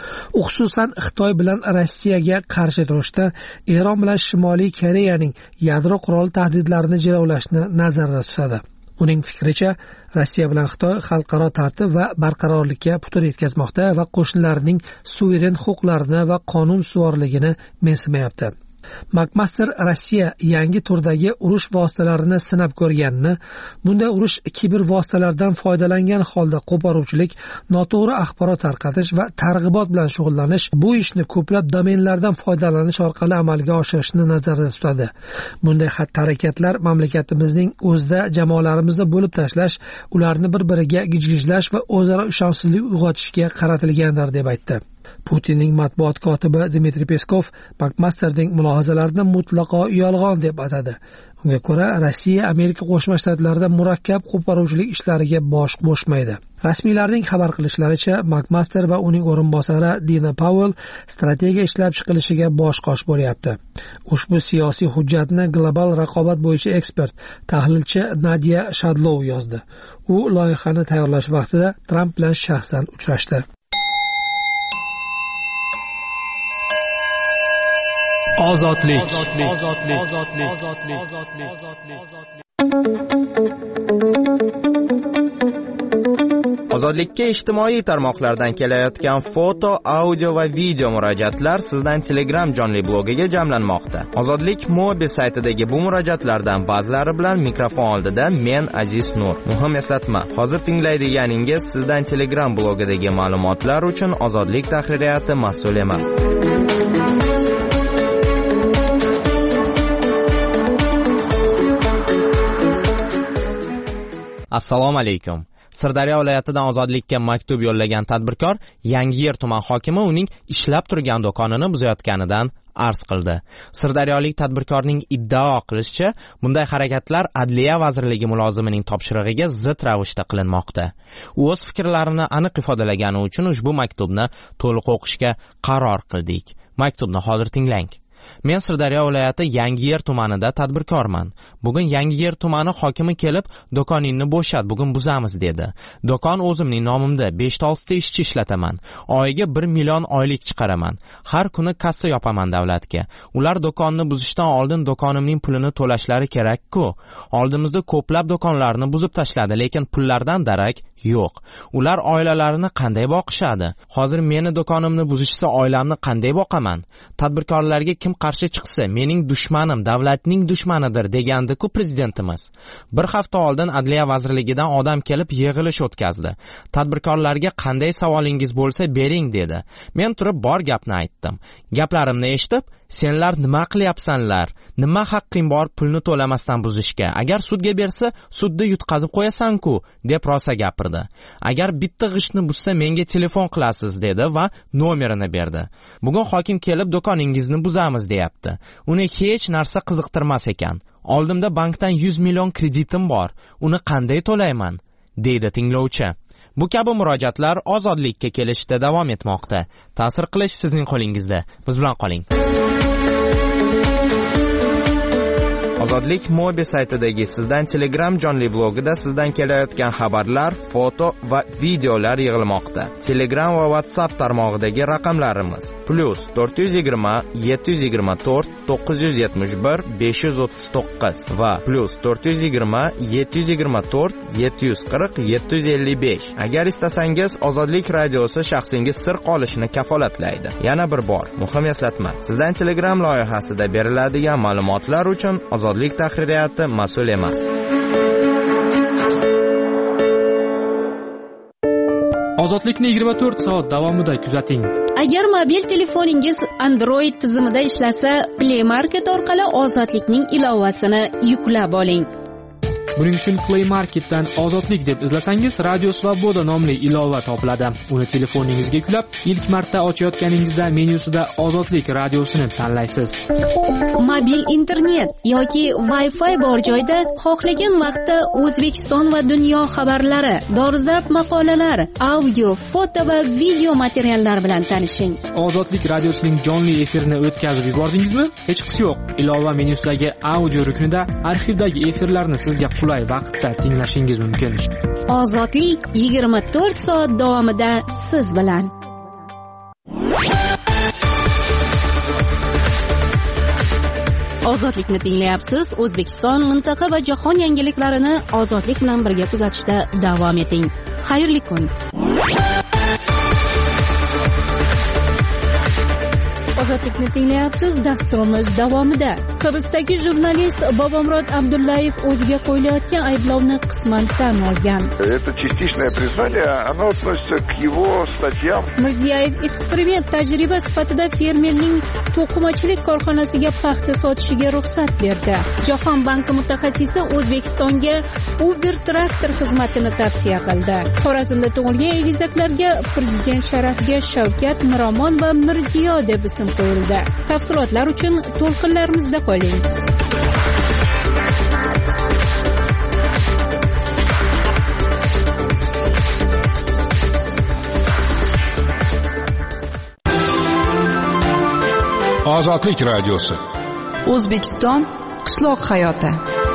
U xususan Xitoy bilan Rossiyaga qarshi turishda Eron bilan Shimoliy Koreyaning yadro qurol tahdidlarini jilovlashni nazarda tutadi. Uning fikricha, Rossiya bilan Xitoy xalqaro tartib va barqarorlikka putur yetkazmoqda va qo'shnilarining suveren huquqlarini va qonun ustuvorligini mensimayapti. McMaster Rossiya yangi turdagi urush vositalarini sinab ko'rganini, bunday urush kiber vositalardan foydalangan holda qo'poruvchilik, noto'g'ri axborot tarqatish va targ'ibot bilan shug'ullanish, bu ishni ko'plab domenlardan foydalanish orqali amalga oshirishni nazarda tutadi. Bunday xatti-harakatlar mamlakatimizning o'zida jamoalarimizni bo'lib tashlash, ularni bir-biriga gijgijlash va o'zaro ishonchsizlik uyg'otishga qaratilgandir, deb aytdi. Putinning matbuot kotibi Dmitriy Peskov McMasterning mulohazalarini mutlaqo yolg'on deb atadi. Unga ko'ra, Rossiya Amerika Qo'shma Shtatlarida murakkab qo'poruvchilik ishlariga bosh qo'shmaydi. Rasmiylarning xabar qilishlaricha, McMaster va uning o'rinbosari Dina Powell strategiya ishlab chiqilishiga bosh-qosh bo'lyapti. Ushbu siyosiy hujjatni global raqobat bo'yicha ekspert, tahlilchi Nadia Shadlov yozdi. U loyihani tayyorlash vaqtida Trump bilan shaxsan uchrashdi. Ozodlik. Ozodlikka ijtimoiy tarmoqlardan kelayotgan foto, audio va video murojaatlar sizdan Telegram jonli blogiga jamlanmoqda. Ozodlik Mobi saytidagi bu murojaatlardan ba'zilari bilan mikrofon oldida men Aziz Nur. Muhim eslatma, hozir tinglaydiganingiz sizdan Telegram blogidagi ma'lumotlar uchun Ozodlik tahririyati mas'ul emas. Assalomu alaykum. Sirdaryo viloyatidan Ozodlikka maktub yo'llagan tadbirkor Yangiyer tuman hokimi uning ishlab turgan do'konini buzayotganidan arz qildi. Sirdaryolik tadbirkorning iddao qilishicha, bunday harakatlar Adliya vazirligi mulozimining topshirig'iga zid ravishda qilinmoqda. U o'z fikrlarini aniq ifodalagani uchun ushbu maktubni to'liq o'qishga qaror qildik. Maktubni hozir tinglang. Men Sirdaryo viloyati Yangiyer tumanida tadbirkorman. Bugun Yangiyer tumani hokimi kelib, do'koningni bo'shat, bugun buzamiz dedi. Do'kon o'zimning nomimda besh olti ishchi ishlataman. Oyiga bir million oylik chiqaraman. Har kuni kassa yopaman davlatga. Ular do'konni buzishdan oldin do'konimning pulini to'lashlari kerak-ku. Oldimizda ko'plab do'konlarni buzib tashladi, lekin pullardan darak yo'q. Ular oilalarini qanday boqishadi? Hozir meni do'konimni buzishsa oilamni qanday boqaman? Tadbirkorlarga kim qarshi chiqsa, mening dushmanim davlatning dushmanidir degandi-ku prezidentimiz. Bir hafta oldin Adliya vazirligidan odam kelib yig'ilish o'tkazdi. Tadbirkorlarga qanday savolingiz bo'lsa bering dedi. Men turib bor gapni aytdim. Gaplarimni eshitib, senlar nima qilyapsanlar? Nima haqqing bor pulni to'lamasdan buzishga? Agar sudga bersa, sudda yutqazib qo'yasan-ku, deb rosa gapirdi. Agar bitta g'ishtni buzsa menga telefon qilasiz dedi va nomerini berdi. Bugun hokim kelib do'koningizni buzamiz deyapti. Uni hech narsa qiziqtirmas ekan. Oldimda bankdan yuz million kreditim bor. Uni qanday to'layman? deydi tinglovchi. Bu kabi murojaatlar ozodlikka kelishda davom etmoqda. Ta'sir qilish sizning qo'lingizda. Biz bilan qoling. Ozodlik Mobi saytidagi Sizdan Telegram jonli blogida sizdan kelayotgan xabarlar, foto va videolar yig'ilmoqda. Telegram va WhatsApp tarmog'idagi raqamlarimiz plus to'rt yuz yigirma yetti yuz yigirma to'rt to'qqiz yuz yetmish bir besh yuz o'ttiz to'qqiz va plus to'rt yuz yigirma yetti yuz yigirma to'rt yetti yuz qirq yetti yuz ellik besh. Agar istasangiz Ozodlik radiosi shaxsingiz sir qolishini kafolatlaydi. Yana bir bor muhim eslatma. Sizdan Telegram loyihasida beriladigan ma'lumotlar uchun Ozodlik tahririyati mas'ul emas. Ozodlikni yigirma to'rt soat davomida kuzating. Agar mobil telefoningiz Android tizimida ishlasa, Play Market orqali Ozodlikning ilovasini yuklab oling. Buning uchun Play Marketdan Ozodlik deb izlasangiz, Radio Svoboda nomli ilova topiladi. Uni telefoningizga yuklab, ilk marta ochayotganingizda menyusida Ozodlik radiosini tanlaysiz. Mobil internet yoki Wi-Fi bor joyda xohlagan vaqtda O'zbekiston va dunyo xabarlari, dolzarb maqolalar, audio, foto va video materiallar bilan tanishing. Ozodlik radiosining jonli efirini o'tkazib yubordingizmi? Hech qisi yo'q. Ilova menyusidagi audio ruknida arxivdagi efirlarni sizga qulay vaqtda tinglashingiz mumkin. Ozodlik yigirma to'rt soat davomida siz bilan. Ozodlikni tinglayapsiz. O'zbekiston, mintaqa va jahon yangiliklarini Ozodlik bilan birga kuzatishda davom eting. Xayrli kun. Ozodlikni tinglayapsiz. Dasturimiz davomida Hibsdagi jurnalist Bobomurod Abdullayev o'ziga qo'yilayotgan ayblovni qisman tan olgan. Это частичное признание, оно относится к его статьям. Mirziyoyev eksperiment tajriba sifatida fermerning to'qimachilik korxonasiga paxta sotishiga ruxsat berdi. Jahon banki mutaxassisi O'zbekistonga Uber traktor xizmatini tavsiya qildi. Xorazmda tug'ilgan egizaklarga prezident sharafiga Shavkat, Miromon va Mirziyo deb ism qo'yildi. Tafsilotlar uchun to'lqinlarimizda qoling. Ozodlik radiosi. O'zbekiston qishloq hayoti.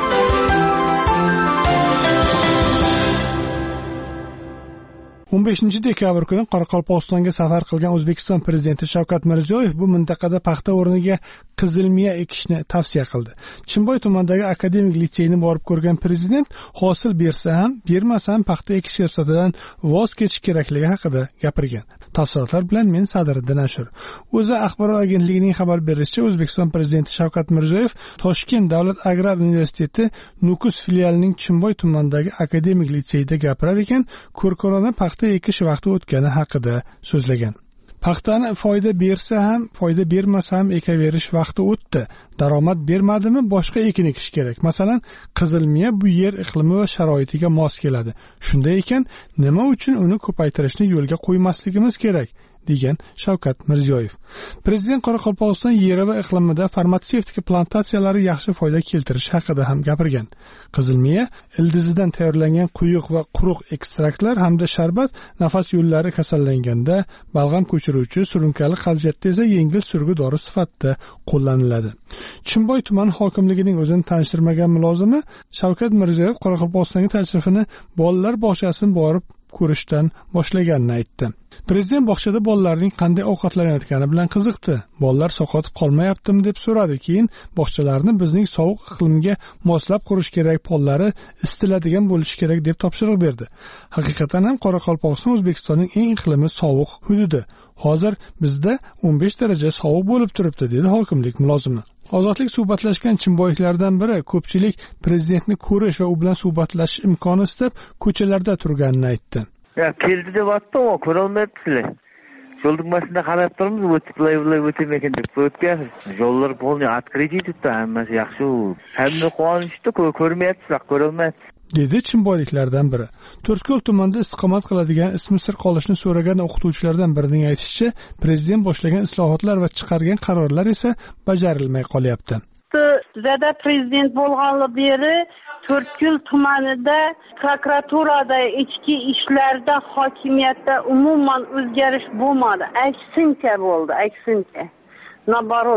o'n beshinchi dekabr kuni Qoraqalpog'istonga safar qilgan O'zbekiston prezidenti Shavkat Mirziyoyev bu mintaqada paxta o'rniga qizilmiya ekishni tavsiya qildi. Chimboy tumanidagi akademik litseyni borib ko'rgan prezident hosil bersa ham, bermasa ham paxta ekish siyosatidan voz kechish kerakligi haqida gapirgan. Tafsilotlar bilan men Sadiriddin Ashur. O'za axborot agentligining xabar berishicha, O'zbekiston prezidenti Shavkat Mirziyoyev Toshkent davlat agrar universiteti Nukus filialining Chimboy tumanidagi akademik litseyda gapirar ekan, ko'rkorona paxta ekish vaqti o'tgani haqida so'zlagan. Paxtani foyda bersa ham, foyda bermasa ham ekaverish vaqti o'tdi. Daromad bermadimi, boshqa ekin ekish kerak. Masalan, qizilmiya bu yer iqlimi va sharoitiga mos keladi. Shunday ekan, nima uchun uni ko'paytirishni yo'lga qo'ymasligimiz kerak, degan Shavkat Mirziyoyev. Prezident Qoraqalpog'iston yeri va iqlimida farmatsevtika plantatsiyalari yaxshi foyda keltirish haqida ham gapirgan. Qizilmiya ildizidan tayyorlangan quyuq va quruq ekstraktlar hamda sharbat nafas yo'llari kasallanganda, balg'am ko'chiruvchi, surunkali qabziyatda esa yengil surgi dori sifatida qo'llaniladi. Chimboy tuman hokimligining o'zini tanishtirmagan mulozimi Shavkat Mirziyoyev Qoraqalpog'istonga tashrifini bolalar bog'chasini borib ko'rishdan boshlaganini aytdi. Prezident bog'chada bolalarning qanday ovqatlanayotgani bilan qiziqdi. Bolalar saqotib qolmayaptimi deb so'radi. Keyin bog'chalarni bizning sovuq iqlimga moslab qurish kerak, pollari isitiladigan bo'lishi kerak deb topshiriq berdi. Haqiqatan ham Qoraqalpog'iston O'zbekistonning eng iqlimi sovuq hududi. Hozir bizda o'n besh daraja sovuq bo'lib turibdi, dedi hokimlik mulozimi. Ozodlik suhbatlashgan chimboyliklardan biri ko'pchilik prezidentni ko'rish va u bilan suhbatlashish imkoni istab ko'chalarda turganini aytdi. Ya keldi deb aytdim, o ko'ra olmayapsizlar. Yo'lning boshida qarab turibmiz, o'tib bulay o'tib ekan deb o'tgansiz. Yo'llar polni открытый turibdi, hammasi yaxshi. Hamma quvonishdi, ko'rmayapsizlar, ko'ra olmayapsiz, dedi chimboyliklardan biri. To'rtko'l tumanida istiqomat qiladigan ismi sir qolishni so'ragan o'qituvchilardan birining aytishicha, prezident boshlagan islohotlar va chiqargan qarorlar esa bajarilmay qolyapti. Zada prezident bo'lganligi beri To'rtko'l tumanida prokuraturada, ichki ishlarda, hokimiyatda umuman o'zgarish bo'lmadi. Aksincha bo'ldi, aksincha. Nabarot,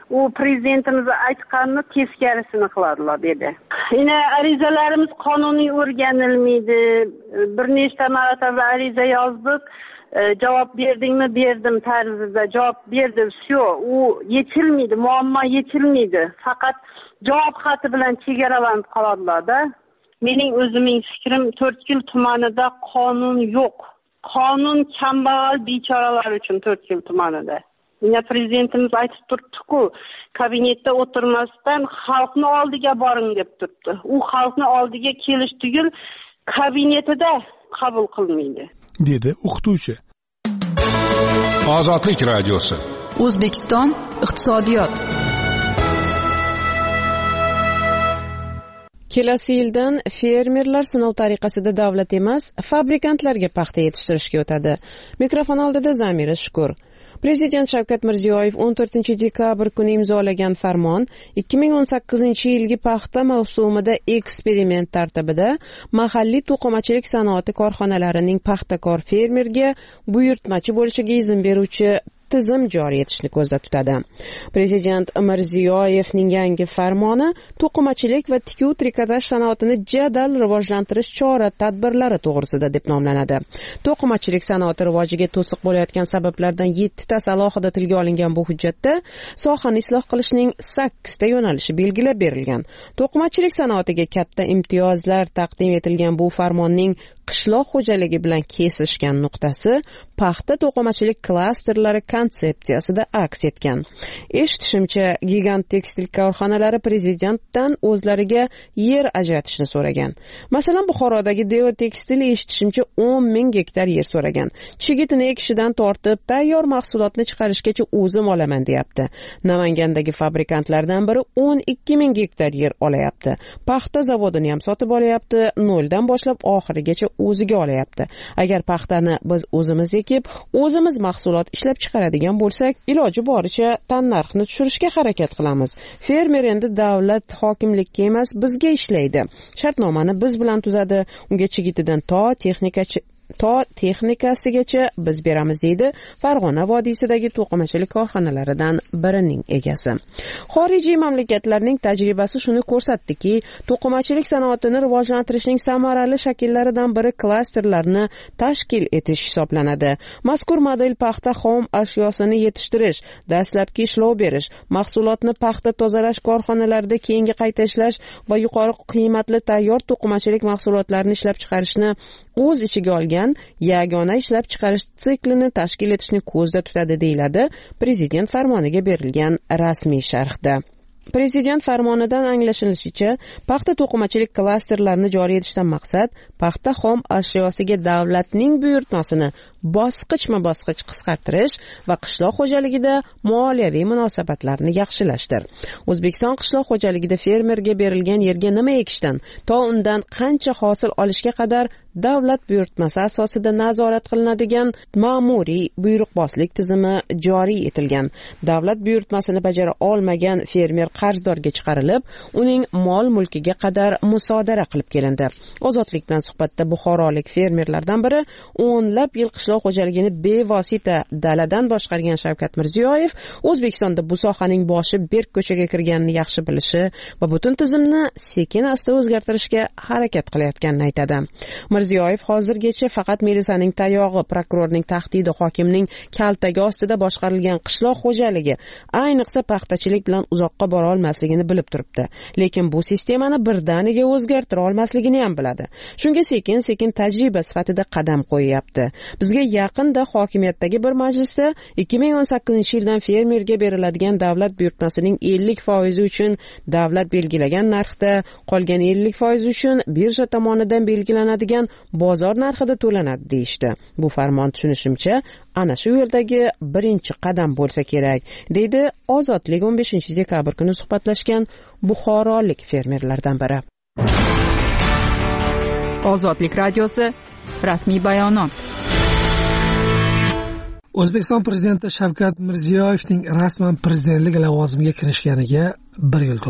u prezidentimiz aytganini teskarisini qiladilar dedi. Yine arizalarimiz qonuniy o'rganilmaydi. Bir nechta marotaba ariza yozdik. Cevap berdingmi? Berdim tarzida javob berdi. Shu, u yechilmaydi, muammo yechilmaydi. Faqat javob xati bilan chegaralanib qoladilar-da. Mening o'zimning fikrim, To'rtko'l tumanida qonun yo'q. Qonun kambag'al bechoralar uchun To'rtko'l tumanida. Yine prezidentimiz aytib turibdi-ku, kabinetda o'tirmasdan xalqni oldiga boring deb turibdi. U xalqni oldiga kelish tugul kabinetida qabul qilmaydi, dedi o'qituvchi. Ozodlik radiosi. O'zbekiston iqtisodiyot. Kelasi yildan fermerlar sinov tariqasida davlat emas, fabrikantlarga paxta yetishtirishga o'tadi. Mikrofon oldida Zamira Shukur. Prezident Shavkat Mirziyoyev o'n to'rtinchi dekabr kuni imzolagan farmon ikki ming o'n sakkizinchi yilgi paxta mavsumida eksperiment tartibida mahalliy to'qimachilik sanoati korxonalarining paxtakor fermerga buyurtmachi bo'lishiga izn beruvchi tizim joriy etishni ko'zda tutadi. Prezident Mirziyoyevning yangi farmoni to'qimachilik va tikuv trikotaj sanoatini jadal rivojlantirish chora-tadbirlari to'g'risida deb nomlanadi. To'qimachilik sanoati rivojiga to'siq bo'layotgan sabablardan yettitasi alohida tilga olingan bu hujjatda sohani isloh qilishning sakkizta yo'nalishi belgilab berilgan. To'qimachilik sanoatiga katta imtiyozlar taqdim etilgan bu farmonning qishloq xo'jaligi bilan kesishgan nuqtasi paxta to'qimachilik klasterlari konsepsiyasida aks etgan. Eshitishimcha, gigant tekstil korxonalari prezidentdan o'zlariga yer ajratishni so'ragan. Masalan, Buxorodagi Deo Tekstil eshitishimcha o'n ming gektar yer so'ragan. Chigitini ekishidan tortib tayyor mahsulotni chiqarishgacha o'zim olaman deyapti. Namangandagi fabrikantlardan biri o'n ikki ming gektar yer olayapti. Paxta zavodini ham sotib olayapti, noldan boshlab oxirigacha o'ziga olayapti. Agar paxtani biz o'zimiz ekib, o'zimiz mahsulot ishlab chiqaradigan bo'lsak, iloji boricha tannarxni tushirishga harakat qilamiz. Fermer endi davlat hokimlikka emas, bizga ishlaydi. Shartnomani biz bilan tuzadi. Unga chigitidan to texnikachi to texnikasigacha biz beramiz, deydi Farg'ona vodiysidagi to'qimachilik korxonalaridan birining egasi. Xorijiy mamlakatlarning tajribasi shuni ko'rsatdiki, to'qimachilik sanoatini rivojlantirishning samarali shakllaridan biri klasterlarni tashkil etish hisoblanadi. Mazkur model paxta xom ashyosini yetishtirish, dastlabki ishlov berish, mahsulotni paxta tozalash korxonalarida keyingi qayta ishlash va yuqori qiymatli tayyor to'qimachilik mahsulotlarini ishlab chiqarishni o'z ichiga olgan yagona ishlab chiqarish siklini tashkil etishni ko'zda tutadi, deyiladi prezident farmoniga berilgan rasmiy sharhda. Prezident farmonidan anglashilishicha, paxta to'qimachilik klasterlarini joriy etishdan maqsad paxta xom ashyosiga davlatning buyurtmasini bosqichma-bosqich qisqartirish va qishloq xo'jaligida moliyaviy munosabatlarni yaxshilashdir. O'zbekiston qishloq xo'jaligida fermerga berilgan yerga nima ekishdan to undan qancha hosil olishga qadar davlat buyurtmasi asosida nazorat qilinadigan ma'muriy buyruqbozlik tizimi joriy etilgan. Davlat buyurtmasini bajara olmagan fermer qarzdorga chiqarilib, uning mol-mulkiga qadar musodara qilib kelindi. Ozodlik bilan suhbatda buxorolik fermerlardan biri o'nlab yil qishloq xo'jaligini bevosita daladan boshqargan Shavkat Mirziyoyev O'zbekistonda bu sohaning boshi berk ko'chaga kirganini yaxshi bilishi va butun tizimni sekin-asta o'zgartirishga harakat qilayotganini aytadi. Mirziyoyev hozirgacha faqat milisaning tayog'i, prokurorning tahdidi, hokimning kaltagi ostida boshqarilgan qishloq xo'jaligi, ayniqsa paxtachilik bilan uzoqqa bora olmasligini bilib turibdi. Lekin bu sistemani birdaniga o'zgartira olmasligini ham biladi. Shunga sekin-sekin tajriba sifatida qadam qo'yyapti. Bizga yaqinda hokimiyatdagi bir majlisda ikki ming o'n sakkizinchi yildan fermerga beriladigan davlat buyurtmasining ellik foizi uchun davlat belgilagan narxda, qolgan ellik foizi uchun birja tomonidan belgilanadigan bozor narxida to'lanadi deyishdi. Bu farmon tushunishimcha ana shu yo'ldagi birinchi qadam bo'lsa kerak, deydi Ozodlik o'n beshinchi dekabr kuni suhbatlashgan buxorolik fermerlardan biri. Ozodlik radiosi rasmiy bayonot. O'zbekiston prezidenti Shavkat Mirziyoyevning rasman prezidentlik lavozimiga kirishganiga bir yil to'ldi.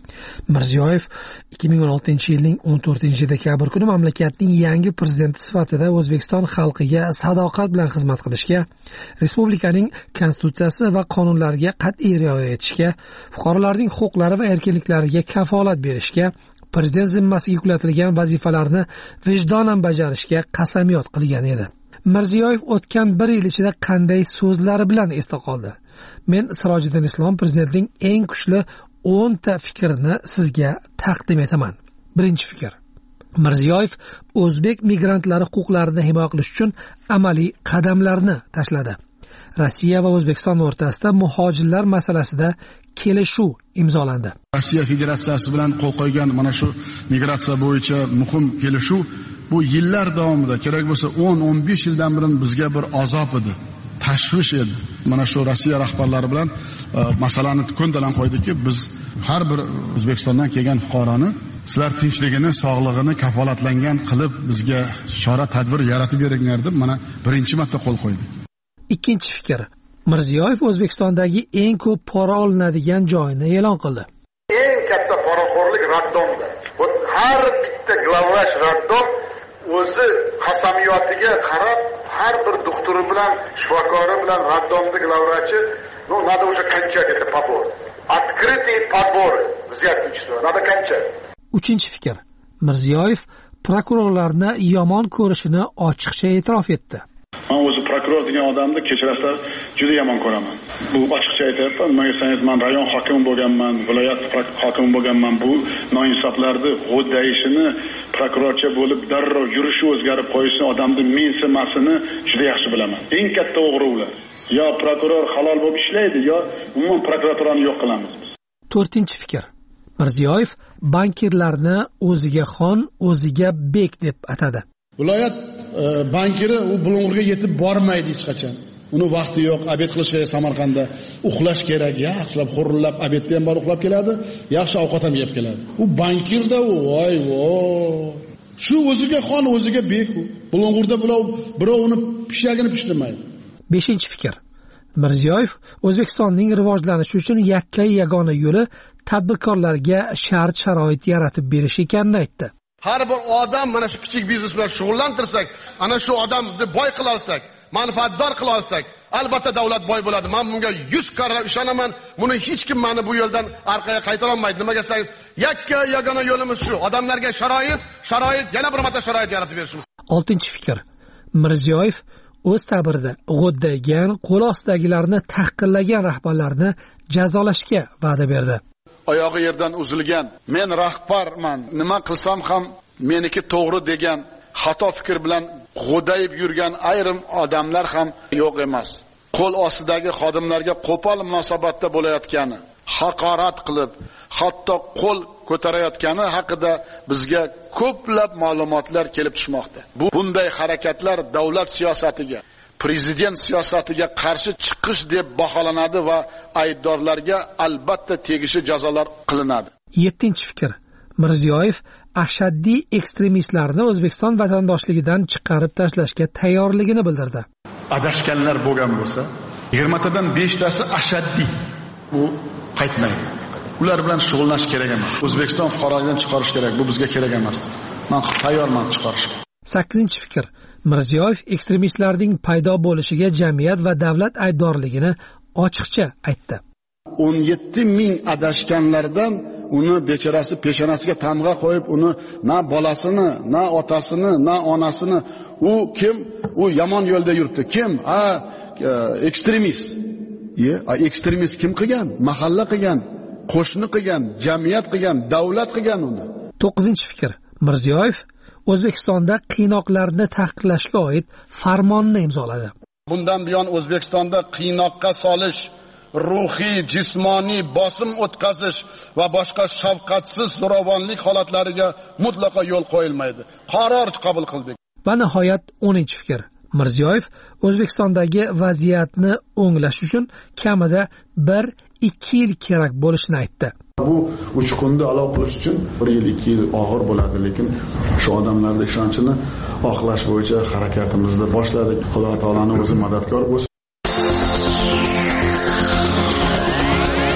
Mirziyoyev ikki ming o'n oltinchi yilning o'n to'rtinchi dekabr kuni mamlakatning yangi prezidenti sifatida O'zbekiston xalqiga sadoqat bilan xizmat qilishga, respublikaning konstitutsiyasi va qonunlariga qat'iy rioya etishga, fuqarolarning huquqlari va erkinliklariga kafolat berishga, prezident zimmasiga yuklatilgan vazifalarni vijdonan bajarishga qasamyod qilgan edi. Mirziyoyev o'tgan bir yil ichida qanday so'zlari bilan esda qoldi? Men Sirojiddin Islom prezidentning eng kuchli o'nta fikrini sizga taqdim etaman. Birinchi fikr. Mirziyoyev o'zbek migrantlari huquqlarini himoya qilish uchun amaliy qadamlarni tashladi. Rossiya va O'zbekiston o'rtasida muhojirlar masalasida kelishuv imzolandi. Rossiya Federatsiyasi bilan qo'l qo'ygan mana shu migratsiya bo'yicha muhim kelishuv bu yillar davomida, kerak bo'lsa o'n o'n besh yildan beri bizga bir azob edi, tashvish edi. Mana shu Rossiya rahbarlari bilan masalani ko'ndalang qo'ydiki, biz har bir O'zbekistondan kelgan fuqaroni sizlar tinchligini, sog'lig'ini kafolatlangan qilib bizga chora tadbir yaratib beringlar deb mana birinchi marta qo'l qo'ydi. Ikkinchi fikr. Mirziyoyev O'zbekistondagi eng ko'p pora olinadigan joyini e'lon qildi. Eng katta poraxo'rlik raddomda. Bu har bitta glavvrach raddom o'zi qasamiyotiga qarab har bir doktori bilan, shifokori bilan raddomda glavvrachi, ну надо уже кончать это подбор. Открытые подборы взятничества надо кончать. Uchinchi fikr. Mirziyoyev prokurorlarni yomon ko'rishini ochiqcha e'tirof etdi. Men o'zi prokuror degan odamni kechirasizlar juda yomon ko'raman. Bu ochiqcha aytyapman. Nima desangiz, men rayon hokimi bo'lganman, viloyat hokimi bo'lganman. Bu noinsoflarni g'o'ddayishini, prokurorcha bo'lib darrov yurishi o'zgarib qo'yishini, odamni mensimasini juda yaxshi bilaman. Eng katta o'g'ri ular. Yo prokuror halol bo'lib ishlaydi, yo umuman prokuraturani yo'q qilamiz. To'rtinchi fikr. Mirziyoyev bankirlarni o'ziga xon, o'ziga bek deb atadi. Viloyat bankiri u Bulung'urga yetib bormaydi hech qachon. Uni vaqti yo'q, obed qilishga Samarqandda uxlash kerak, yaxshilab xurillab obedda ham bor uxlab keladi, yaxshi ovqat ham yeb keladi. U bankirda u, voy voy. Shu o'ziga xon, o'ziga bek u. Bulung'urda birov birov uni pishagini pishtirmaydi. Beshinchi fikr. Mirziyoyev O'zbekistonning rivojlanishi uchun yakka yagona yo'li tadbirkorlarga shart-sharoit yaratib berish ekanini aytdi. Har bir odam mana shu kichik biznes bilan shug'ullantirsak, ana shu odamni boy qila olsak, manfaatdor qila olsak, albatta davlat boy bo'ladi. Men bunga yuz karra ishonaman. Buni hech kim meni bu yo'ldan orqaga qaytara olmaydi. Nimaga desangiz, yakka yagona yo'limiz shu. Odamlarga sharoit, sharoit, yana bir marta sharoit yaratib berishimiz. oltinchi fikr. Mirziyoyev o'z ta'birida g'o'ddaygan, qo'l ostidagilarni tahqirlagan rahbarlarni jazolashga va'da berdi. Oyog'i yerdan uzilgan, men rahbarman, nima qilsam ham meniki to'g'ri degan xato fikr bilan g'o'dayib yurgan ayrim odamlar ham yo'q emas. Qo'l ostidagi xodimlarga qo'pol munosabatda bo'layotgani, haqorat qilib, hatto qo'l ko'tarayotgani haqida bizga ko'plab ma'lumotlar kelib tushmoqda. Bu bunday harakatlar davlat siyosatiga, prezident siyosatiga qarshi chiqish deb baholanadi va aybdorlarga albatta tegishli jazolar qilinadi. yettinchi fikr. Mirziyoyev ashaddiy ekstremistlarni O'zbekiston vatandoshligidan chiqarib tashlashga tayyorligini bildirdi. Adashganlar bo'lgan bo'lsa, yigirmatadan beshtasi ashaddiy. Bu qaytmaydi. Ular bilan shug'ullanish kerak emas. O'zbekiston fuqaroligidan chiqarish kerak. Bu bizga kerak emas. Men tayyorman chiqarishga. sakkizinchi fikr. Mirziyoyev ekstremistlarning paydo bo'lishiga jamiyat va davlat aybdorligini ochiqcha aytdi. o'n yetti ming adashganlardan uni bechorasi peshonasiga tamg'a qo'yib, uni na bolasini, na otasini, na onasini, u kim? U yomon yo'lda yuribdi. Kim? Ha, ekstremist. Ye, ekstremist kim qilgan? Mahalla qilgan, qo'shni qilgan, jamiyat qilgan, davlat qilgan uni. to'qqizinchi fikr. Mirziyoyev O'zbekistonda qiynoqlarni taqiqlashga oid farmonni imzoladi. Bundan buyon O'zbekistonda qiynoqqa solish, ruhiy, jismoniy bosim o'tkazish va boshqa shafqatsiz zo'ravonlik holatlariga mutlaqo yo'l qo'yilmaydi. Qaror qabul qildik. Va nihoyat o'ninchi fikr. Mirziyoyev O'zbekistondagi vaziyatni o'nglash uchun kamida bir ikki yil kerak bo'lishini aytdi. Bu uch kunda aloq qilish uchun bir yil ikki yil og'ir bo'ladi, lekin shu odamlarning ishonchini oqlash bo'yicha harakatimizni boshladik. Xudo taolaning o'zi madadkor bo'lsin.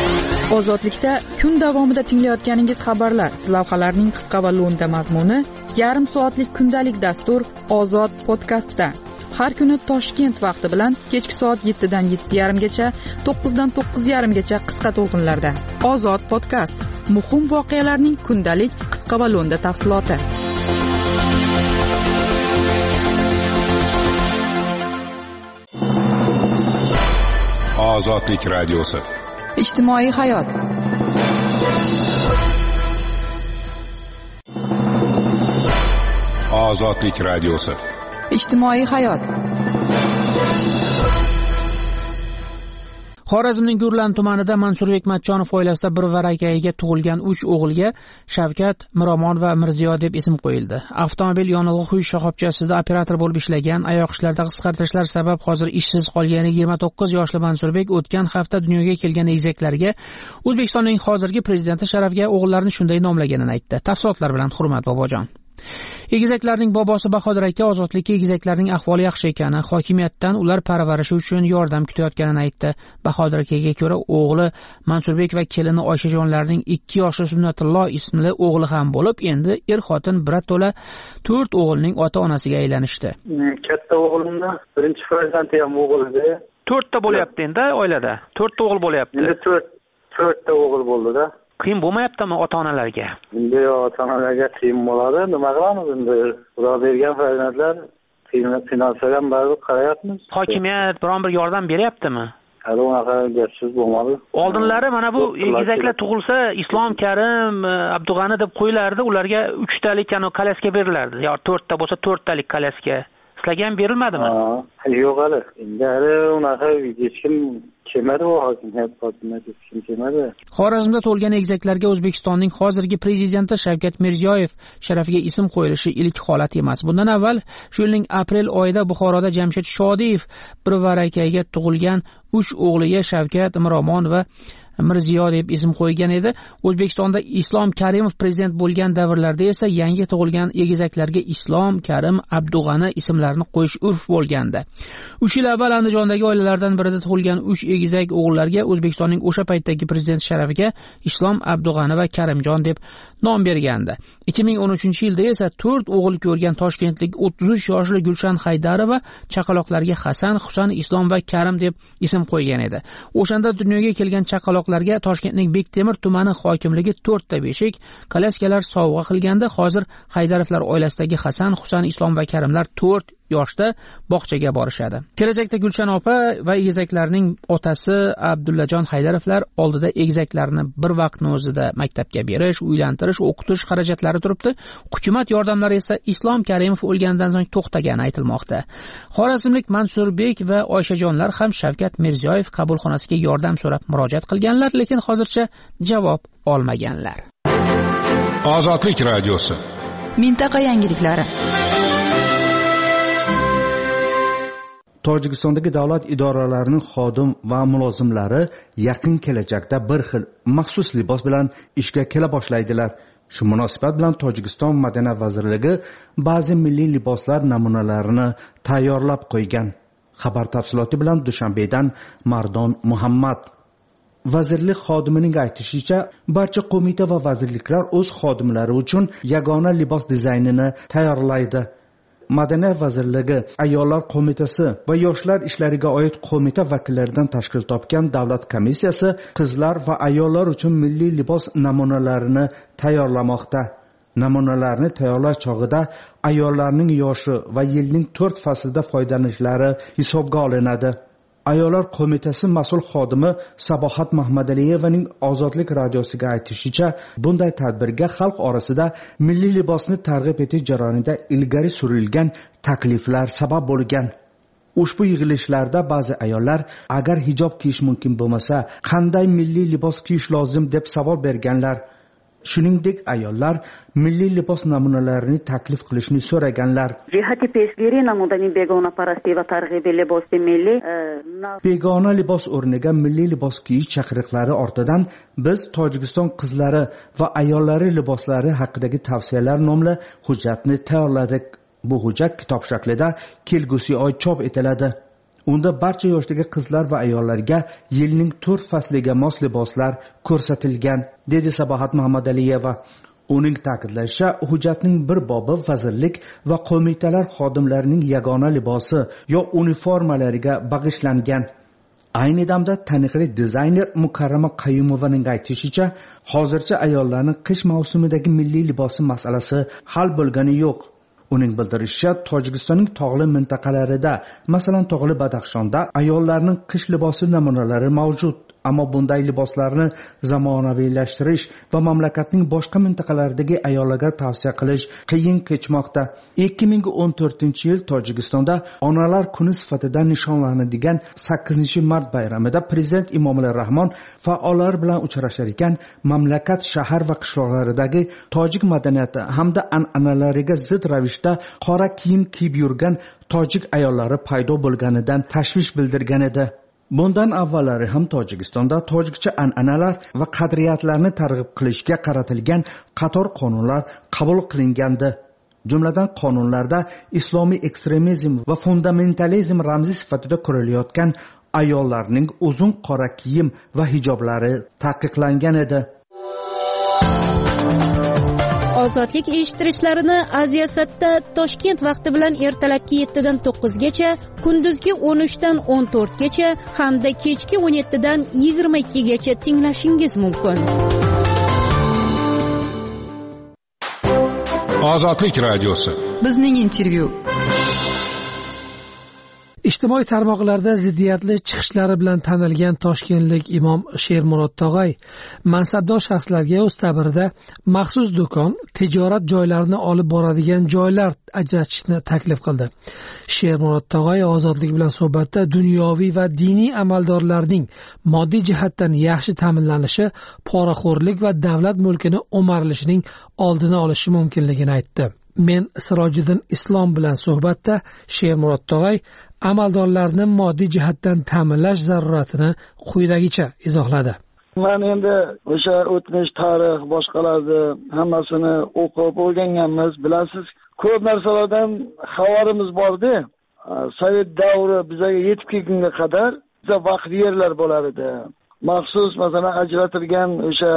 Ozodlikda kun davomida tinglayotganingiz xabarlar, lavhalarning qisqa va lo'nda mazmuni, yarim soatlik kundalik dastur Ozod podkastda. Har kuni Toshkent vaqti bilan kechki soat yettidan yetti yarim gacha, to'qqizdan to'qqiz yarim gacha qisqa to'lqinlarda. Ozod podkast. Muhim voqealarning kundalik qisqa va lo'nda tafsiloti. Ozodlik radiosi. Ijtimoiy hayot. Ozodlik radiosi. Ijtimoiy hayot. Xorazmning Gurlan tumanida Mansurbek Matchonov oilasida bir varakayiga tug'ilgan uch o'g'ilga Shavkat, Miromon va Mirziyo deb ism qo'yildi. Avtomobil yonilg'i quyish shoxobchasida operator bo'lib ishlagan, oyoq ishlarida qisqartirishlar sabab hozir ishsiz qolgan yigirma to'qqiz yoshli Mansurbek o'tgan hafta dunyoga kelgan egizaklarga O'zbekistonning hozirgi prezidenti sharafiga o'g'illarini shunday nomlaganini aytdi. Tafsilotlar bilan Hurmat Bobojon. Egizaklarning bobosi Bahodir aka ozodlikka egizaklarning ahvoli yaxshi ekani, hokimiyatdan ular parvarishi uchun yordam kutayotganini aytdi. Bahodir akaga ko'ra, o'g'li Mansurbek va kelini Oyshajonlarning ikki yoshli Sunnatulloh ismli o'g'li ham bo'lib, endi er-xotin birato'la to'rt o'g'ilning ota-onasiga aylanishdi. Katta o'g'limni birinchi farzandi ham o'g'il edi. to'rtta bo'lyapti endi oilada. to'rtta o'g'il bo'lyapti. Endi to'rt to'rtta o'g'il bo'ldi-da. Qiyin bo'lmayaptimi ota-onalarga? Endi ota-onalarga qiyin bo'ladi. Nima qilamiz endi? Xudo bergan farzandlar qiynalsa ham baribir qarayapmiz. Hokimiyat biron bir yordam beryaptimi? Hali unaqa gapsiz bo'lmadi. Oldinlari mana bu egizaklar tug'ilsa Islom Karim, Abdug'ani deb qo'yilardi, ularga uchtalik yana kalaska berilardi. yo to'rtta bo'lsa to'rttalik kalaska. Sizlarga ham berilmadimi? Yo'q hali. Endi hali unaqa hech kim kelmadi, hokimiyat hokimiyat hech kim kelmadi. Xorazmda tug'ilgan egizaklarga O'zbekistonning hozirgi prezidenti Shavkat Mirziyoyev sharafiga ism qo'yilishi ilk holat emas. Bundan avval shu yilning aprel oyida Buxoroda Jamshid Shodiyev bir varakayiga tug'ilgan uch o'g'liga Shavkat, Miromon va Mirziyo deb ism qo'ygan edi. O'zbekistonda Islom Karimov prezident bo'lgan davrlarda esa yangi tug'ilgan egizaklarga Islom, Karim, Abdug'ani ismlarini qo'yish urf bo'lgandi. uch yil avval Andijondagi oilalardan birida tug'ilgan uch egizak o'g'illarga O'zbekistonning o'sha paytdagi prezident sharafiga Islom, Abdug'ani va Karimjon deb nom bergandi. ikki ming o'n uchinchi yilda esa to'rt o'g'il ko'rgan toshkentlik o'ttiz uch yoshli Gulshan Haydarova chaqaloqlarga Hasan, Husan, Islom va Karim deb ism qo'ygan edi. O'shanda dunyoga kelgan chaqaloqlarga Toshkentning Bektemir tumani hokimligi to'rtta beshik, kalaskalar sovg'a qilganda, hozir Haydarovlar oilasidagi Hasan, Husan, Islom va Karimlar to'rt yoshda bog'chaga borishadi. Kelajakda Gulshan opa va egizaklarning otasi Abdullajon Haydarovlar oldida egizaklarni bir vaqtni o'zida maktabga berish, uylantirish, o'qitish xarajatlari turibdi. Hukumat yordamlari esa Islom Karimov o'lganidan so'ng to'xtagani aytilmoqda. Xorazmlik Mansurbek va Oyshajonlar ham Shavkat Mirziyoyev qabulxonasiga yordam so'rab murojaat qilganlar, lekin hozircha javob olmaganlar. Ozodlik radiosi. Mintaqa yangiliklari. Tojikistondagi davlat idoralarining xodim va mulozimlari yaqin kelajakda bir xil maxsus libos bilan ishga kela boshlaydilar. Shu munosabat bilan Tojikiston Madaniyat vazirligi ba'zi milliy liboslar namunalarini tayyorlab qo'ygan. Xabar tafsiloti bilan Dushanbedan Mardon Muhammad. Vazirlik xodimining aytishicha, barcha qo'mita va vazirliklar o'z xodimlari uchun yagona libos dizaynini tayyorlaydi. Madaniyat vazirligi ayollar qo'mitasi va yoshlar ishlariga oid qo'mita vakillaridan tashkil topgan davlat komissiyasi qizlar va ayollar uchun milliy libos namunalarini tayyorlamoqda. Namunalarni tayyorlash chog'ida ayollarning yoshi va yilning to'rt faslida foydalanishlari hisobga olinadi. Ayollar qo'mitasi mas'ul xodimi Sabohat Mahmadaliyevaning Ozodlik radiosiga aytishicha, bunday tadbirga xalq orasida milliy libosni targ'ib etish jarayonida ilgari surilgan takliflar sabab bo'lgan. Ushbu yig'ilishlarda ba'zi ayollar agar hijob kiyish mumkin bo'lmasa, qanday milliy libos kiyish lozim deb savol berganlar. Shuningdek, ayollar milliy libos namunalarini taklif qilishni so'raganlar. Jihati pesgiri namudani begona parasti va targ'ibi libosi milliy begona libos o'rniga milliy libos kiyish chaqiriqlari ortidan biz Tojikiston qizlari va ayollari liboslari haqidagi tavsiyalar nomli hujjatni tayyorladik. Bu hujjat kitob shaklida kelgusi oy chop etiladi. unda barcha yoshdagi qizlar va ayollarga yilning to'rt fasliga mos liboslar ko'rsatilgan, dedi Sabohat Muhammadaliyeva. Uning ta'kidlashicha, hujjatning bir bobi vazirlik va qo'mitalar xodimlarining yagona libosi yo uniformalariga bag'ishlangan. Ayni damda taniqli dizayner Mukarrama Qayumovaning aytishicha, hozircha ayollarning qish mavsumidagi milliy libosi masalasi hal bo'lgani yo'q. Uning bildirishicha, Tojikistonning tog'li mintaqalarida, masalan tog'li Badaxshonda ayollarning qish libosi namunalari mavjud. Ammo bunday liboslarni zamonaviylashtirish va mamlakatning boshqa mintaqalaridagi ayollarga tavsiya qilish qiyin kechmoqda. ikki ming o'n to'rtinchi yil Tojikistonda Onalar kuni sifatida nishonlanadigan sakkizinchi mart bayramida Prezident Emomali Rahmon faollar bilan uchrashar ekan, mamlakat shahar va qishloqlaridagi tojik madaniyati hamda an'analariga zid ravishda qora kiyim kiyib yurgan tojik ayollari paydo bo'lganidan tashvish bildirgan edi. Bundan avvallari ham Tojikistonda tojikcha an'analar va qadriyatlarni targ'ib qilishga qaratilgan qator qonunlar qabul qilingandi. Jumladan qonunlarda islomiy ekstremizm va fundamentalizm ramziy sifatida ko'rilayotgan ayollarning uzun qora kiyim va hijoblari taqiqlangan edi. Ozodlik eshittirishlarini Aziyasatda Toshkent vaqti bilan ertalabki yettidan to'qqizgacha, kunduzgi o'n uchdan o'n to'rtgacha hamda kechki o'n yettidan yigirma ikkigacha tinglashingiz mumkin. Ozodlik radiosi. Bizning intervyu. Ijtimoiy tarmoqlarda ziddiyatli chiqishlari bilan tanilgan toshkentlik imom Shermurod Tog'ay mansabdor shaxslarga o'z ta'birida maxsus do'kon, tijorat joylarini olib boradigan joylar ajratishni taklif qildi. Shermurod Tog'ay ozodlik bilan suhbatda dunyoviy va diniy amaldorlarning moddiy jihatdan yaxshi ta'minlanishi, poraxo'rlik va davlat mulkini o'marilishining oldini olishi mumkinligini aytdi. Men Sirojiddin Islom bilan suhbatda Shermurod Tog'ay amaldorlarni moddiy jihatdan ta'minlash zaruratini quyidagicha izohladi. Men endi o'sha o'tmish tarix boshqalarni hammasini o'qib o'rganganmiz, bilasiz. Ko'p narsalardan xabarimiz bor-da. Sovet davri bizga yetib kelgunga qadar bizga vaqt yerlar bo'lar edi. Maxsus masalan ajratilgan o'sha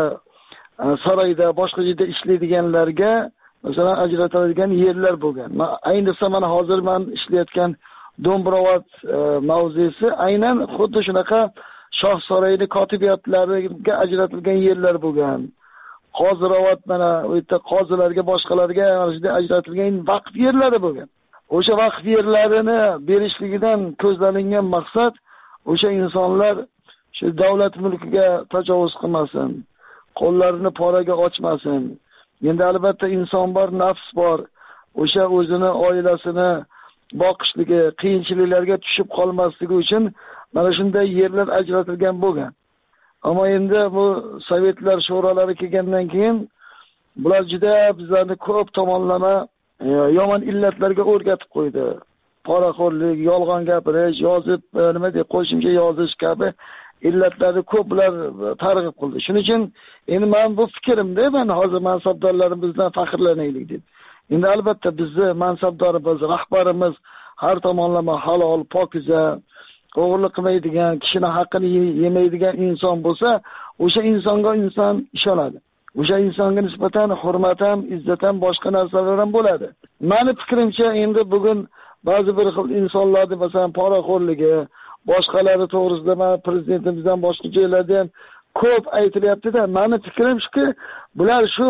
saroyda boshqa yerda ishlaydiganlarga masalan ajratiladigan yerlar bo'lgan. Ayniqsa mana hozir men ishlayotgan Do'mbrovat e, mavzesi aynan xuddi shunaqa shoh saroyini kotibiyatlariga ajratilgan yerlar bo'lgan. Hozirovat mana u yerda qozilarga, boshqalarga ajratilgan vaqf yerlari bo'lgan. O'sha vaqf yerlarini berishligidan ko'zlangan maqsad o'sha insonlar shu davlat mulkiga tajovuz qilmasin, qo'llarini poraga ochmasin. Endi albatta inson bor, nafs bor. O'sha o'zini, oilasini boqishligi, qiyinchiliklarga tushib qolmasligi uchun mana shunday yerlar ajratilgan bo'lgan. Ammo endi bu sovetlar sho'ralari kelgandan keyin bular juda bizlarni ko'p tomonlama e, yomon illatlarga o'rgatib qo'ydi. Poraxo'rlik, yolg'on gapirish, yozib nima deb qo'shimcha yozish kabi illatlarni ko'p bular targ'ib qildi. Shuning uchun endi men bu fikrimda, men hozir mansabdorlarimizdan faxrlanaylik deb. Endi albatta bizni mansabdorimiz, rahbarimiz har tomonlama halol, pokiza, o'g'irlik qilmaydigan, kishini haqqini yemaydigan inson bo'lsa, o'sha insonga inson ishonadi. O'sha insonga nisbatan hurmat ham, izzat ham, boshqa narsalar ham bo'ladi. Meni fikrimcha endi bugun ba'zi bir xil insonlarning masalan poraxo'rligi, boshqalari to'g'risida men prezidentimizdan boshqa joylarda ham ko'p aytilyapti-da, meni fikrim shuki, bular shu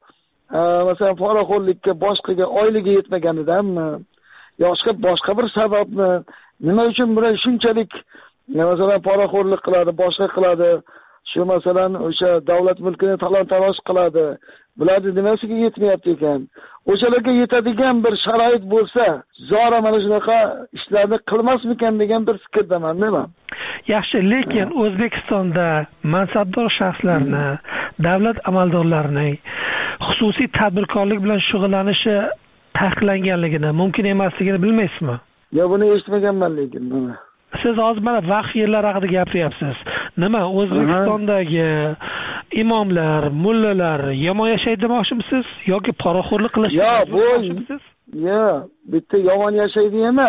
masalan poraxo'rlikka boshqaga oyligi yetmaganidanmi yoki boshqa bir sababmi, nima uchun bular shunchalik masalan poraxo'rlik qiladi, boshqa qiladi, shu masalan o'sha davlat mulkini talon-taroj qiladi, bularni nimasiga yetmayapti ekan? O'shalarga yetadigan bir sharoit bo'lsa, zora mana shunaqa ishlarni qilmasmikan degan bir fikrdaman men. Yaxshi, lekin O'zbekistonda mansabdor shaxslarni, davlat amaldorlarining xususiy tadbirkorlik bilan shug'ullanishi taqiqlanganligini, mumkin emasligini bilmaysizmi? Yo, buni eshitmaganman lekin buni. Siz hozir mana vaqf yerlar haqida gapiryapsiz. Nima, O'zbekistondagi imomlar, mullalar yomon yashaydi demoqchimisiz yoki poraxo'rlik qilish demoqchimisiz? Yo, bitta yomon yashaydi emas.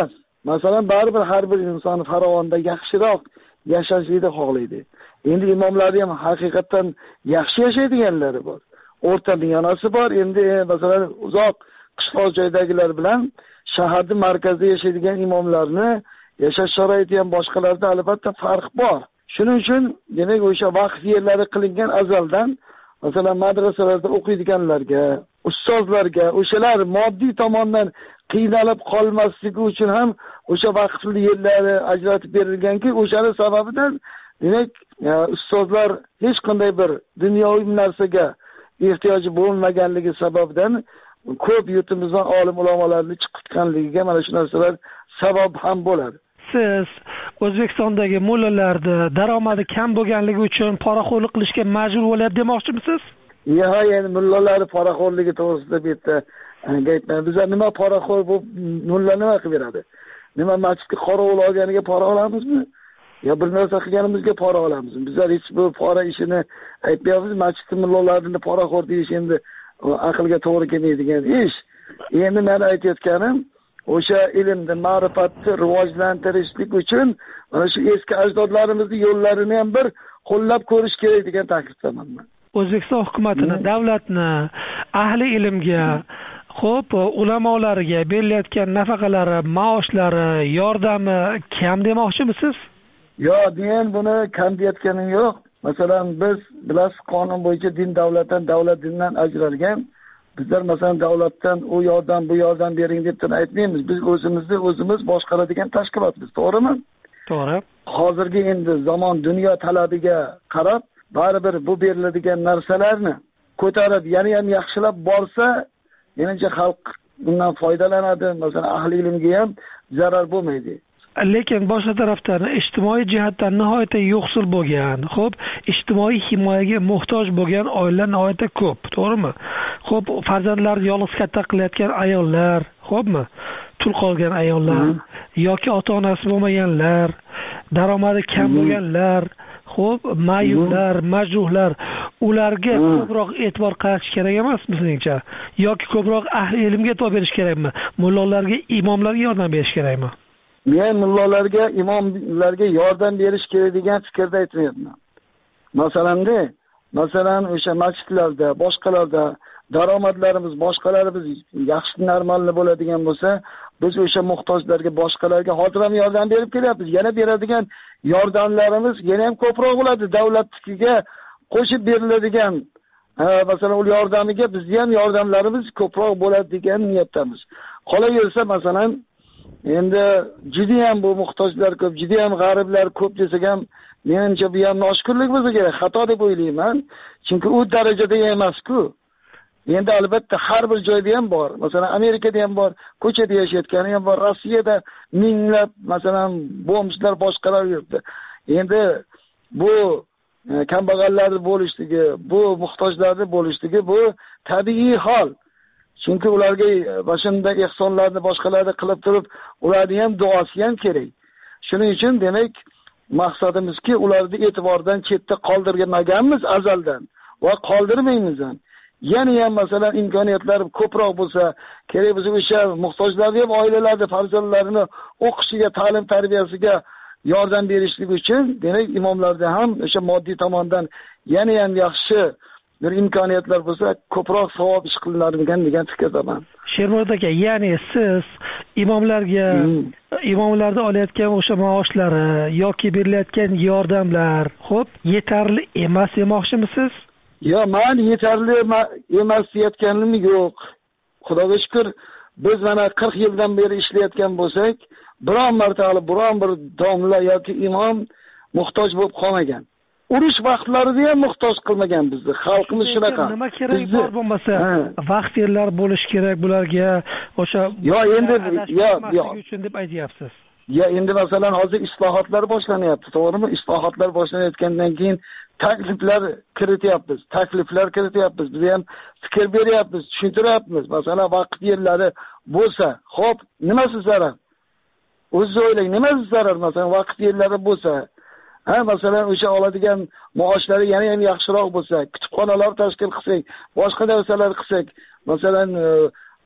masalan baribir har bir inson farovonda yaxshiroq yashashni xohlaydi. Endi imomlarni ham haqiqatan yaxshi yashaydiganlari bor. O'rta miyonasi bor. Endi masalan uzoq qishloq joydagilar bilan shaharning markazida yashaydigan imomlarni yashash sharoiti ham boshqalarda albatta farq bor. Shuning uchun demak o'sha vaqf yerlari qilingan azaldan masalan madrasalarda o'qiydiganlarga, ustozlarga o'shalar moddiy tomondan qiynalib qolmasligi uchun ham o'sha vaqfli yerlari ajratib berilganki, o'shaning sababidan demak ustozlar hech qanday bir dunyoviy narsaga ehtiyoji bo'lmaganligi sababidan ko'p yurtimizdan olim ulamolarni chiqitganligiga mana shu narsalar sabab ham bo'ladi. Siz O'zbekistondagi mullalarni daromadi kam bo'lganligi uchun poraxo'rlik qilishga majbur bo'lyapti demoqchimisiz? Yo'q, endi mullalar poraxo'rligi to'g'risida bu yerda gapman. Bizlar nima poraxo'r bo'lib mulla nima qilib beradi? Nima masjidga qorovul olganiga pora olamizmi? Yo bir narsa qilganimizga pora olamizmi? Bizlar hech bu pora ishini aytmayapmiz. Masjidda mullalarni poraxo'r deyish endi aqlga to'g'ri kelmaydigan ish. Endi men aytayotganim o'sha ilmni, ma'rifatni rivojlantirishlik uchun mana shu eski ajdodlarimizni yo'llarini ham bir qo'llab ko'rish kerak degan taklifdaman men. O'zbekiston hukumatini, davlatni ahli ilmga, xo'p, ulamolariga berilayotgan nafaqalari, maoshlari, yordami kam demoqchimisiz? Yo'q, men buni kam deyotganim yo'q. Masalan, biz bilasiz, qonun bo'yicha din davlatdan, davlat dindan ajralgan. Bizlar masalan davlatdan u yordam, bu yordam bering deb aytmaymiz. Biz o'zimizni o'zimiz boshqaradigan tashkilotmiz, to'g'rimi? To'g'ri. Hozirgi endi zamon dunyo talabiga qarab, baribir bu beriladigan narsalarni ko'tarib, yana ham yaxshilab borsa, menimcha xalq bundan foydalanadi. Masalan, ahli ilmga ham zarar bo'lmaydi. Lekin boshqa tarafdan ijtimoiy jihatdan nihoyatda yo'qsil bo'lgan, xo'p, ijtimoiy himoyaga muhtoj bo'lgan oilalar nihoyatda ko'p, to'g'rimi? Xo'p, farzandlarini yolg'iz katta qilayotgan ayollar, xo'pmi? Tul qolgan ayollar yoki ota-onasi bo'lmaganlar, daromadi kam bo'lganlar, xo'p, mayublar, majruhlar, ularga ko'proq e'tibor qaratish kerak emasmi sizingcha? Yoki ko'proq ahli ilmga e'tibor berish kerakmi? Mullalarga, imomlarga yordam berish kerakmi? Men mullalarga, imomlarga yordam berish kerak degan fikrda aytmayapman. Masalanda, masalan, o'sha masjidlarda, boshqalarda daromadlarimiz, boshqalarimiz yaxshi normalni bo'ladigan bo'lsa, biz o'sha muhtojlarga, boshqalarga hozir ham yordam berib kelyapmiz. Yana beradigan yordamlarimiz yana ham ko'proq bo'ladi. Davlatnikiga qo'shib beriladigan, masalan, u yordamiga bizning ham yordamlarimiz ko'proq bo'ladi degan niyatdamiz. Qolaversa, masalan, endi juda ham bu muhtojlar ko'p, juda ham g'ariblar ko'p desak ham, menimcha bu ham noshukrlik bo'lsa kerak, xato deb o'ylayman. Chunki u darajada emas-ku. Endi albatta har bir joyda ham bor. Masalan, Amerikada ham bor, ko'chada yashayotgani ham bor, Rossiyada minglab, masalan, bomjlar boshqalar yuribdi. Endi bu kambag'allarning bo'lishligi, bu muhtojlarning bo'lishligi bu tabiiy hol. Chunki ularga boshimda ehsonlarni boshqalarga qilib turib, ularning ham duosi ham kerak. Shuning uchun demak, maqsadimizki, ularni e'tibordan chetda qoldirmaganmiz azaldan va qoldirmaymiz ham. Yana ham masalan imkoniyatlar ko'proq bo'lsa, kerak bo'lsa o'sha muhtojlarga ham oilalarni farzandlarini o'qishiga, ta'lim tarbiyasiga yordam berishlik uchun demak imomlarda ham o'sha moddiy tomondan yana ham yaxshi bir imkoniyatlar bo'lsa, ko'proq savob ish qilinadigan degan fikrdaman. Shermurod aka, ya'ni siz imomlarga, imomlarda olayotgan o'sha maoshlari yoki berilayotgan yordamlar, xo'p, yetarli emas demoqchimisiz? Yo, men yetarli emas deyotganim yo'q. Xudoga shukr, biz mana qirq yildan beri ishlayotgan bo'lsak, biron marta hali biron bir domla yoki imom muhtoj bo'lib qolmagan. Urush vaqtlarida ham muhtoj qilmagan bizni. Xalqimiz shunaqa. Nima kerak bor bo'lmasa, vaqt yerlar bo'lish kerak bularga, o'sha yo endi yo yo uchun deb aytyapsiz. Ya endi masalan hozir islohotlar boshlanyapti, to'g'rimi? Islohotlar boshlanayotgandan keyin takliflar kirityapmiz, takliflar kirityapmiz. Biz ham fikr beryapmiz, tushuntiryapmiz. Masalan, vaqt yerlari bo'lsa, xo'p, nimasi zarar? O'zingiz o'ylang, nimasi zarar? Masalan, vaqt yerlari bo'lsa, ha, masalan, o'sha oladigan maoshlari yana ham yaxshiroq bo'lsa, kutubxonalar tashkil qilsak, boshqa narsalar qilsak, masalan,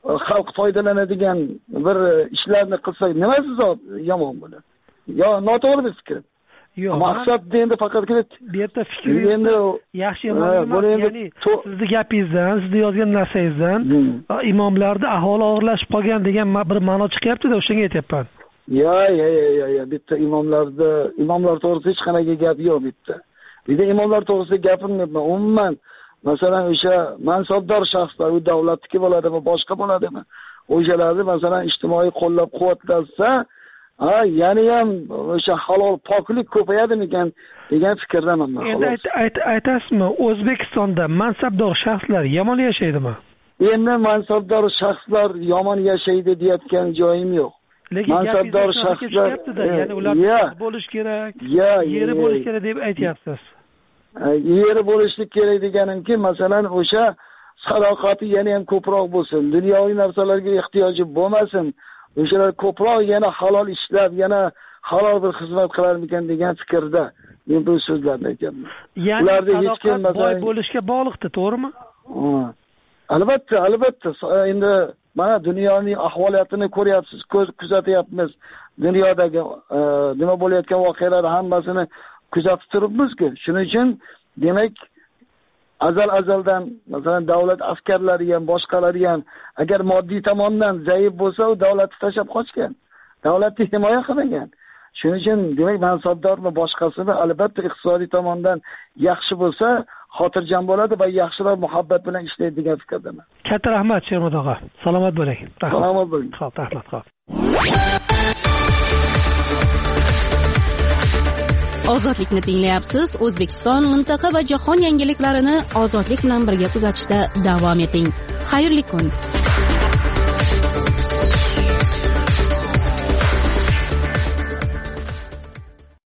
xalq foydalanadigan bir ishlarni qilsak nimasi yomon bo'ladi? Yo, noto'g'ri fikr. Yo'q. Maqsad endi faqat bu yerda fikringiz yaxshi yomon emas. Ya'ni sizni gapingizdan, sizni yozgan narsangizdan imomlarda ahvoli og'irlashib qolgan degan bir ma'no chiqyapti-da, o'shanga aytyapman. Yo, yo, yo, yo, bitta imomlarda, imomlar to'g'risida hech qanaqa gap yo'q bitta. Bitta imomlar to'g'risida gapirmayapman. Umuman, masalan, o'sha mansabdor shaxslar, u davlatniki bo'ladimi, boshqa bo'ladimi? O'shalarni masalan ijtimoiy qo'llab-quvvatlasa, ha, yana ham o'sha halol poklik ko'payadimikan degan fikrdaman men. Endi aytasizmi, O'zbekistonda mansabdor shaxslar yomon yashaydimi? Endi mansabdor shaxslar yomon yashaydi deyotgan joyim yo'q. Lekin mansabdor shaxslar, ya'ni ular bo'lish kerak, yeri bo'lish kerak deb aytyapsiz. Yeri bo'lishlik kerak deganimki, masalan, o'sha sadoqati yana ham ko'proq bo'lsin, dunyoviy narsalarga ehtiyoji bo'lmasin. O'shalar ko'proq yana halol ishlab, yana halol bir xizmat qilarmikan degan fikrda men bu so'zlarni aytyapman. Ularda hech kim boy bo'lishga bog'liqdi, to'g'rimi? Albatta, albatta. Endi mana dunyoning ahvoliyatini ko'ryapsiz, kuzatyapmiz. Dunyodagi nima bo'layotgan voqealar hammasini kuzatib turibmiz-ku. Shuning uchun demak azal azaldan masalan davlat askarlari ham boshqalari ham agar moddiy tomondan zaif bo'lsa, u davlatni tashlab qochgan. Davlatni himoya qilmagan. Shuning uchun demak mansabdormi boshqasini albatta iqtisodiy tomondan yaxshi bo'lsa, xotirjam bo'ladi va yaxshilar muhabbat bilan ishlaydi degan fikrdaman. Katta rahmat Shermat og'a. Salomat bo'ling. Salomat bo'ling. Xo'p, rahmat, xo'p. Ozodlikni tinglayapsiz. O'zbekiston, mintaqa va jahon yangiliklarini ozodlik bilan birga kuzatishda davom eting. Xayrli kun.